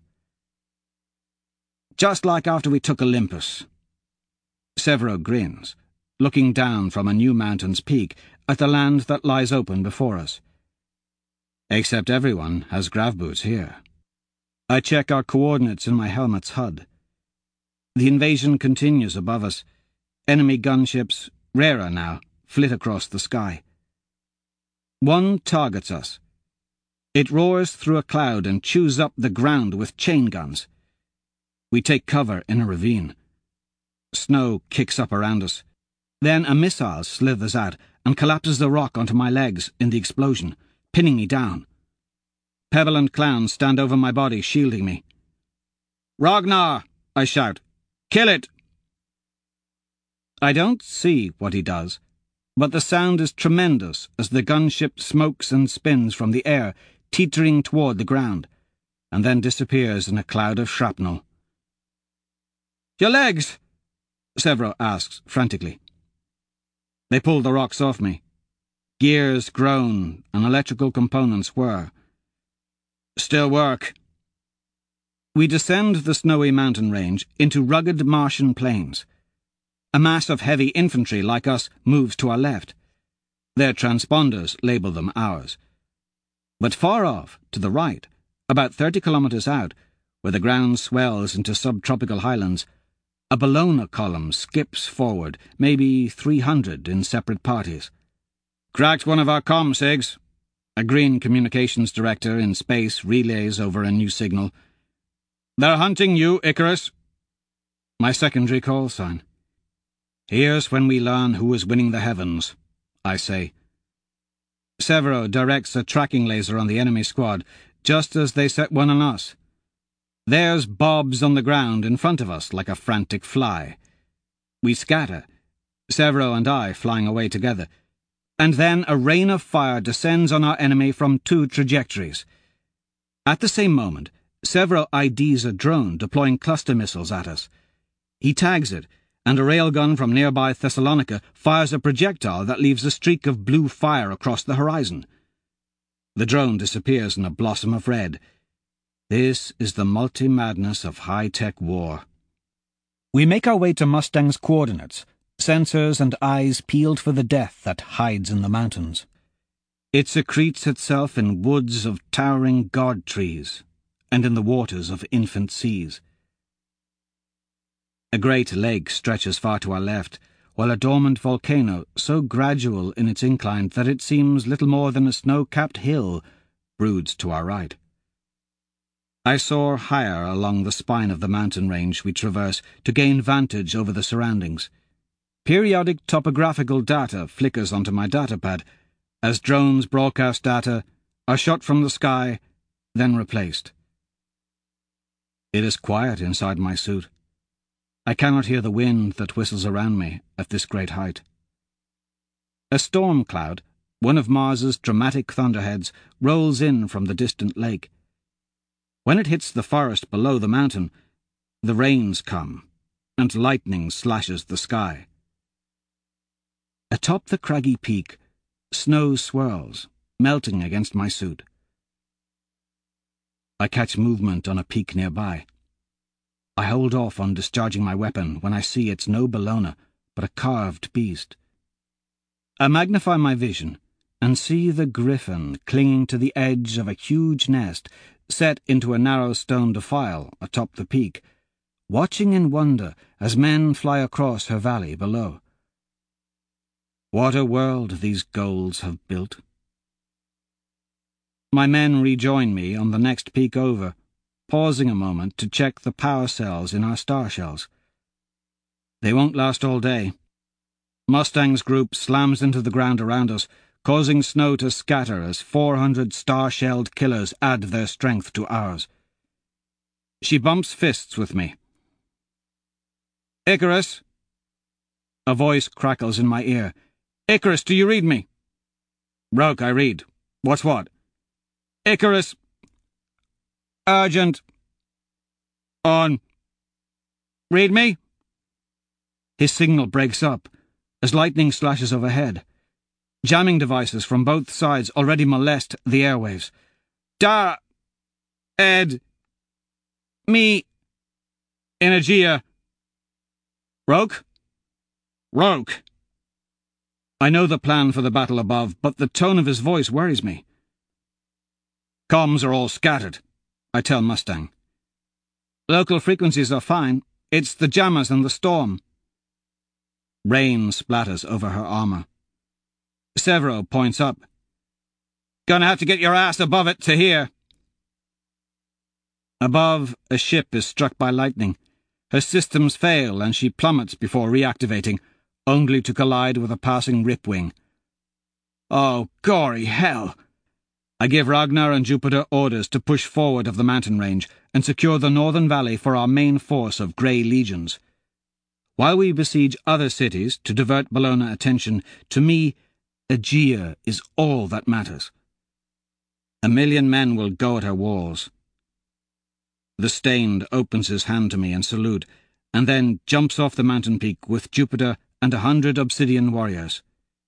Just like after we took Olympus. Severo grins, looking down from a new mountain's peak at the land that lies open before us. Except everyone has grav boots here. I check our coordinates in my helmet's H U D. The invasion continues above us. Enemy gunships, rarer now, flit across the sky. One targets us. It roars through a cloud and chews up the ground with chain guns. We take cover in a ravine. Snow kicks up around us. Then a missile slithers out and collapses the rock onto my legs in the explosion, pinning me down. Pebble and Clown stand over my body, shielding me. "Ragnar!" I shout. "Kill it!" I don't see what he does, but the sound is tremendous as the gunship smokes and spins from the air, teetering toward the ground, and then disappears in a cloud of shrapnel. "Your legs?" Severo asks frantically. They pull the rocks off me. Gears groan and electrical components whir. "Still work." We descend the snowy mountain range into rugged Martian plains. A mass of heavy infantry like us moves to our left. Their transponders label them ours. But far off, to the right, about thirty kilometers out, where the ground swells into subtropical highlands, A Bellona column skips forward, maybe three hundred in separate parties. Cracked one of our comm sigs. A green communications director in space relays over a new signal. They're hunting you, Icarus. My secondary call sign. Here's when we learn who is winning the heavens, I say. Severo directs a tracking laser on the enemy squad, just as they set one on us. There's Bobs on the ground in front of us like a frantic fly. We scatter, Severo and I flying away together, and then a rain of fire descends on our enemy from two trajectories. At the same moment, Severo I Ds a drone deploying cluster missiles at us. He tags it, and a railgun from nearby Thessalonica fires a projectile that leaves a streak of blue fire across the horizon. The drone disappears in a blossom of red. This is the multi-madness of high-tech war. We make our way to Mustang's coordinates, sensors and eyes peeled for the death that hides in the mountains. It secretes itself in woods of towering god trees, and in the waters of infant seas. A great lake stretches far to our left, while a dormant volcano, so gradual in its incline that it seems little more than a snow-capped hill, broods to our right. I soar higher along the spine of the mountain range we traverse to gain vantage over the surroundings. Periodic topographical data flickers onto my datapad, as drones broadcast data are shot from the sky, then replaced. It is quiet inside my suit. I cannot hear the wind that whistles around me at this great height. A storm cloud, one of Mars's dramatic thunderheads, rolls in from the distant lake. When it hits the forest below the mountain, the rains come, and lightning slashes the sky. Atop the craggy peak, snow swirls, melting against my suit. I catch movement on a peak nearby. I hold off on discharging my weapon when I see it's no Bellona, but a carved beast. I magnify my vision and see the griffin clinging to the edge of a huge nest set into a narrow stone defile atop the peak, watching in wonder as men fly across her valley below. What a world these Golds have built. My men rejoin me on the next peak over, pausing a moment to check the power cells in our star shells. They won't last all day. Mustang's group slams into the ground around us, causing snow to scatter as four hundred star-shelled killers add their strength to ours. She bumps fists with me. "Icarus!" A voice crackles in my ear. "Icarus, do you read me?" "Roke, I read. What's what?" "Icarus! Urgent! On! Read me?" His signal breaks up as lightning slashes overhead. Jamming devices from both sides already molest the airwaves. "Da! Ed! Me! Energia! Roke? Roke!" I know the plan for the battle above, but the tone of his voice worries me. "Comms are all scattered," I tell Mustang. "Local frequencies are fine. It's the jammers and the storm." Rain splatters over her armor. Severo points up. "Gonna have to get your ass above it to hear." Above, a ship is struck by lightning. Her systems fail and she plummets before reactivating, only to collide with a passing ripwing. Oh, gory hell! I give Ragnar and Jupiter orders to push forward of the mountain range and secure the northern valley for our main force of Grey Legions. While we besiege other cities to divert Bellona attention, to me, Aegea is all that matters. A million men will go at her walls. The Stained opens his hand to me in salute, and then jumps off the mountain peak with Jupiter and a hundred obsidian warriors.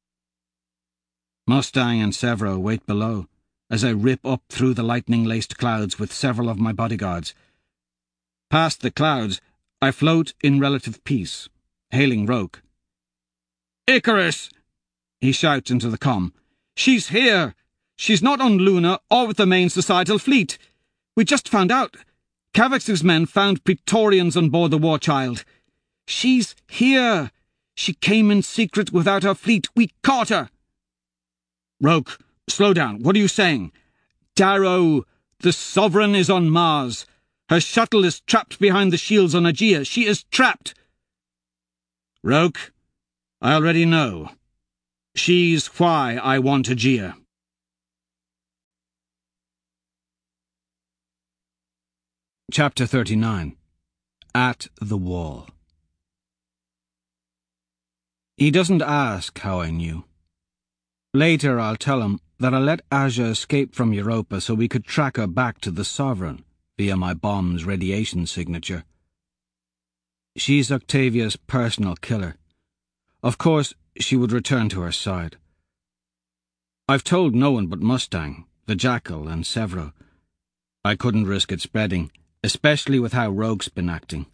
Mustang and Severo wait below, as I rip up through the lightning-laced clouds with several of my bodyguards. Past the clouds, I float in relative peace, hailing Roke. "Icarus!" he shouts into the comm. "She's here! She's not on Luna or with the main societal fleet. We just found out. Cavex's men found Praetorians on board the War Child. She's here! She came in secret without her fleet. We caught her! Roke, slow down. What are you saying? Darrow, the Sovereign is on Mars. Her shuttle is trapped behind the shields on Aegea. She is trapped! Roke, I already know. She's why I want Aegea. Chapter thirty-nine. At the Wall. He doesn't ask how I knew. Later I'll tell him that I let Aja escape from Europa so we could track her back to the Sovereign via my bomb's radiation signature. She's Octavia's personal killer. Of course, she would return to her side. I've told no one but Mustang, the Jackal, and Severo. I couldn't risk it spreading, especially with how Roke's been acting.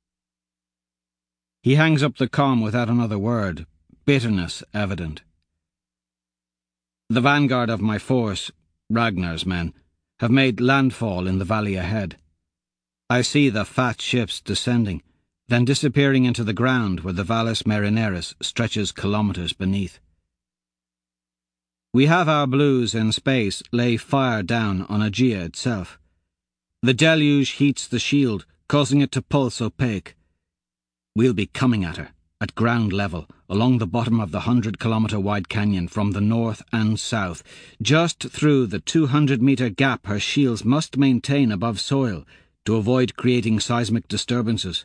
He hangs up the comm without another word, bitterness evident. The vanguard of my force, Ragnar's men, have made landfall in the valley ahead. I see the fat ships descending, then disappearing into the ground where the Valles Marineris stretches kilometres beneath. We have our blues in space lay fire down on Aegea itself. The deluge heats the shield, causing it to pulse opaque. We'll be coming at her, at ground level, along the bottom of the hundred-kilometre-wide canyon from the north and south, just through the two-hundred-metre gap her shields must maintain above soil to avoid creating seismic disturbances.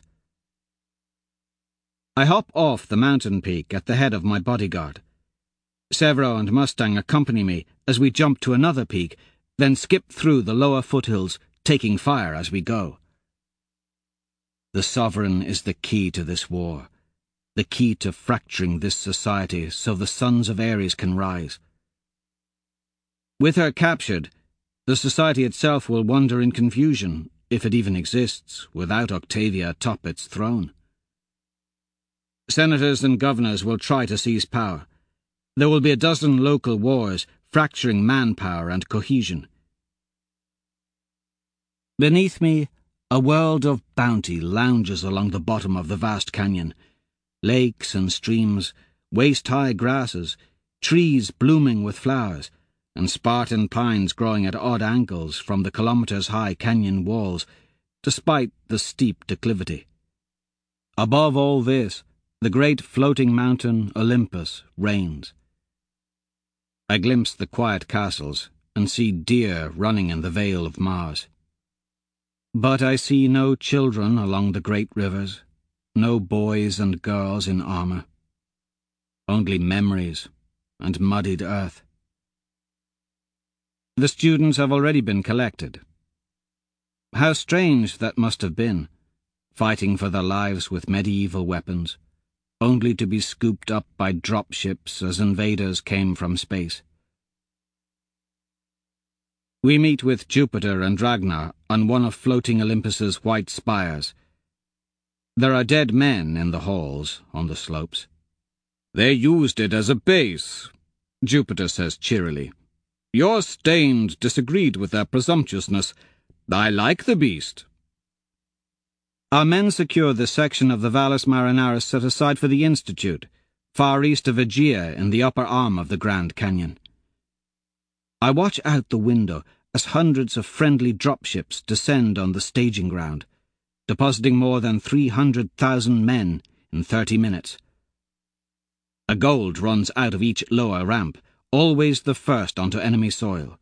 I hop off the mountain peak at the head of my bodyguard. Severo and Mustang accompany me as we jump to another peak, then skip through the lower foothills, taking fire as we go. The Sovereign is the key to this war, the key to fracturing this society so the sons of Ares can rise. With her captured, the society itself will wander in confusion, if it even exists, without Octavia atop its throne. Senators and governors will try to seize power. There will be a dozen local wars, fracturing manpower and cohesion. Beneath me, a world of bounty lounges along the bottom of the vast canyon. Lakes and streams, waist-high grasses, trees blooming with flowers, and Spartan pines growing at odd angles from the kilometres-high canyon walls, despite the steep declivity. Above all this, the great floating mountain Olympus reigns. I glimpse the quiet castles and see deer running in the Vale of Mars. But I see no children along the great rivers, no boys and girls in armour. Only memories and muddied earth. The students have already been collected. How strange that must have been, fighting for their lives with medieval weapons, only to be scooped up by dropships as invaders came from space. We meet with Jupiter and Ragnar on one of floating Olympus's white spires. There are dead men in the halls, on the slopes. They used it as a base, Jupiter says cheerily. Your Stained disagreed with their presumptuousness. I like the beast. Our men secure the section of the Valles Marineris set aside for the Institute, far east of Aegea in the upper arm of the Grand Canyon. I watch out the window as hundreds of friendly dropships descend on the staging ground, depositing more than three hundred thousand men in thirty minutes. A gold runs out of each lower ramp, always the first onto enemy soil.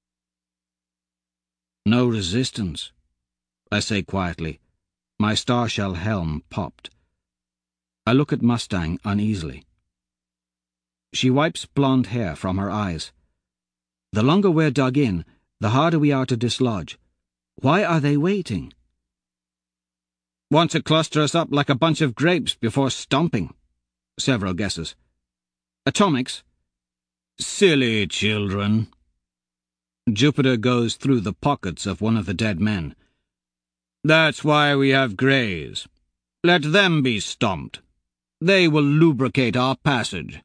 No resistance, I say quietly. My starshell helm popped. I look at Mustang uneasily. She wipes blonde hair from her eyes. The longer we're dug in, the harder we are to dislodge. Why are they waiting? Want to cluster us up like a bunch of grapes before stomping, Severo guesses. Atomics? Silly children. Jupiter goes through the pockets of one of the dead men. That's why we have greys. Let them be stomped. They will lubricate our passage.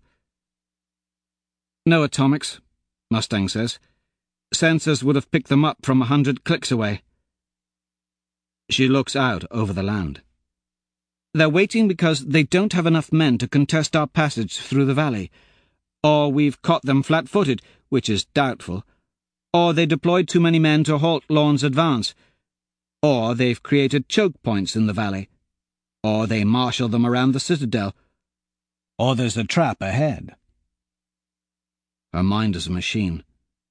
No atomics, Mustang says. Sensors would have picked them up from a hundred clicks away. She looks out over the land. They're waiting because they don't have enough men to contest our passage through the valley. Or we've caught them flat-footed, which is doubtful. Or they deployed too many men to halt Lorne's advance. Or they've created choke points in the valley. Or they marshal them around the citadel. Or there's a trap ahead. Her mind is a machine.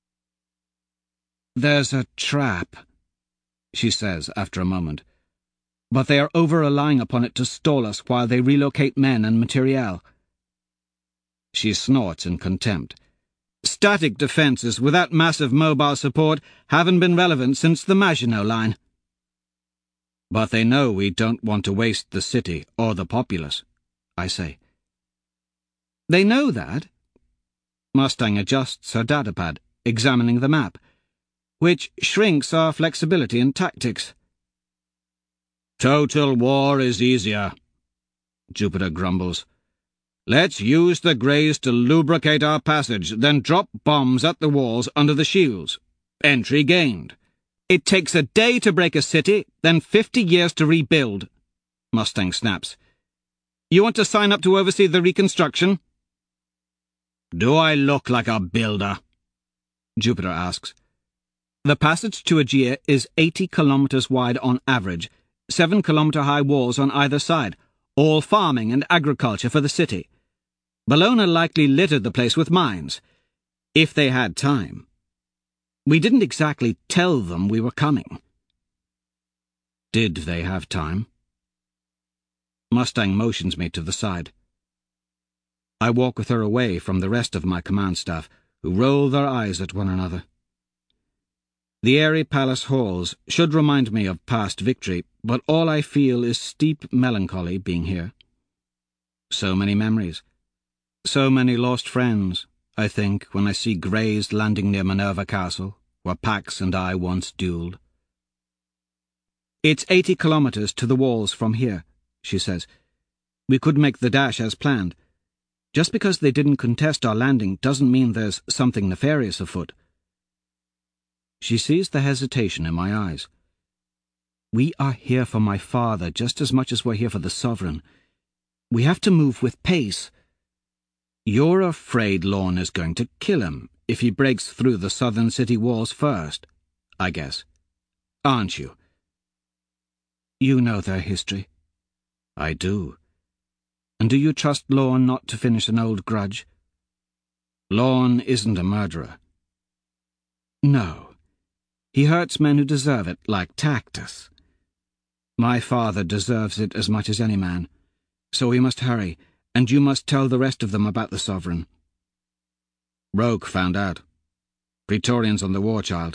There's a trap, she says after a moment. But they are over-relying upon it to stall us while they relocate men and materiel. She snorts in contempt. Static defences without massive mobile support haven't been relevant since the Maginot Line. But they know we don't want to waste the city or the populace, I say. They know that? Mustang adjusts her datapad, examining the map, which shrinks our flexibility in tactics. Total war is easier, Jupiter grumbles. Let's use the Greys to lubricate our passage, then drop bombs at the walls under the shields. Entry gained. It takes a day to break a city, then fifty years to rebuild, Mustang snaps. You want to sign up to oversee the reconstruction? Do I look like a builder? Jupiter asks. The passage to Aegea is eighty kilometers wide on average, seven kilometer high walls on either side, all farming and agriculture for the city. Bologna likely littered the place with mines, if they had time. We didn't exactly tell them we were coming. Did they have time? Mustang motions me to the side. I walk with her away from the rest of my command staff, who roll their eyes at one another. The airy palace halls should remind me of past victory, but all I feel is steep melancholy being here. So many memories. So many lost friends, I think, when I see Greys landing near Minerva Castle, where Pax and I once duelled. It's eighty kilometers to the walls from here, she says. We could make the dash as planned. Just because they didn't contest our landing doesn't mean there's something nefarious afoot. She sees the hesitation in my eyes. We are here for my father just as much as we're here for the Sovereign. We have to move with pace. You're afraid Lorne is going to kill him if he breaks through the southern city walls first, I guess. Aren't you? You know their history. I do. And do you trust Lorne not to finish an old grudge? Lorne isn't a murderer. No. He hurts men who deserve it, like Tactus. My father deserves it as much as any man. So we must hurry, and you must tell the rest of them about the Sovereign. Roke found out. Praetorians on the War Child.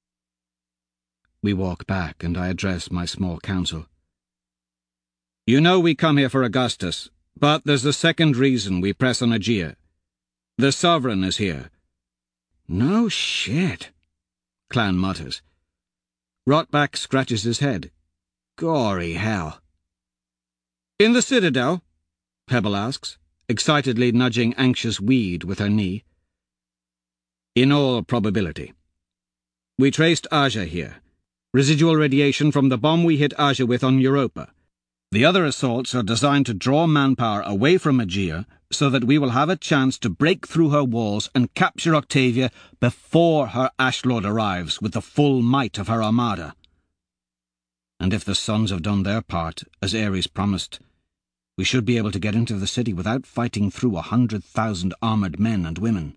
We walk back, and I address my small council. You know we come here for Augustus, but there's a second reason we press on Aegea. The Sovereign is here. No shit, Clown mutters. Rotback scratches his head. Gory hell. In the Citadel? Pebble asks, excitedly nudging anxious Weed with her knee. In all probability. We traced Aja here. Residual radiation from the bomb we hit Aja with on Europa. The other assaults are designed to draw manpower away from Aegea so that we will have a chance to break through her walls and capture Octavia before her Ashlord arrives with the full might of her armada. And if the Sons have done their part, as Ares promised, we should be able to get into the city without fighting through a hundred thousand armoured men and women.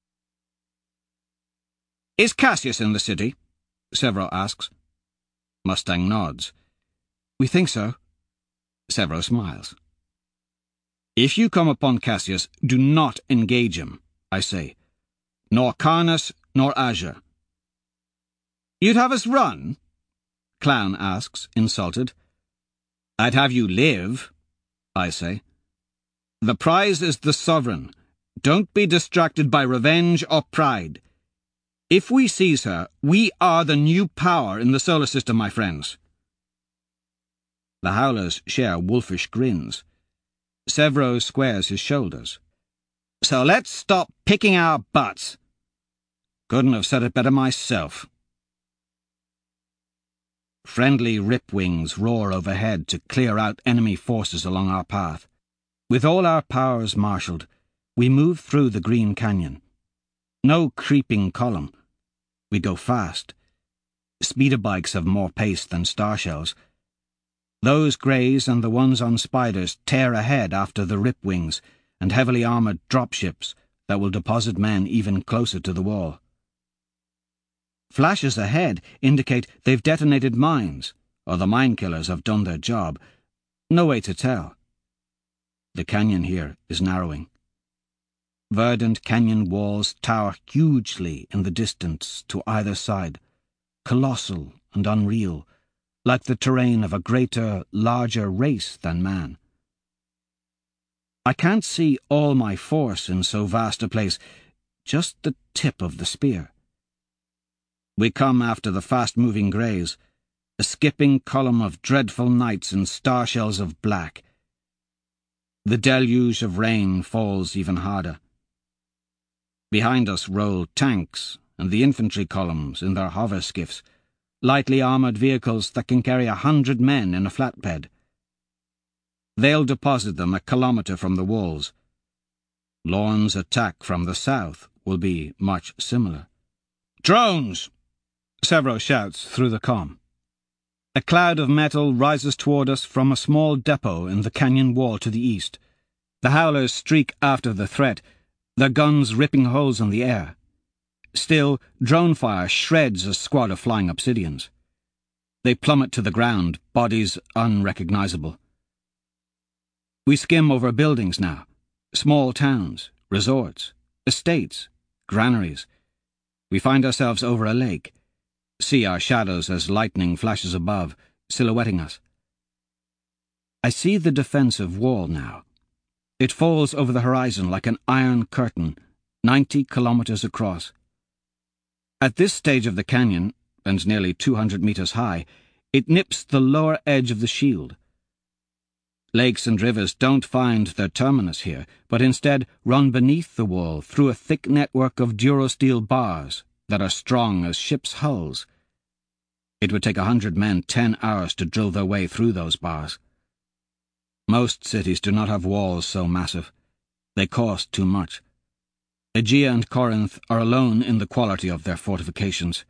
Is Cassius in the city? Severo asks. Mustang nods. We think so. Severo smiles. If you come upon Cassius, do not engage him, I say. Nor Carnus, nor Aja. You'd have us run? Clown asks, insulted. I'd have you live, I say. The prize is the Sovereign. Don't be distracted by revenge or pride. If we seize her, we are the new power in the solar system, my friends. The Howlers share wolfish grins. Severo squares his shoulders. So let's stop picking our butts. Couldn't have said it better myself. Friendly ripwings roar overhead to clear out enemy forces along our path. With all our powers marshalled, we move through the green canyon. No creeping column. We go fast. Speeder bikes have more pace than starshells. Those greys and the ones on spiders tear ahead after the ripwings and heavily armoured dropships that will deposit men even closer to the wall. Flashes ahead indicate they've detonated mines, or the mine killers have done their job. No way to tell. The canyon here is narrowing. Verdant canyon walls tower hugely in the distance to either side, colossal and unreal, like the terrain of a greater, larger race than man. I can't see all my force in so vast a place, just the tip of the spear. We come after the fast-moving greys, a skipping column of dreadful knights in starshells of black. The deluge of rain falls even harder. Behind us roll tanks and the infantry columns in their hover skiffs, lightly armoured vehicles that can carry a hundred men in a flatbed. They'll deposit them a kilometre from the walls. Lorne's attack from the south will be much similar. "Drones!" Severo shouts through the comm. A cloud of metal rises toward us from a small depot in the canyon wall to the east. The howlers streak after the threat, their guns ripping holes in the air. Still, drone fire shreds a squad of flying obsidians. They plummet to the ground, bodies unrecognizable. We skim over buildings now, small towns, resorts, estates, granaries. We find ourselves over a lake, see our shadows as lightning flashes above, silhouetting us. I see the defensive wall now. It falls over the horizon like an iron curtain, ninety kilometers across. At this stage of the canyon, and nearly two hundred meters high, it nips the lower edge of the shield. Lakes and rivers don't find their terminus here, but instead run beneath the wall through a thick network of durosteel bars that are strong as ships' hulls. It would take a hundred men ten hours to drill their way through those bars. Most cities do not have walls so massive. They cost too much. Aegea and Corinth are alone in the quality of their fortifications.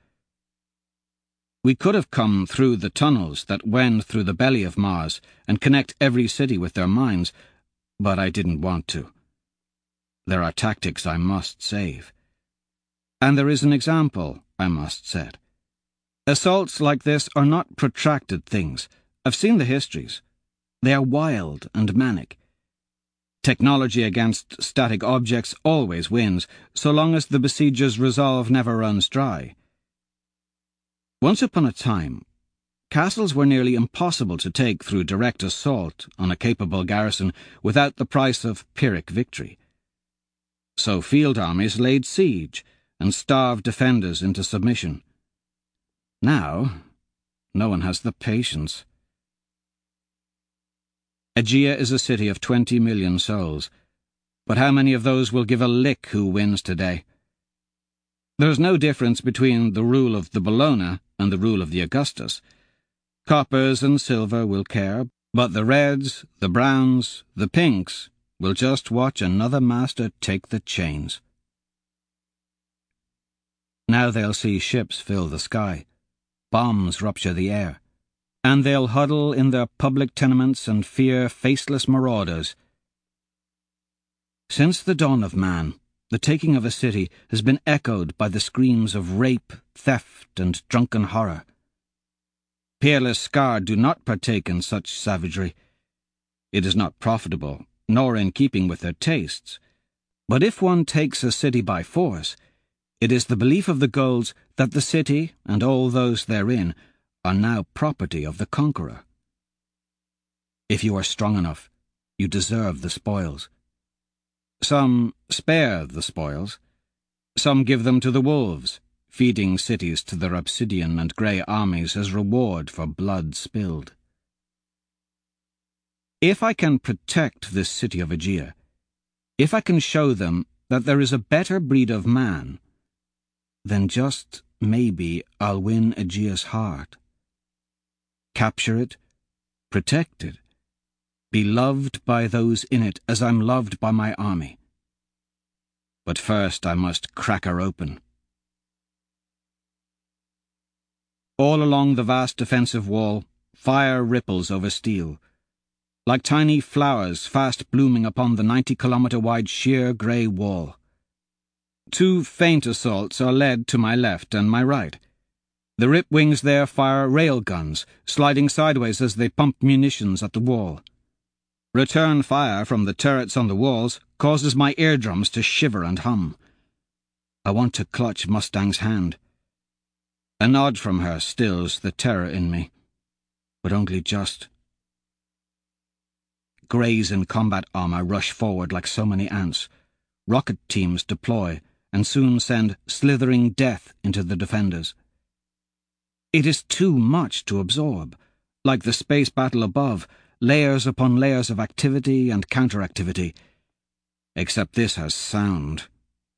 We could have come through the tunnels that wend through the belly of Mars and connect every city with their mines, but I didn't want to. There are tactics I must save. And there is an example I must set. Assaults like this are not protracted things. I've seen the histories. They are wild and manic. Technology against static objects always wins, so long as the besieger's resolve never runs dry. Once upon a time, castles were nearly impossible to take through direct assault on a capable garrison without the price of Pyrrhic victory. So field armies laid siege and starved defenders into submission. Now, no one has the patience. Aegea is a city of twenty million souls, but how many of those will give a lick who wins today? There is no difference between the rule of the Bellona and the rule of the Augustus. Coppers and silver will care, but the reds, the browns, the pinks will just watch another master take the chains. Now they'll see ships fill the sky, bombs rupture the air, and they'll huddle in their public tenements and fear faceless marauders. Since the dawn of man, the taking of a city has been echoed by the screams of rape, theft, and drunken horror. Peerless Scar do not partake in such savagery. It is not profitable, nor in keeping with their tastes. But if one takes a city by force, it is the belief of the Golds that the city, and all those therein, are now property of the conqueror. If you are strong enough, you deserve the spoils. Some spare the spoils. Some give them to the wolves, feeding cities to their obsidian and grey armies as reward for blood spilled. If I can protect this city of Aegea, if I can show them that there is a better breed of man, then just maybe I'll win Aegea's heart. capture it, protect it, be loved by those in it as I'm loved by my army. But first I must crack her open. All along the vast defensive wall, fire ripples over steel, like tiny flowers fast blooming upon the ninety-kilometre-wide sheer grey wall. Two faint assaults are led to my left and my right. The Rip Wings there fire rail guns, sliding sideways as they pump munitions at the wall. Return fire from the turrets on the walls causes my eardrums to shiver and hum. I want to clutch Mustang's hand. A nod from her stills the terror in me, but only just. Greys in combat armour rush forward like so many ants. Rocket teams deploy and soon send slithering death into the defenders. It is too much to absorb. Like the space battle above, layers upon layers of activity and counter-activity. Except this has sound.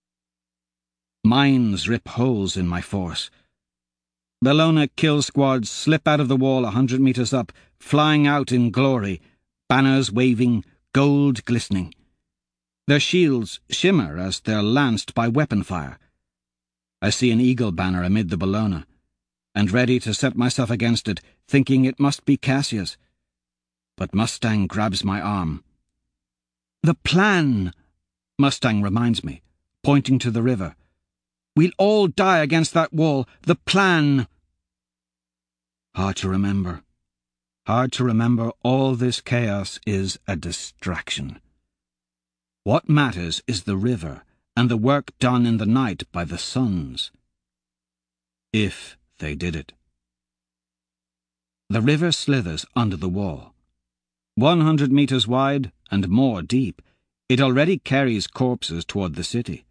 Mines rip holes in my force. Bellona kill squads slip out of the wall a hundred metres up, flying out in glory, banners waving, gold glistening. Their shields shimmer as they're lanced by weapon fire. I see an eagle banner amid the Bellona, and ready to set myself against it, thinking it must be Cassius. But Mustang grabs my arm. "The plan," Mustang reminds me, pointing to the river. "We'll all die against that wall. The plan." Hard to remember. Hard to remember all this chaos is a distraction. What matters is the river and the work done in the night by the suns. If they did it. The river slithers under the wall. One hundred metres wide and more deep, it already carries corpses toward the city.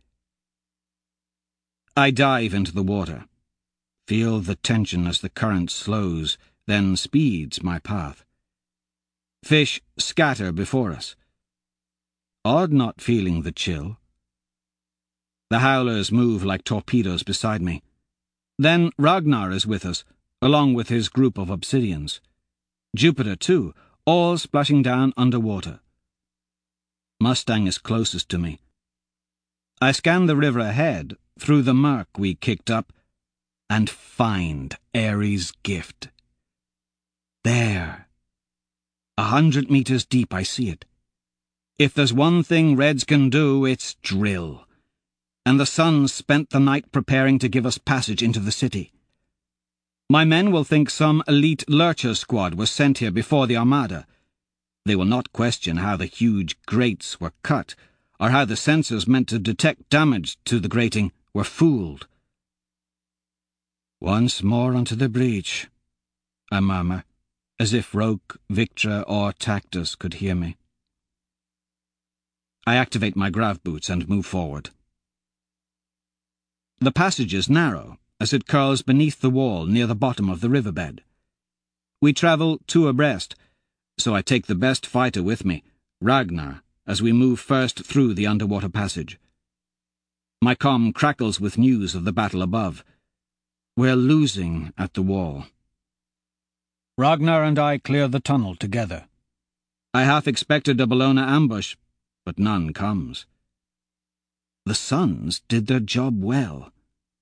I dive into the water, feel the tension as the current slows, then speeds my path. Fish scatter before us. Odd not feeling the chill. The howlers move like torpedoes beside me. Then Ragnar is with us, along with his group of obsidians. Jupiter, too, all splashing down underwater. Mustang is closest to me. I scan the river ahead, through the murk we kicked up, and find Ares' gift. There. A hundred meters deep I see it. If there's one thing Reds can do, it's drill. And the Suns spent the night preparing to give us passage into the city. My men will think some elite lurcher squad was sent here before the Armada. They will not question how the huge grates were cut, or how the sensors meant to detect damage to the grating were fooled. "Once more onto the breach," I murmur, as if Roke, Victra, or Tactus could hear me. I activate my grav boots and move forward. The passage is narrow, as it curls beneath the wall near the bottom of the riverbed. We travel two abreast, so I take the best fighter with me, Ragnar, as we move first through the underwater passage. My comm crackles with news of the battle above. We're losing at the wall. Ragnar and I clear the tunnel together. I half expected a Bellona ambush, but none comes. The Suns did their job well.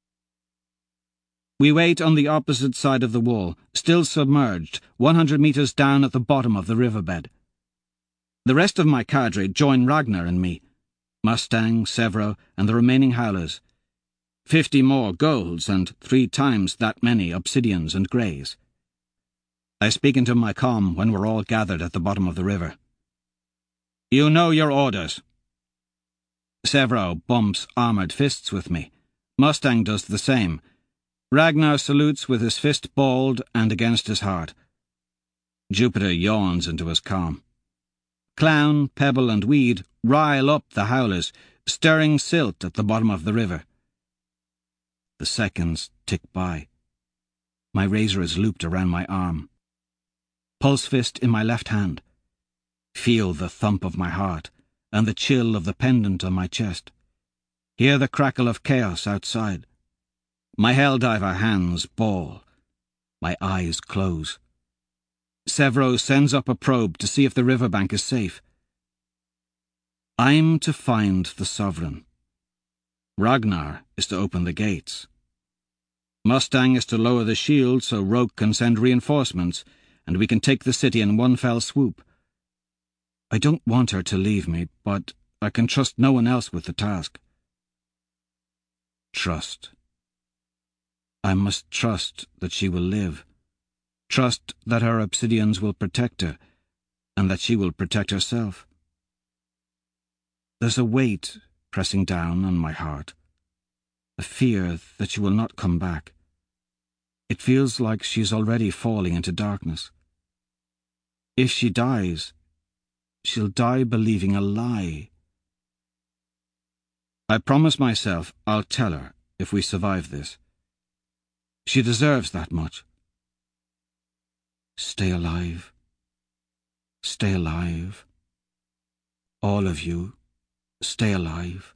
We wait on the opposite side of the wall, still submerged, one hundred metres down at the bottom of the riverbed. The rest of my cadre join Ragnar and me, Mustang, Severo, and the remaining howlers. Fifty more golds and three times that many obsidians and greys. I speak into my comm when we're all gathered at the bottom of the river. "You know your orders." Severo bumps armoured fists with me. Mustang does the same. Ragnar salutes with his fist balled and against his heart. Jupiter yawns into his comm. Clown, Pebble, and Weed rile up the howlers, stirring silt at the bottom of the river. The seconds tick by. My razor is looped around my arm. Pulse fist in my left hand. Feel the thump of my heart and the chill of the pendant on my chest. Hear the crackle of chaos outside. My Helldiver hands ball. My eyes close. Severo sends up a probe to see if the riverbank is safe. I'm to find the Sovereign. Ragnar is to open the gates. Mustang is to lower the shield so Roke can send reinforcements, and we can take the city in one fell swoop. I don't want her to leave me, but I can trust no one else with the task. Trust. I must trust that she will live. Trust that her obsidians will protect her, and that she will protect herself. There's a weight pressing down on my heart, a fear that she will not come back. It feels like she's already falling into darkness. If she dies, she'll die believing a lie. I promise myself I'll tell her if we survive this. She deserves that much. Stay alive. Stay alive. All of you, stay alive.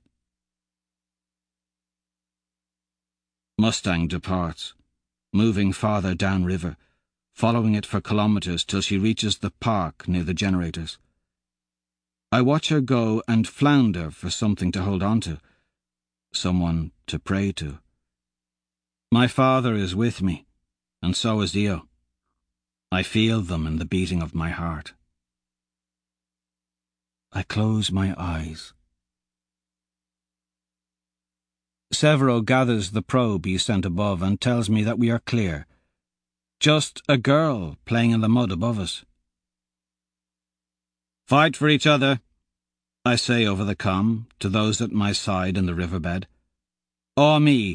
Mustang departs, moving farther downriver, following it for kilometers till she reaches the park near the generators. I watch her go and flounder for something to hold on to, someone to pray to. My father is with me, and so is Io. I feel them in the beating of my heart. I close my eyes. Severo gathers the probe he sent above and tells me that we are clear. Just a girl playing in the mud above us. Fight for each other, I say over the comm to those at my side in the riverbed. Or me.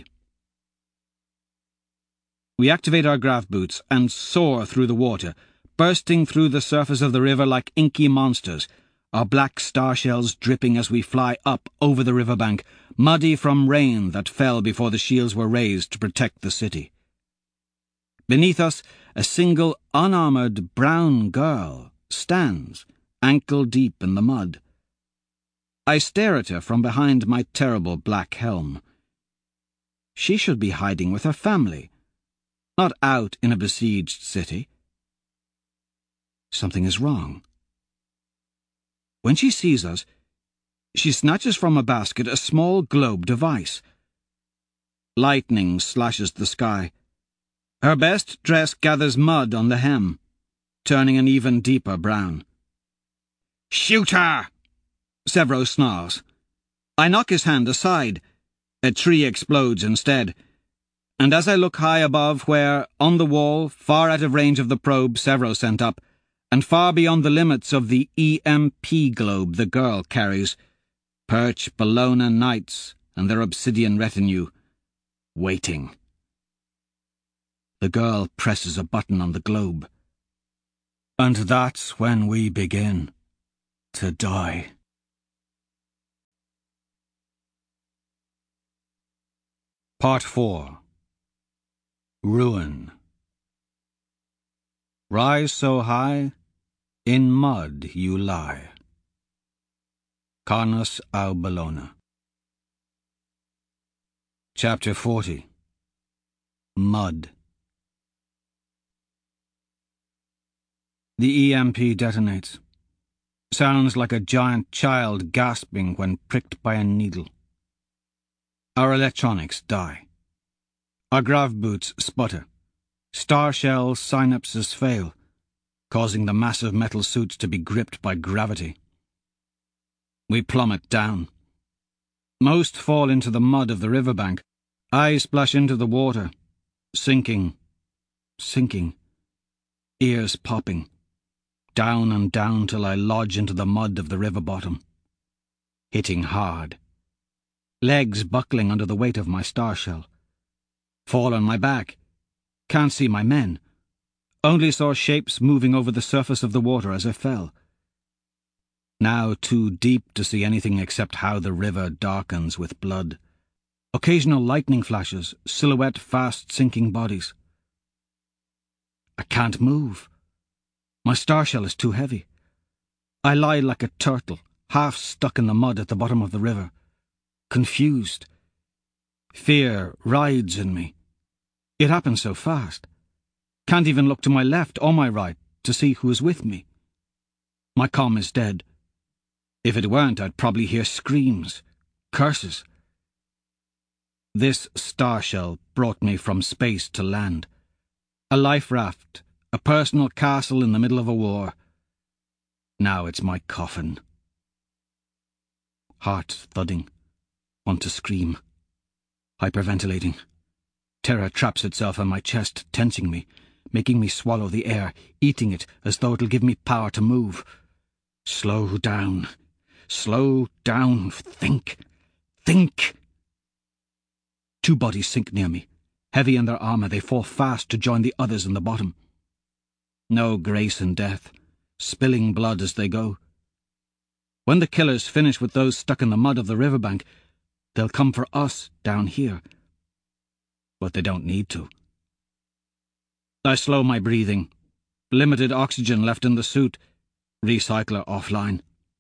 We activate our grav boots and soar through the water, bursting through the surface of the river like inky monsters, our black starshells dripping as we fly up over the riverbank, muddy from rain that fell before the shields were raised to protect the city. Beneath us, a single unarmored brown girl stands, ankle-deep in the mud. I stare at her from behind my terrible black helm. She should be hiding with her family, not out in a besieged city. Something is wrong. When she sees us, she snatches from a basket a small globe device. Lightning slashes the sky. Her best dress gathers mud on the hem, turning an even deeper brown. "Shoot her!" Severo snarls. I knock his hand aside. A tree explodes instead. And as I look high above where, on the wall, far out of range of the probe Severo sent up, and far beyond the limits of the E M P globe the girl carries, perch Bologna knights and their obsidian retinue, waiting. The girl presses a button on the globe. And that's when we begin to die. Part four. Ruin. Rise so high, in mud you lie. Carnus au Bologna. Chapter forty. Mud. The E M P detonates. Sounds like a giant child gasping when pricked by a needle. Our electronics die. Our grav boots sputter. Star shell synapses fail, causing the massive metal suits to be gripped by gravity. We plummet down. Most fall into the mud of the riverbank. I splash into the water, sinking, sinking, ears popping, down and down till I lodge into the mud of the river bottom, hitting hard. Legs buckling under the weight of my starshell. Fall on my back. Can't see my men. Only saw shapes moving over the surface of the water as I fell. Now too deep to see anything except how the river darkens with blood. Occasional lightning flashes silhouette fast-sinking bodies. I can't move. My starshell is too heavy. I lie like a turtle, half stuck in the mud at the bottom of the river. Confused. Fear rides in me. It happens so fast. Can't even look to my left or my right to see who is with me. My comm is dead. If it weren't, I'd probably hear screams, curses. This star shell brought me from space to land. A life raft, a personal castle in the middle of a war. Now it's my coffin. Heart thudding. Want to scream. Hyperventilating. Terror traps itself on my chest, tensing me, making me swallow the air, eating it as though it'll give me power to move. Slow down. Slow down. Think. Think. Two bodies sink near me. Heavy in their armour, they fall fast to join the others in the bottom. No grace in death, spilling blood as they go. When the killers finish with those stuck in the mud of the riverbank, they'll come for us down here. But they don't need to. I slow my breathing. Limited oxygen left in the suit. Recycler offline.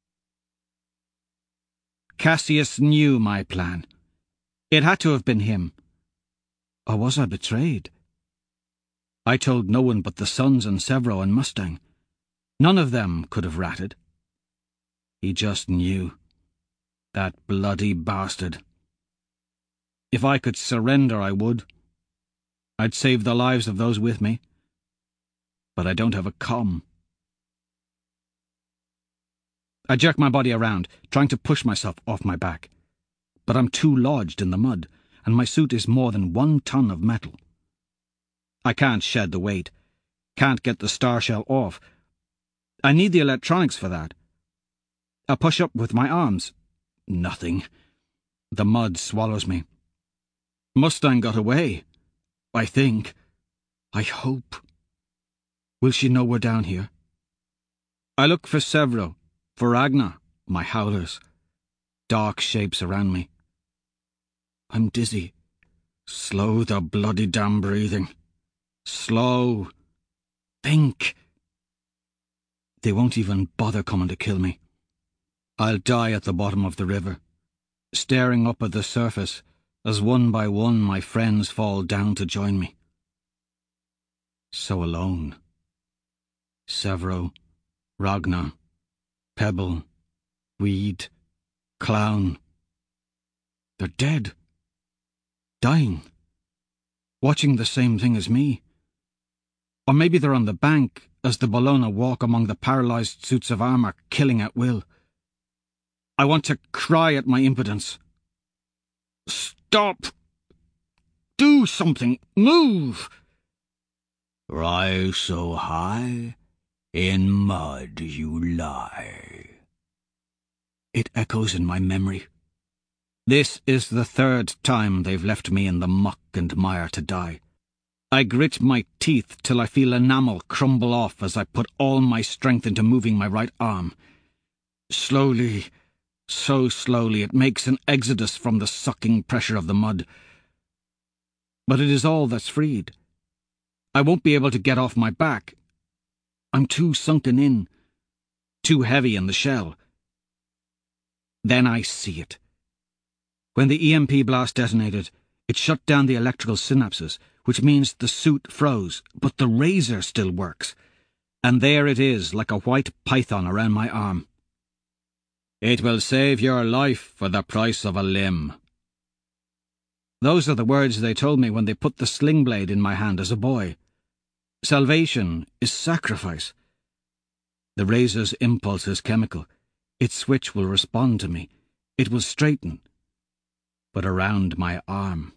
Cassius knew my plan. It had to have been him. Or was I betrayed? I told no one but the sons and Severo and Mustang. None of them could have ratted. He just knew. That bloody bastard. If I could surrender, I would. I'd save the lives of those with me. But I don't have a comm. I jerk my body around, trying to push myself off my back. But I'm too lodged in the mud, and my suit is more than one ton of metal. I can't shed the weight, can't get the star shell off. I need the electronics for that. I push up with my arms. Nothing. The mud swallows me. Mustang got away. I think. I hope. Will she know we're down here? I look for Severo, for Ragnar, my howlers. Dark shapes around me. I'm dizzy. Slow the bloody damn breathing. Slow. Think. They won't even bother coming to kill me. I'll die at the bottom of the river, staring up at the surface as one by one my friends fall down to join me. So alone. Severo, Ragnar, Pebble, Weed, Clown. They're dead. Dying. Watching the same thing as me. Or maybe they're on the bank as the Bologna walk among the paralysed suits of armour, killing at will. I want to cry at my impotence. Stop! Do something! Move! Rise so high, in mud you lie. It echoes in my memory. This is the third time they've left me in the muck and mire to die. I grit my teeth till I feel enamel crumble off as I put all my strength into moving my right arm. Slowly, so slowly, it makes an exodus from the sucking pressure of the mud. But it is all that's freed. I won't be able to get off my back. I'm too sunken in, too heavy in the shell. Then I see it. When the E M P blast detonated, it shut down the electrical synapses, which means the suit froze, but the razor still works. And there it is, like a white python around my arm. It will save your life for the price of a limb. Those are the words they told me when they put the sling blade in my hand as a boy. Salvation is sacrifice. The razor's impulse is chemical. Its switch will respond to me. It will straighten. But around my arm.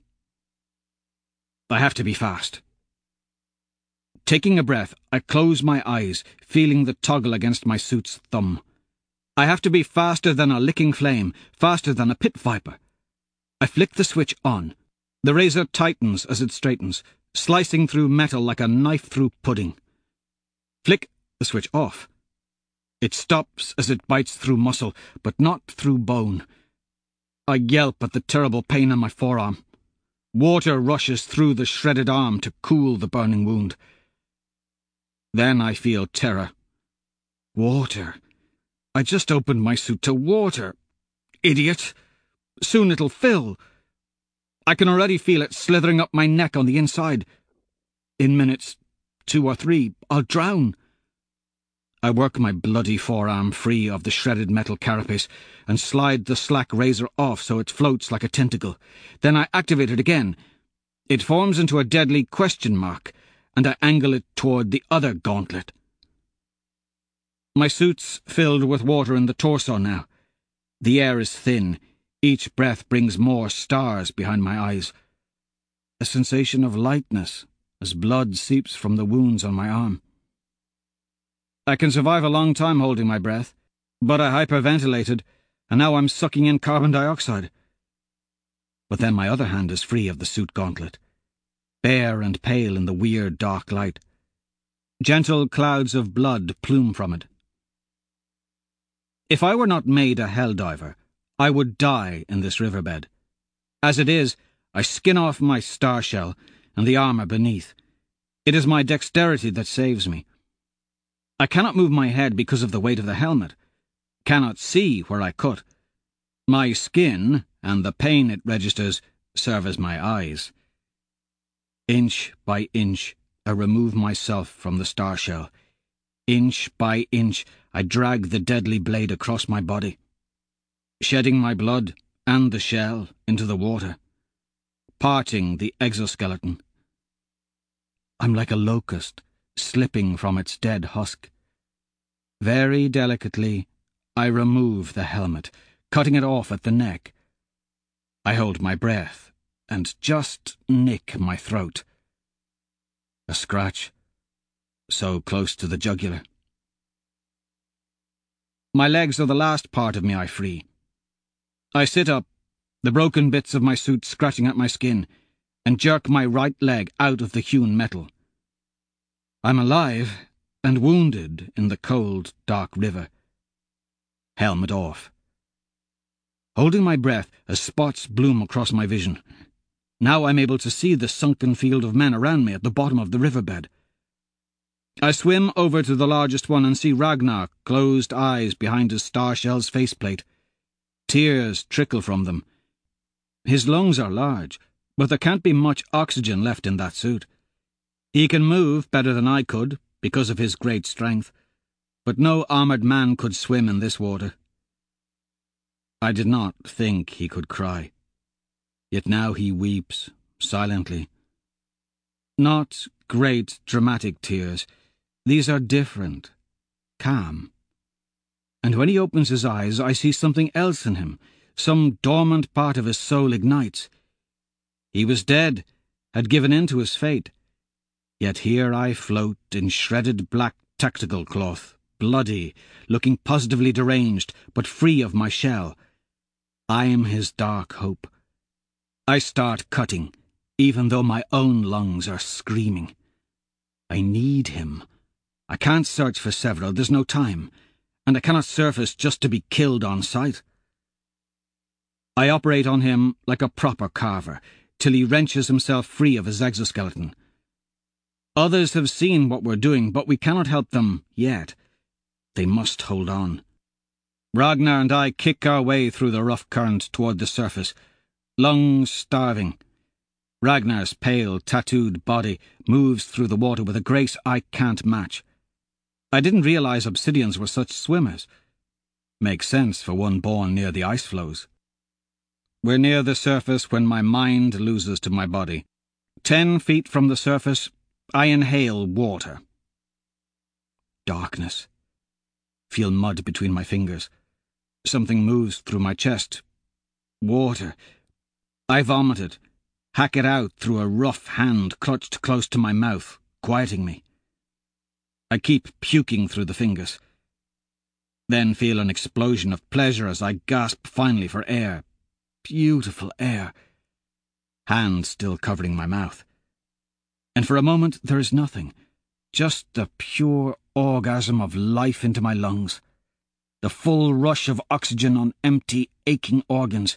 I have to be fast. Taking a breath, I close my eyes, feeling the toggle against my suit's thumb. I have to be faster than a licking flame, faster than a pit viper. I flick the switch on. The razor tightens as it straightens, slicing through metal like a knife through pudding. Flick the switch off. It stops as it bites through muscle, but not through bone. I yelp at the terrible pain on my forearm. Water rushes through the shredded arm to cool the burning wound. Then I feel terror. Water. I just opened my suit to water. Idiot. Soon it'll fill. I can already feel it slithering up my neck on the inside. In minutes, two or three, I'll drown. I work my bloody forearm free of the shredded metal carapace and slide the slack razor off so it floats like a tentacle. Then I activate it again. It forms into a deadly question mark, and I angle it toward the other gauntlet. My suit's filled with water in the torso now. The air is thin. Each breath brings more stars behind my eyes. A sensation of lightness as blood seeps from the wounds on my arm. I can survive a long time holding my breath, but I hyperventilated, and now I'm sucking in carbon dioxide. But then my other hand is free of the suit gauntlet, bare and pale in the weird dark light. Gentle clouds of blood plume from it. If I were not made a helldiver, I would die in this riverbed. As it is, I skin off my star shell and the armour beneath. It is my dexterity that saves me. I cannot move my head because of the weight of the helmet, cannot see where I cut. My skin, and the pain it registers, serve as my eyes. Inch by inch, I remove myself from the star shell. Inch by inch, I drag the deadly blade across my body, shedding my blood and the shell into the water, parting the exoskeleton. I'm like a locust, slipping from its dead husk. Very delicately, I remove the helmet, cutting it off at the neck. I hold my breath and just nick my throat. A scratch, so close to the jugular. My legs are the last part of me I free. I sit up, the broken bits of my suit scratching at my skin, and jerk my right leg out of the hewn metal. I'm alive and wounded in the cold, dark river. Helmet off. Holding my breath as spots bloom across my vision. Now I'm able to see the sunken field of men around me at the bottom of the riverbed. I swim over to the largest one and see Ragnar, closed eyes behind his star shell's faceplate. Tears trickle from them. His lungs are large, but there can't be much oxygen left in that suit. He can move better than I could, because of his great strength, but no armoured man could swim in this water. I did not think he could cry. Yet now he weeps, silently. Not great dramatic tears. These are different, calm. And when he opens his eyes, I see something else in him. Some dormant part of his soul ignites. He was dead, had given in to his fate. Yet here I float in shredded black tactical cloth, bloody, looking positively deranged, but free of my shell. I am his dark hope. I start cutting, even though my own lungs are screaming. I need him. I can't search for Severo, there's no time, and I cannot surface just to be killed on sight. I operate on him like a proper carver, till he wrenches himself free of his exoskeleton. Others have seen what we're doing, but we cannot help them yet. They must hold on. Ragnar and I kick our way through the rough current toward the surface, lungs starving. Ragnar's pale, tattooed body moves through the water with a grace I can't match. I didn't realize obsidians were such swimmers. Makes sense for one born near the ice flows. We're near the surface when my mind loses to my body. Ten feet from the surface, I inhale water. Darkness. Feel mud between my fingers. Something moves through my chest. Water. I vomit it, hack it out through a rough hand clutched close to my mouth, quieting me. I keep puking through the fingers. Then feel an explosion of pleasure as I gasp finally for air. Beautiful air. Hand still covering my mouth. And for a moment there is nothing. Just the pure orgasm of life into my lungs. The full rush of oxygen on empty, aching organs.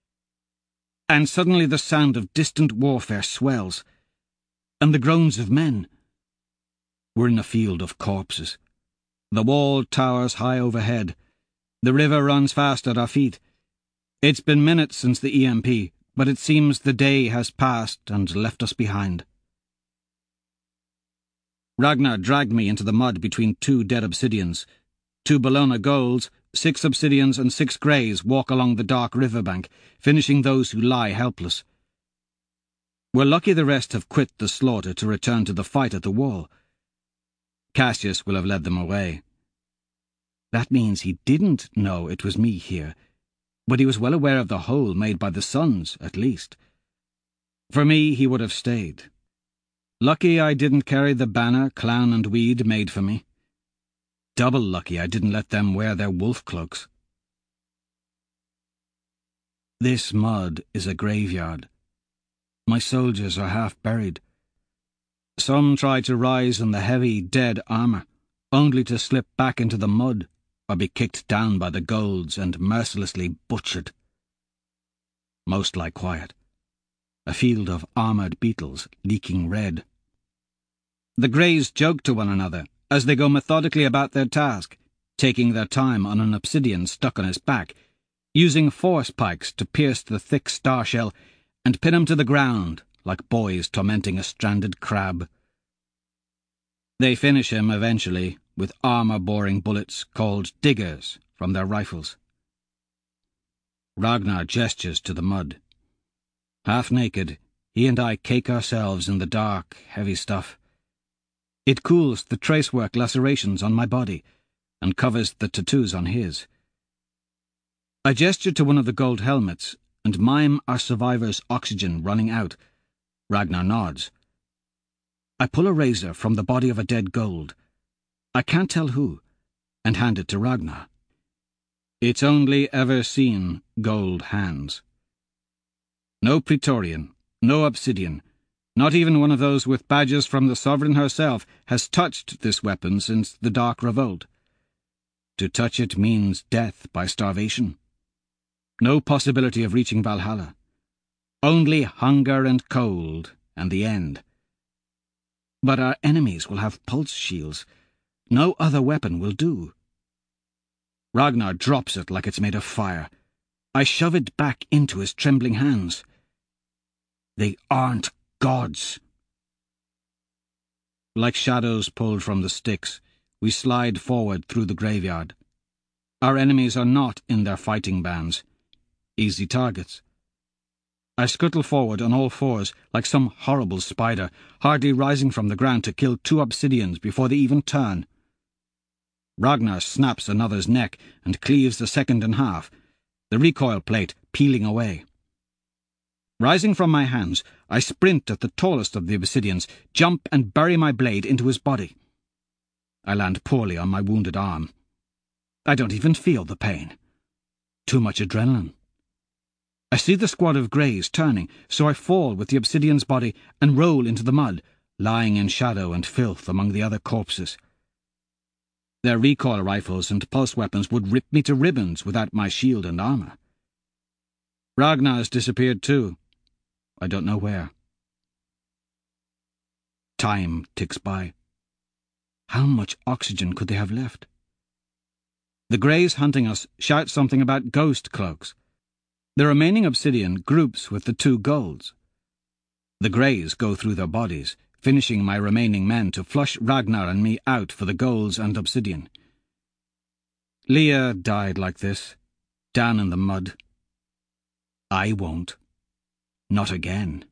And suddenly the sound of distant warfare swells. And the groans of men. We're in a field of corpses. The wall towers high overhead. The river runs fast at our feet. It's been minutes since the E M P, but it seems the day has passed and left us behind. Ragnar dragged me into the mud between two dead obsidians. Two Bologna golds, six obsidians and six greys walk along the dark riverbank, finishing those who lie helpless. We're lucky the rest have quit the slaughter to return to the fight at the wall. Cassius will have led them away. That means he didn't know it was me here, but he was well aware of the hole made by the sons, at least. For me, he would have stayed. Lucky I didn't carry the banner Clown and Weed made for me. Double lucky I didn't let them wear their wolf cloaks. This mud is a graveyard. My soldiers are half buried. Some try to rise in the heavy, dead armour, only to slip back into the mud or be kicked down by the golds and mercilessly butchered. Most lie quiet, a field of armoured beetles leaking red. The greys joke to one another as they go methodically about their task, taking their time on an obsidian stuck on his back, using force pikes to pierce the thick star shell and pin him to the ground like boys tormenting a stranded crab. They finish him eventually with armour-boring bullets called diggers from their rifles. Ragnar gestures to the mud. Half naked, he and I cake ourselves in the dark, heavy stuff. It cools the tracework lacerations on my body and covers the tattoos on his. I gesture to one of the gold helmets and mime our survivor's oxygen running out. Ragnar nods. I pull a razor from the body of a dead gold. I can't tell who, and hand it to Ragnar. It's only ever seen gold hands. No Praetorian, no obsidian, not even one of those with badges from the Sovereign herself has touched this weapon since the Dark Revolt. To touch it means death by starvation. No possibility of reaching Valhalla. Only hunger and cold, and the end. But our enemies will have pulse shields. No other weapon will do. Ragnar drops it like it's made of fire. I shove it back into his trembling hands. They aren't gods. Like shadows pulled from the sticks, we slide forward through the graveyard. Our enemies are not in their fighting bands. Easy targets. I scuttle forward on all fours like some horrible spider, hardly rising from the ground to kill two obsidians before they even turn. Ragnar snaps another's neck and cleaves the second in half, the recoil plate peeling away. Rising from my hands, I sprint at the tallest of the obsidians, jump and bury my blade into his body. I land poorly on my wounded arm. I don't even feel the pain. Too much adrenaline. I see the squad of greys turning, so I fall with the obsidian's body and roll into the mud, lying in shadow and filth among the other corpses. Their recoil rifles and pulse weapons would rip me to ribbons without my shield and armour. Ragnar's disappeared too. I don't know where. Time ticks by. How much oxygen could they have left? The greys hunting us shout something about ghost cloaks. The remaining obsidian groups with the two golds. The greys go through their bodies, finishing my remaining men to flush Ragnar and me out for the golds and obsidian. Leah died like this, down in the mud. I won't. Not again.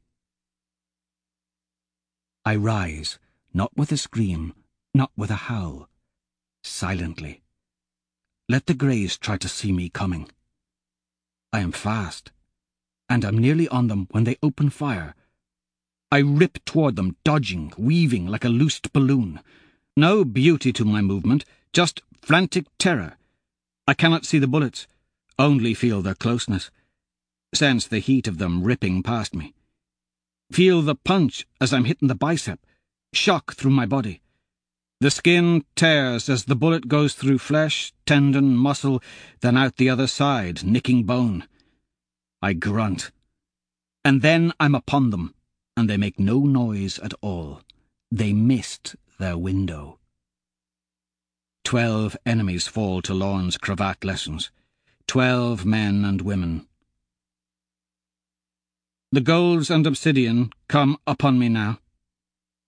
I rise, not with a scream, not with a howl. Silently. Let the greys try to see me coming. I am fast, and I'm nearly on them when they open fire. I rip toward them, dodging, weaving like a loosed balloon. No beauty to my movement, just frantic terror. I cannot see the bullets, only feel their closeness. Sense the heat of them ripping past me. Feel the punch as I'm hitting the bicep, shock through my body. The skin tears as the bullet goes through flesh, tendon, muscle, then out the other side, nicking bone. I grunt. And then I'm upon them, and they make no noise at all. They missed their window. Twelve enemies fall to Lorne's cravat lessons. Twelve men and women. The golds and obsidian come upon me now.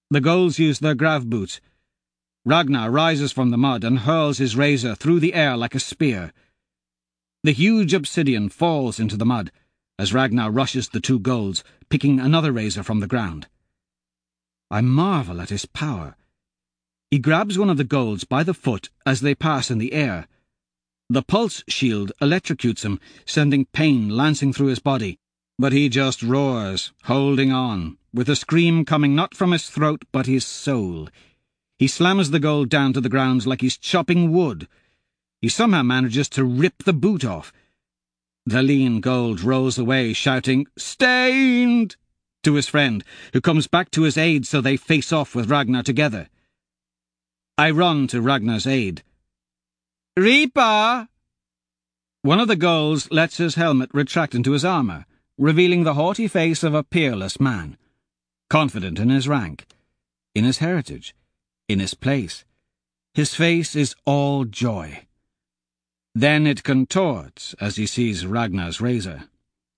The Golds use their grav boots. Ragnar rises from the mud and hurls his razor through the air like a spear. The huge obsidian falls into the mud as Ragnar rushes the two Golds, picking another razor from the ground. I marvel at his power. He grabs one of the Golds by the foot as they pass in the air. The pulse shield electrocutes him, sending pain lancing through his body, but he just roars, holding on, with a scream coming not from his throat but his soul. He slams the Gold down to the ground like he's chopping wood. He somehow manages to rip the boot off. The lean Gold rolls away, shouting, "Stained!" to his friend, who comes back to his aid so they face off with Ragnar together. I run to Ragnar's aid. "Reaper!" One of the Golds lets his helmet retract into his armour, revealing the haughty face of a peerless man, confident in his rank, in his heritage, in his place. His face is all joy. Then it contorts as he sees Ragnar's razor.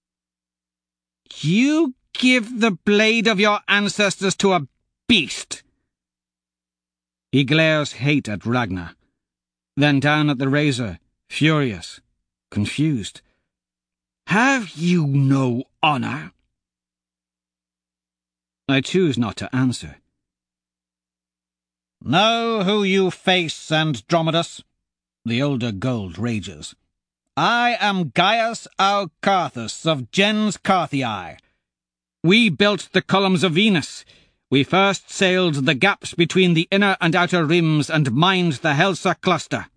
"You give the blade of your ancestors to a beast!" He glares hate at Ragnar, then down at the razor, furious, confused. "Have you no honour?" I choose not to answer. "Know who you face, Andromedus," the older Gold rages. "I am Gaius Aucarthus of Gens Carthii. We built the columns of Venus. We first sailed the gaps between the inner and outer rims and mined the Helsa cluster."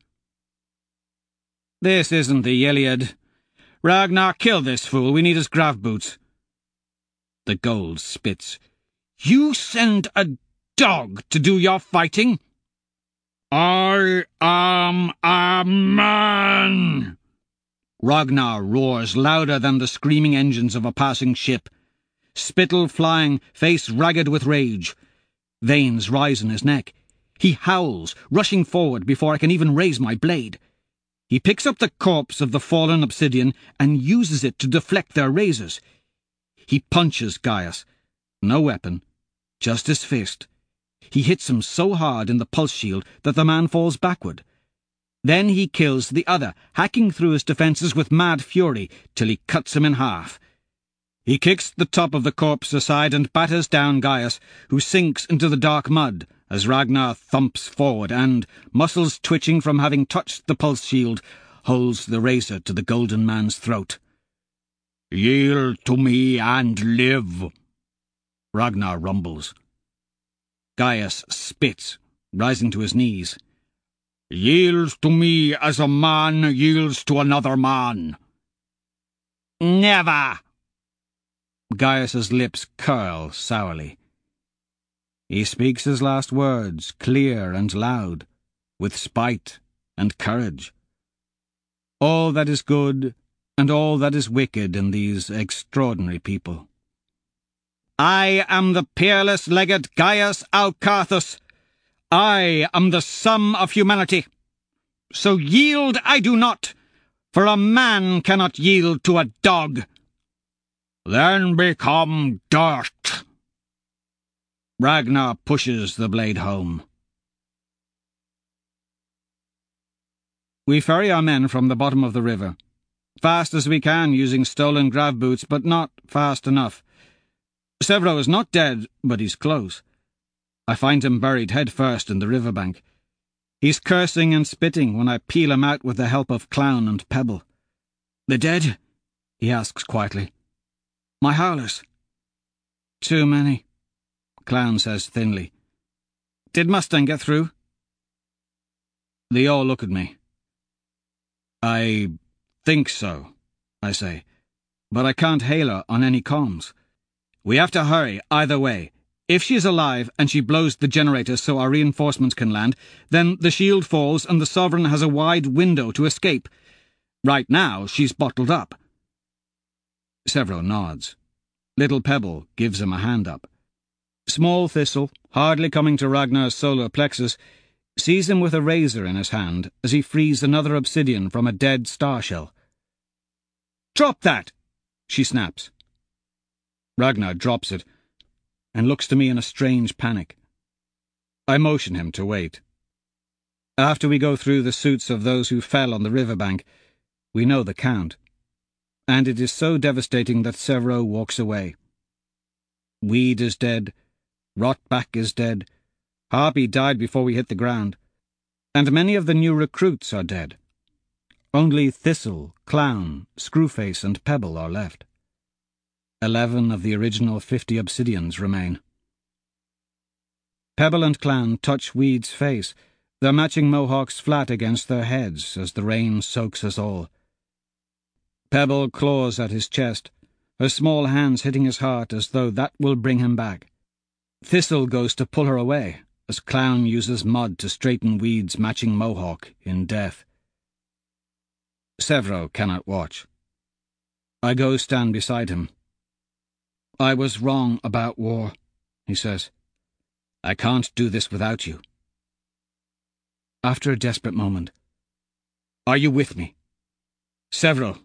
"This isn't the Iliad. Ragnar, kill this fool. We need his grav boots." The Gold spits. "You send a dog to do your fighting?" "I am a man!" Ragnar roars louder than the screaming engines of a passing ship. Spittle flying, face ragged with rage. Veins rise in his neck. He howls, rushing forward before I can even raise my blade. He picks up the corpse of the fallen obsidian and uses it to deflect their razors. He punches Gaius. No weapon, just his fist. He hits him so hard in the pulse shield that the man falls backward. Then he kills the other, hacking through his defences with mad fury till he cuts him in half. He kicks the top of the corpse aside and batters down Gaius, who sinks into the dark mud as Ragnar thumps forward and, muscles twitching from having touched the pulse shield, holds the razor to the golden man's throat. "Yield to me and live," Ragnar rumbles. Gaius spits, rising to his knees. "Yield to me as a man yields to another man." "Never!" Gaius's lips curl sourly. He speaks his last words, clear and loud, with spite and courage. All that is good and all that is wicked in these extraordinary people. "I am the peerless legate Gaius Aucarthus. I am the sum of humanity. So yield I do not, for a man cannot yield to a dog." "Then become dirt." Ragnar pushes the blade home. We ferry our men from the bottom of the river, fast as we can using stolen grav boots, but not fast enough. Sevro is not dead, but he's close. I find him buried head first in the riverbank. He's cursing and spitting when I peel him out with the help of Clown and Pebble. "They dead?" he asks quietly. "My howlers." "Too many," Clown says thinly. "Did Mustang get through?" They all look at me. "I think so," I say, "but I can't hail her on any comms. We have to hurry either way. If she's alive and she blows the generator so our reinforcements can land, then the shield falls and the Sovereign has a wide window to escape. Right now, she's bottled up." Sevro nods. Little Pebble gives him a hand up. Small Thistle, hardly coming to Ragnar's solar plexus, sees him with a razor in his hand as he frees another obsidian from a dead star shell. "Drop that!" she snaps. Ragnar drops it and looks to me in a strange panic. I motion him to wait. After we go through the suits of those who fell on the riverbank, we know the count, and it is so devastating that Severo walks away. Weed is dead, Rotback is dead, Harpy died before we hit the ground, and many of the new recruits are dead. Only Thistle, Clown, Screwface, and Pebble are left. Eleven of the original fifty obsidians remain. Pebble and Clown touch Weed's face, their matching mohawks flat against their heads as the rain soaks us all. Pebble claws at his chest, her small hands hitting his heart as though that will bring him back. Thistle goes to pull her away, as Clown uses mud to straighten Weed's matching mohawk in death. Severo cannot watch. I go stand beside him. "I was wrong about war," he says. "I can't do this without you." After a desperate moment, "Are you with me? Severo?"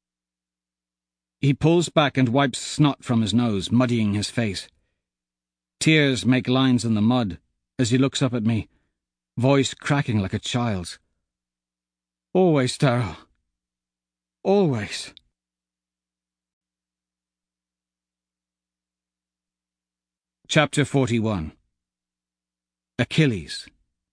He pulls back and wipes snot from his nose, muddying his face. Tears make lines in the mud as he looks up at me, voice cracking like a child's. "Always, Darrow. Always." Chapter forty-one. Achilles.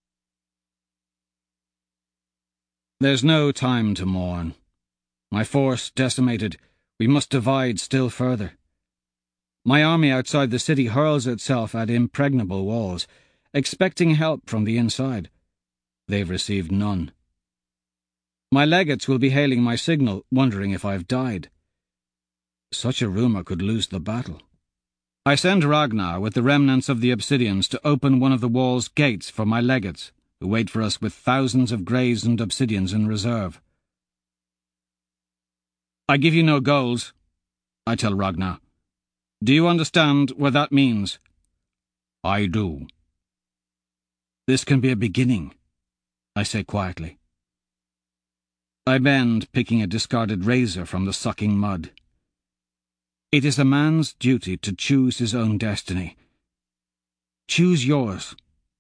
There's no time to mourn. My force decimated, we must divide still further. My army outside the city hurls itself at impregnable walls, expecting help from the inside. They've received none. My legates will be hailing my signal, wondering if I've died. Such a rumour could lose the battle. I send Ragnar with the remnants of the Obsidians to open one of the wall's gates for my legates, who wait for us with thousands of greys and Obsidians in reserve. "I give you no gold," I tell Ragnar. "Do you understand what that means?" "I do." "This can be a beginning," I say quietly. I bend, picking a discarded razor from the sucking mud. It is a man's duty to choose his own destiny. Choose yours.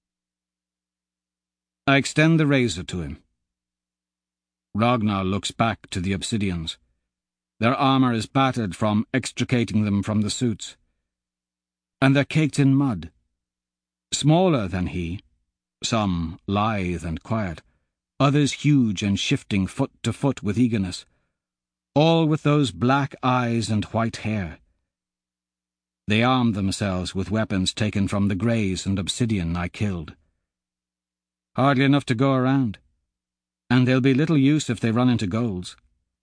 I extend the razor to him. Ragnar looks back to the Obsidians. Their armour is battered from extricating them from the suits, and they're caked in mud. Smaller than he, some lithe and quiet, others huge and shifting foot to foot with eagerness, all with those black eyes and white hair. They armed themselves with weapons taken from the greys and Obsidian I killed. Hardly enough to go around, and they'll be little use if they run into golds.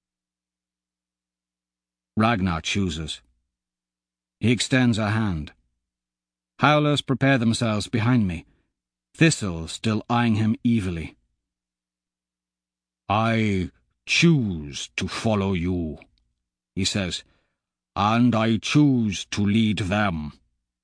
Ragnar chooses. He extends a hand. Howlers prepare themselves behind me, Thistle still eyeing him evilly. "I choose to follow you," he says, "and I choose to lead them."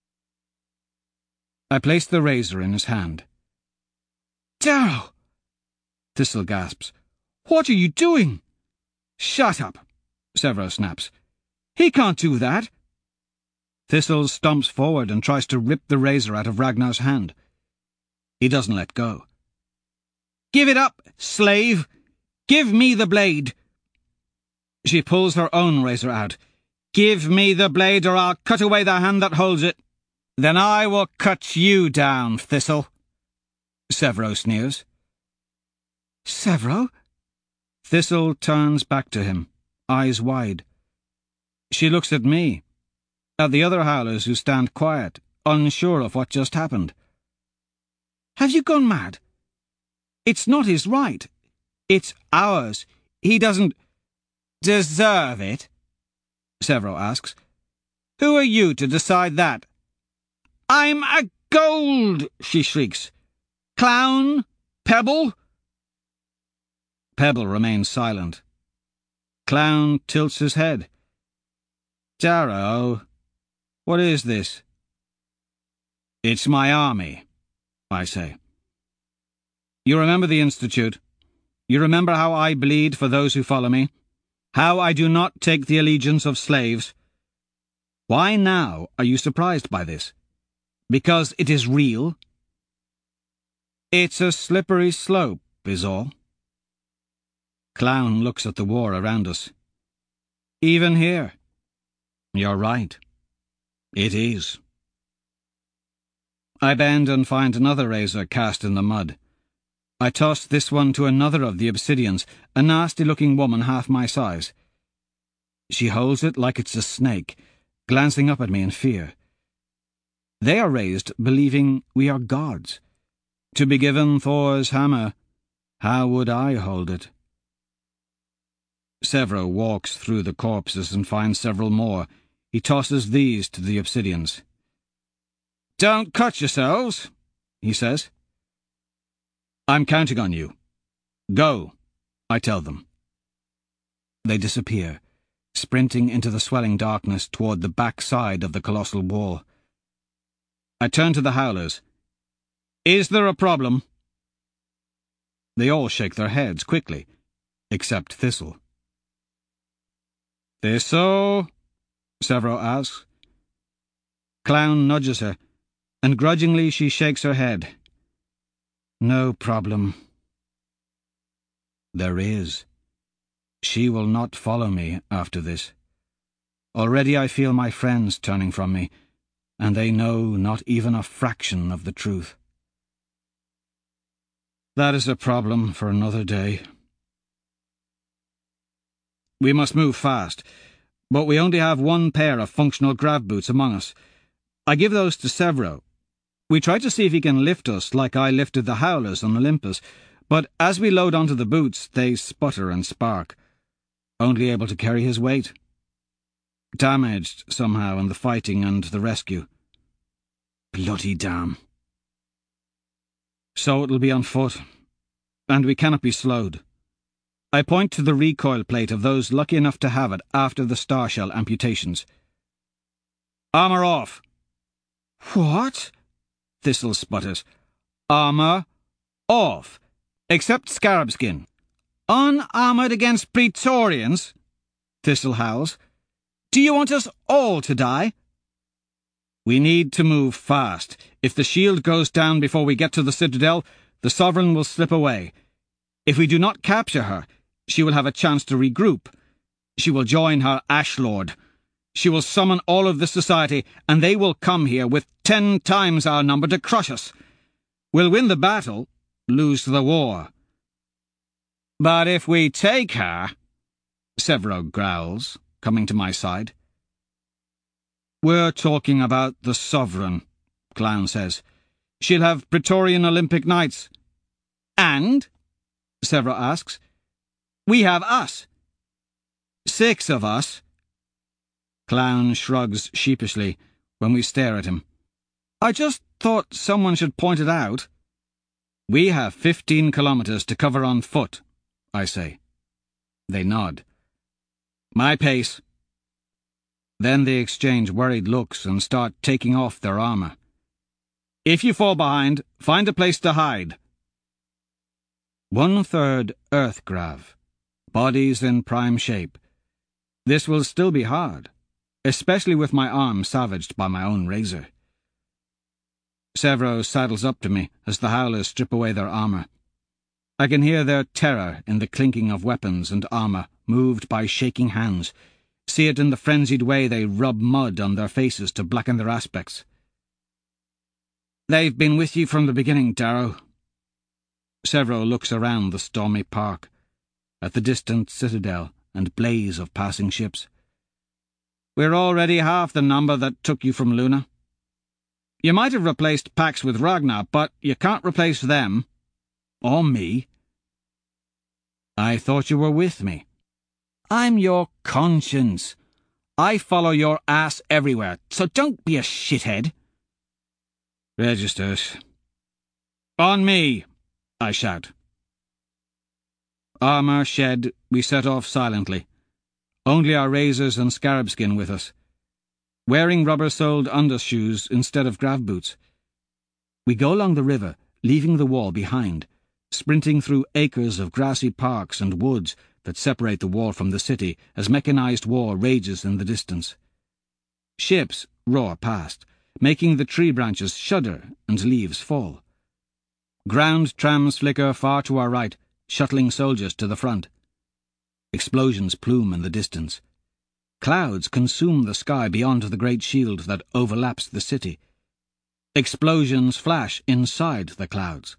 I place the razor in his hand. "Darrow!" Thistle gasps. "What are you doing?" "Shut up," Severo snaps. "He can't do that." Thistle stomps forward and tries to rip the razor out of Ragnar's hand. He doesn't let go. "Give it up, slave! Give me the blade!" She pulls her own razor out. "Give me the blade, or I'll cut away the hand that holds it." "Then I will cut you down, Thistle," Severo sneers. "Severo?" Thistle turns back to him, eyes wide. She looks at me, at the other howlers who stand quiet, unsure of what just happened. "Have you gone mad? It's not his right. It's ours. He doesn't deserve it," Severo asks. "Who are you to decide that?" "I'm a gold!" she shrieks. "Clown? Pebble?" Pebble remains silent. Clown tilts his head. "Darrow, what is this?" "It's my army," I say. "You remember the Institute? You remember how I bleed for those who follow me? How I do not take the allegiance of slaves? Why now are you surprised by this? Because it is real? It's a slippery slope, is all. Clown looks at the war around us. Even here. You're right. It is. I bend and find another razor cast in the mud. I toss this one to another of the obsidians, a nasty-looking woman half my size. She holds it like it's a snake, glancing up at me in fear. They are raised believing we are gods. To be given Thor's hammer, how would I hold it? Severo walks through the corpses and finds several more. He tosses these to the obsidians. "Don't cut yourselves," he says. "I'm counting on you. Go," I tell them. They disappear, sprinting into the swelling darkness toward the back side of the colossal wall. I turn to the howlers. "Is there a problem?" They all shake their heads quickly, except Thistle. "Thistle?" Severo asks. Clown nudges her, and grudgingly she shakes her head. "No problem." There is. She will not follow me after this. Already I feel my friends turning from me, and they know not even a fraction of the truth. That is a problem for another day. We must move fast, but we only have one pair of functional grav boots among us. I give those to Severo. We try to see if he can lift us like I lifted the howlers on Olympus, but as we load onto the boots, they sputter and spark, only able to carry his weight. Damaged somehow in the fighting and the rescue. Bloody damn. So it'll be on foot, and we cannot be slowed. I point to the recoil plate of those lucky enough to have it after the starshell amputations. "Armour off!" "What?" Thistle sputters. "Armour off, except scarab skin." "Unarmoured against Praetorians?" Thistle howls. "Do you want us all to die?" "We need to move fast. If the shield goes down before we get to the Citadel, the Sovereign will slip away. If we do not capture her, she will have a chance to regroup. She will join her Ash Lord. She will summon all of the society, and they will come here with ten times our number to crush us. We'll win the battle, lose the war." "But if we take her," Severo growls, coming to my side. "We're talking about the Sovereign," Clown says. "She'll have Praetorian Olympic Knights." "And?" Severo asks. "We have us. Six of us." Clown shrugs sheepishly when we stare at him. "I just thought someone should point it out." "We have fifteen kilometers to cover on foot," I say. They nod. "My pace." Then they exchange worried looks and start taking off their armour. "If you fall behind, find a place to hide." One-third earth grav, bodies in prime shape. This will still be hard, especially with my arm savaged by my own razor. Severo saddles up to me as the howlers strip away their armour. I can hear their terror in the clinking of weapons and armour moved by shaking hands, see it in the frenzied way they rub mud on their faces to blacken their aspects. "They've been with you from the beginning, Darrow." Severo looks around the stormy park, at the distant citadel and blaze of passing ships. "We're already half the number that took you from Luna. You might have replaced Pax with Ragnar, but you can't replace them. Or me." "I thought you were with me." "I'm your conscience. I follow your ass everywhere, so don't be a shithead." "Registers." "On me!" I shout. Armour shed, we set off silently, only our razors and scarab skin with us, wearing rubber-soled undershoes instead of grav boots. We go along the river, leaving the wall behind, sprinting through acres of grassy parks and woods that separate the wall from the city as mechanized war rages in the distance. Ships roar past, making the tree branches shudder and leaves fall. Ground trams flicker far to our right, shuttling soldiers to the front. Explosions plume in the distance. Clouds consume the sky beyond the great shield that overlaps the city. Explosions flash inside the clouds.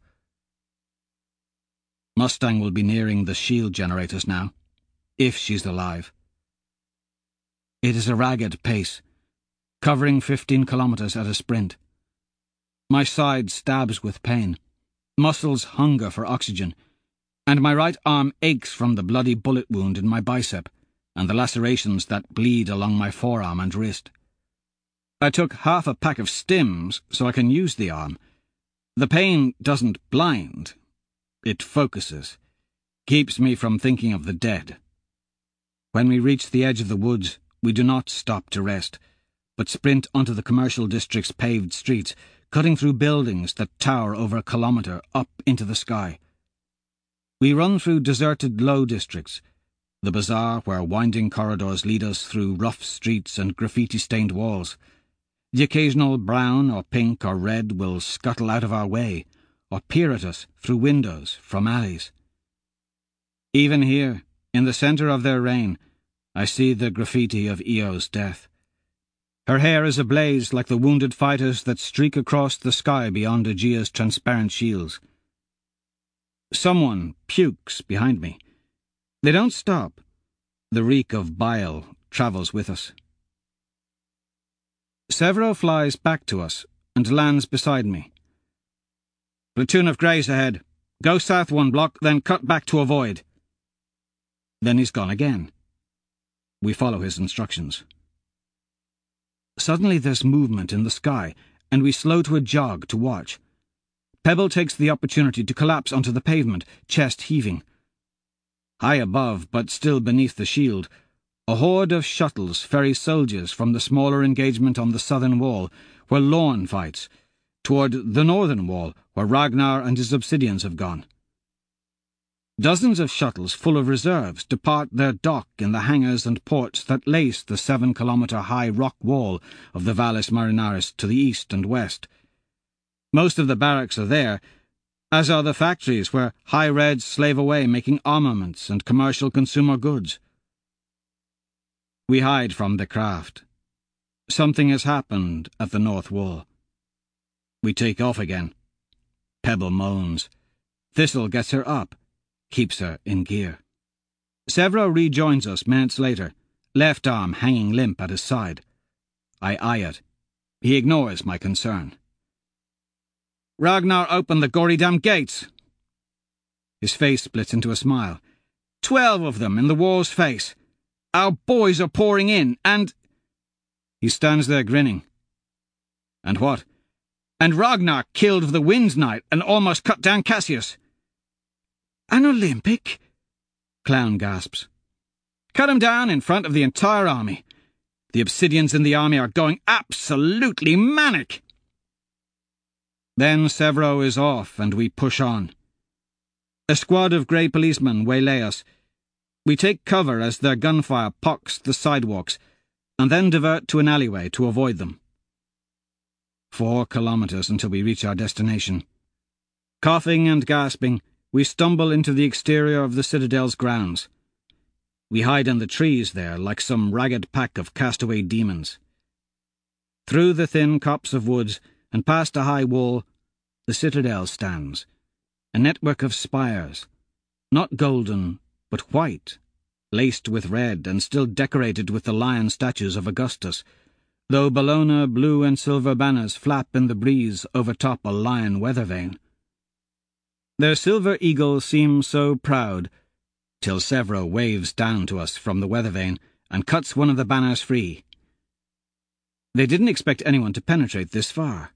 Mustang will be nearing the shield generators now, if she's alive. It is a ragged pace, covering fifteen kilometers at a sprint. My side stabs with pain, muscles hunger for oxygen, and my right arm aches from the bloody bullet wound in my bicep and the lacerations that bleed along my forearm and wrist. I took half a pack of stims so I can use the arm. The pain doesn't blind. It focuses, keeps me from thinking of the dead. When we reach the edge of the woods, we do not stop to rest, but sprint onto the commercial district's paved streets, cutting through buildings that tower over a kilometre up into the sky. We run through deserted low districts, the bazaar where winding corridors lead us through rough streets and graffiti-stained walls. The occasional brown or pink or red will scuttle out of our way, or peer at us through windows from alleys. Even here, in the centre of their reign, I see the graffiti of Io's death. Her hair is ablaze like the wounded fighters that streak across the sky beyond Aegea's transparent shields. Someone pukes behind me. They don't stop. The reek of bile travels with us. Severo flies back to us and lands beside me. Platoon of Greys ahead. Go south one block, then cut back to avoid. Then he's gone again. We follow his instructions. Suddenly there's movement in the sky, and we slow to a jog to watch. Pebble takes the opportunity to collapse onto the pavement, chest heaving. High above, but still beneath the shield, a horde of shuttles ferry soldiers from the smaller engagement on the southern wall, where Lorne fights, toward the northern wall, where Ragnar and his Obsidians have gone. Dozens of shuttles full of reserves depart their dock in the hangars and ports that lace the seven-kilometre-high rock wall of the Valles Marinaris to the east and west. Most of the barracks are there, as are the factories where high reds slave away making armaments and commercial consumer goods. We hide from the craft. Something has happened at the north wall. We take off again. Pebble moans. Thistle gets her up, keeps her in gear. Severo rejoins us minutes later, left arm hanging limp at his side. I eye it. He ignores my concern. Ragnar opened the gory damn gates. His face splits into a smile. Twelve of them in the wall's face. Our boys are pouring in, and... He stands there grinning. And what? And Ragnar killed the Wind Knight and almost cut down Cassius. An Olympic? Clown gasps. Cut him down in front of the entire army. The Obsidians in the army are going absolutely manic. Then Severo is off and we push on. A squad of grey policemen waylay us. We take cover as their gunfire pocks the sidewalks, and then divert to an alleyway to avoid them. Four kilometres until we reach our destination. Coughing and gasping, we stumble into the exterior of the Citadel's grounds. We hide in the trees there like some ragged pack of castaway demons. Through the thin copse of woods and past a high wall, the Citadel stands, a network of spires, not golden, but white, laced with red and still decorated with the lion statues of Augustus, though Bellona blue and silver banners flap in the breeze overtop a lion weather vane. Their silver eagle seems so proud, till Severo waves down to us from the weather vane and cuts one of the banners free. They didn't expect anyone to penetrate this far.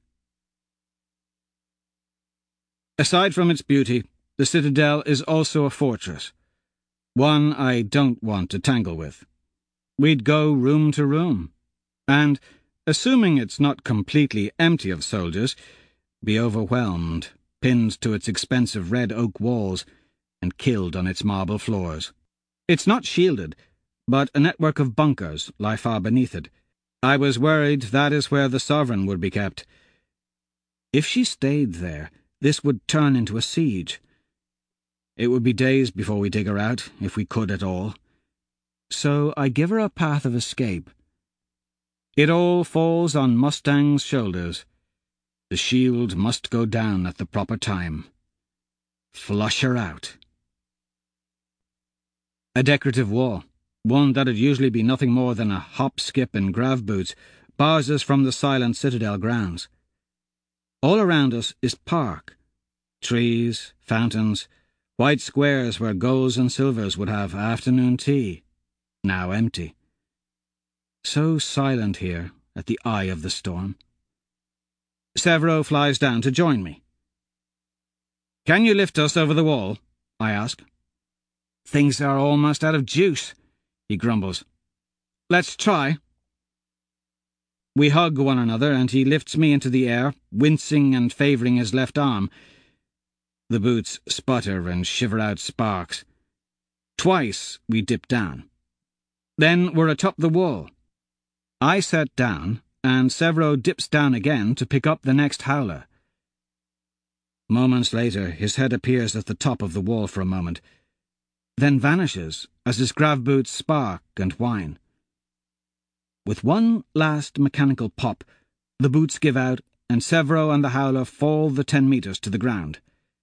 Aside from its beauty, the Citadel is also a fortress, one I don't want to tangle with. We'd go room to room, and, assuming it's not completely empty of soldiers, be overwhelmed, pinned to its expensive red oak walls, and killed on its marble floors. It's not shielded, but a network of bunkers lie far beneath it. I was worried that is where the Sovereign would be kept. If she stayed there, this would turn into a siege. It would be days before we dig her out, if we could at all. So I give her a path of escape. It all falls on Mustang's shoulders. The shield must go down at the proper time. Flush her out. A decorative wall, one that'd usually be nothing more than a hop, skip, and grav boots, bars us from the silent citadel grounds. All around us is park. Trees, fountains, white squares where golds and silvers would have afternoon tea, now empty. So silent here, at the eye of the storm. Severo flies down to join me. "Can you lift us over the wall?" I ask. "Things are almost out of juice," he grumbles. "Let's try." We hug one another, and he lifts me into the air, wincing and favouring his left arm. The boots sputter and shiver out sparks. Twice we dip down. Then we're atop the wall. I set down, and Severo dips down again to pick up the next howler. Moments later, his head appears at the top of the wall for a moment, then vanishes as his grav boots spark and whine. With one last mechanical pop, the boots give out, and Severo and the howler fall the ten metres to the ground.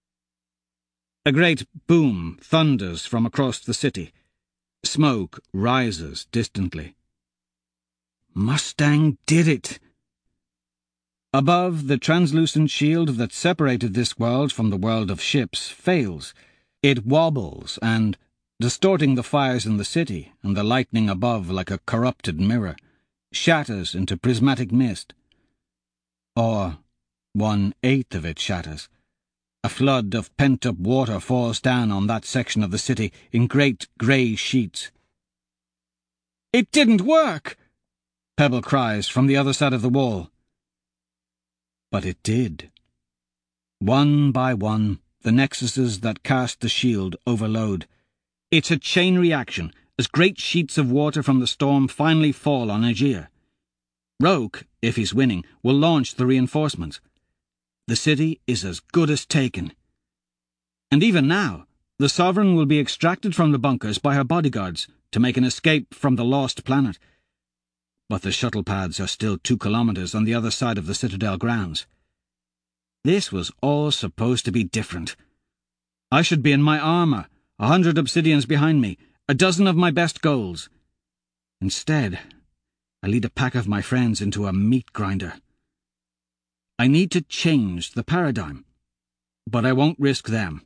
A great boom thunders from across the city. Smoke rises distantly. Mustang did it! Above, the translucent shield that separated this world from the world of ships fails. It wobbles and, distorting the fires in the city and the lightning above like a corrupted mirror, shatters into prismatic mist. Or one-eighth of it shatters. A flood of pent-up water falls down on that section of the city in great grey sheets. "It didn't work!" Pebble cries from the other side of the wall. But it did. One by one, the nexuses that cast the shield overload. It's a chain reaction, as great sheets of water from the storm finally fall on Aegir. Roke, if he's winning, will launch the reinforcements. The city is as good as taken. And even now, the Sovereign will be extracted from the bunkers by her bodyguards to make an escape from the lost planet. But the shuttle pads are still two kilometres on the other side of the Citadel grounds. This was all supposed to be different. I should be in my armour, a hundred obsidians behind me, a dozen of my best golds. Instead, I lead a pack of my friends into a meat grinder. I need to change the paradigm, but I won't risk them.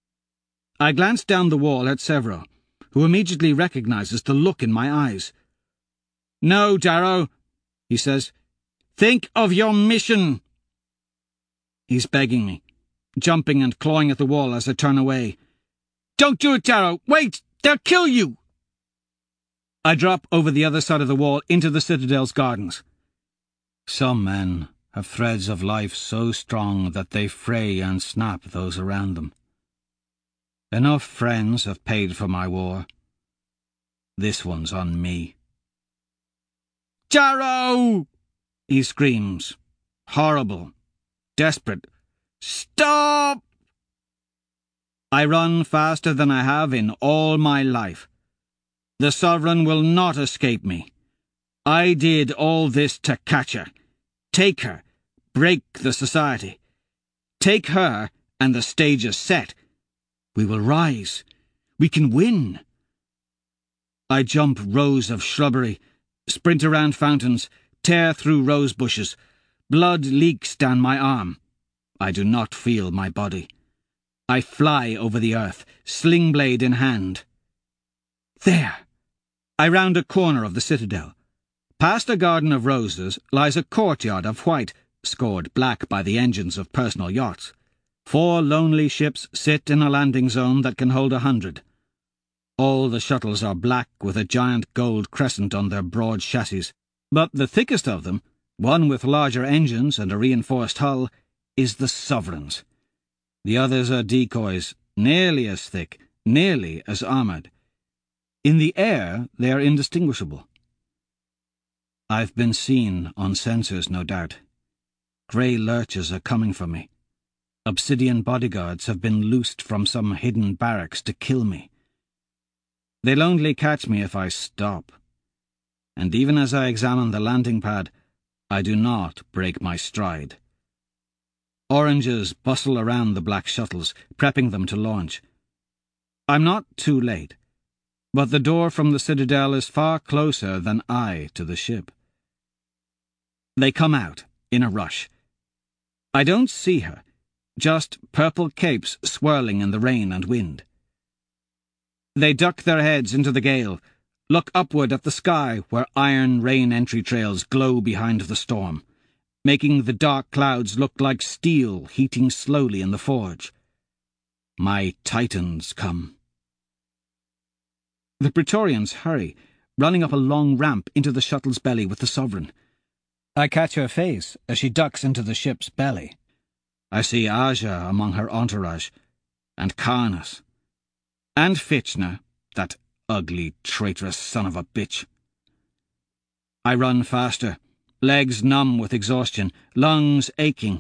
I glance down the wall at Severo, who immediately recognises the look in my eyes. "No, Darrow," he says. "Think of your mission." He's begging me, jumping and clawing at the wall as I turn away. "Don't do it, Darrow! Wait! They'll kill you!" I drop over the other side of the wall into the Citadel's gardens. Some men have threads of life so strong that they fray and snap those around them. Enough friends have paid for my war. This one's on me. "Darrow!" he screams, horrible, desperate. "Stop!" I run faster than I have in all my life. The Sovereign will not escape me. I did all this to catch her. Take her. Break the society. Take her, and the stage is set. We will rise. We can win. I jump rows of shrubbery, sprint around fountains, tear through rose bushes. Blood leaks down my arm. I do not feel my body. I fly over the earth, sling blade in hand. There! I round a corner of the citadel. Past a garden of roses lies a courtyard of white, scored black by the engines of personal yachts. Four lonely ships sit in a landing zone that can hold a hundred. All the shuttles are black with a giant gold crescent on their broad chassis, but the thickest of them, one with larger engines and a reinforced hull, is the Sovereign's. The others are decoys, nearly as thick, nearly as armoured. In the air they are indistinguishable. I've been seen on sensors, no doubt. Grey lurches are coming for me. Obsidian bodyguards have been loosed from some hidden barracks to kill me. They'll only catch me if I stop. And even as I examine the landing pad, I do not break my stride. Oranges bustle around the black shuttles, prepping them to launch. I'm not too late, but the door from the Citadel is far closer than I to the ship. They come out, in a rush. I don't see her, just purple capes swirling in the rain and wind. They duck their heads into the gale, look upward at the sky where iron rain entry trails glow behind the storm, making the dark clouds look like steel heating slowly in the forge. My Titans come. The Praetorians hurry, running up a long ramp into the shuttle's belly with the Sovereign. I catch her face as she ducks into the ship's belly. I see Aja among her entourage, and Karnas, and Fitchner, that ugly, traitorous son of a bitch. I run faster, legs numb with exhaustion, lungs aching.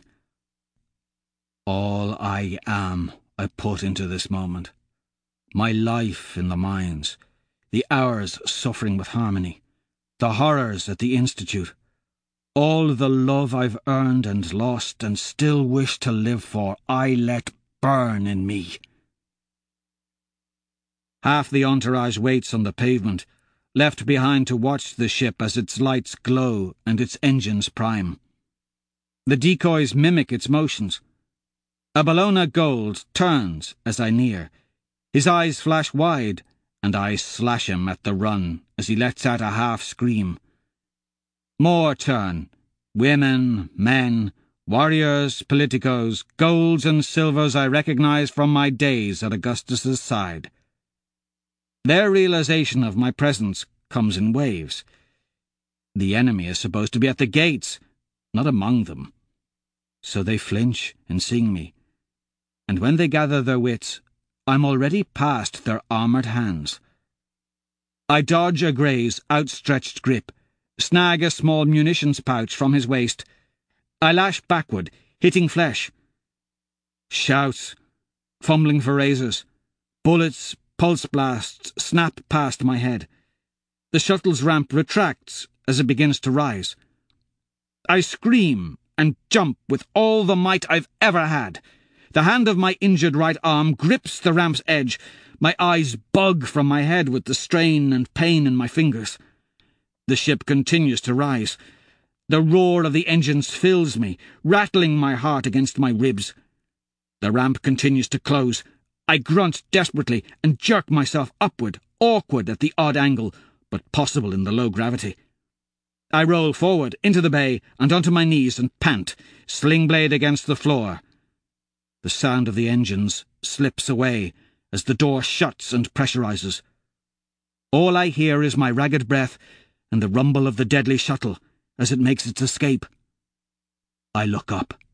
All I am I put into this moment. My life in the mines, the hours suffering with Harmony, the horrors at the Institute, all the love I've earned and lost and still wish to live for, I let burn in me. Half the entourage waits on the pavement, left behind to watch the ship as its lights glow and its engines prime. The decoys mimic its motions. A Bologna Gold turns as I near. His eyes flash wide, and I slash him at the run as he lets out a half scream. More turn. Women, men, warriors, politicos, golds and silvers I recognize from my days at Augustus's side. Their realization of my presence comes in waves. The enemy is supposed to be at the gates, not among them. So they flinch in seeing me, and when they gather their wits, I'm already past their armoured hands. I dodge a Grey's outstretched grip, snag a small munitions pouch from his waist. I lash backward, hitting flesh. Shouts, fumbling for razors, bullets, pulse blasts snap past my head. The shuttle's ramp retracts as it begins to rise. I scream and jump with all the might I've ever had. The hand of my injured right arm grips the ramp's edge. My eyes bug from my head with the strain and pain in my fingers. The ship continues to rise. The roar of the engines fills me, rattling my heart against my ribs. The ramp continues to close. I grunt desperately and jerk myself upward, awkward at the odd angle, but possible in the low gravity. I roll forward into the bay and onto my knees and pant, sling blade against the floor. The sound of the engines slips away as the door shuts and pressurizes. All I hear is my ragged breath and the rumble of the deadly shuttle as it makes its escape. I look up.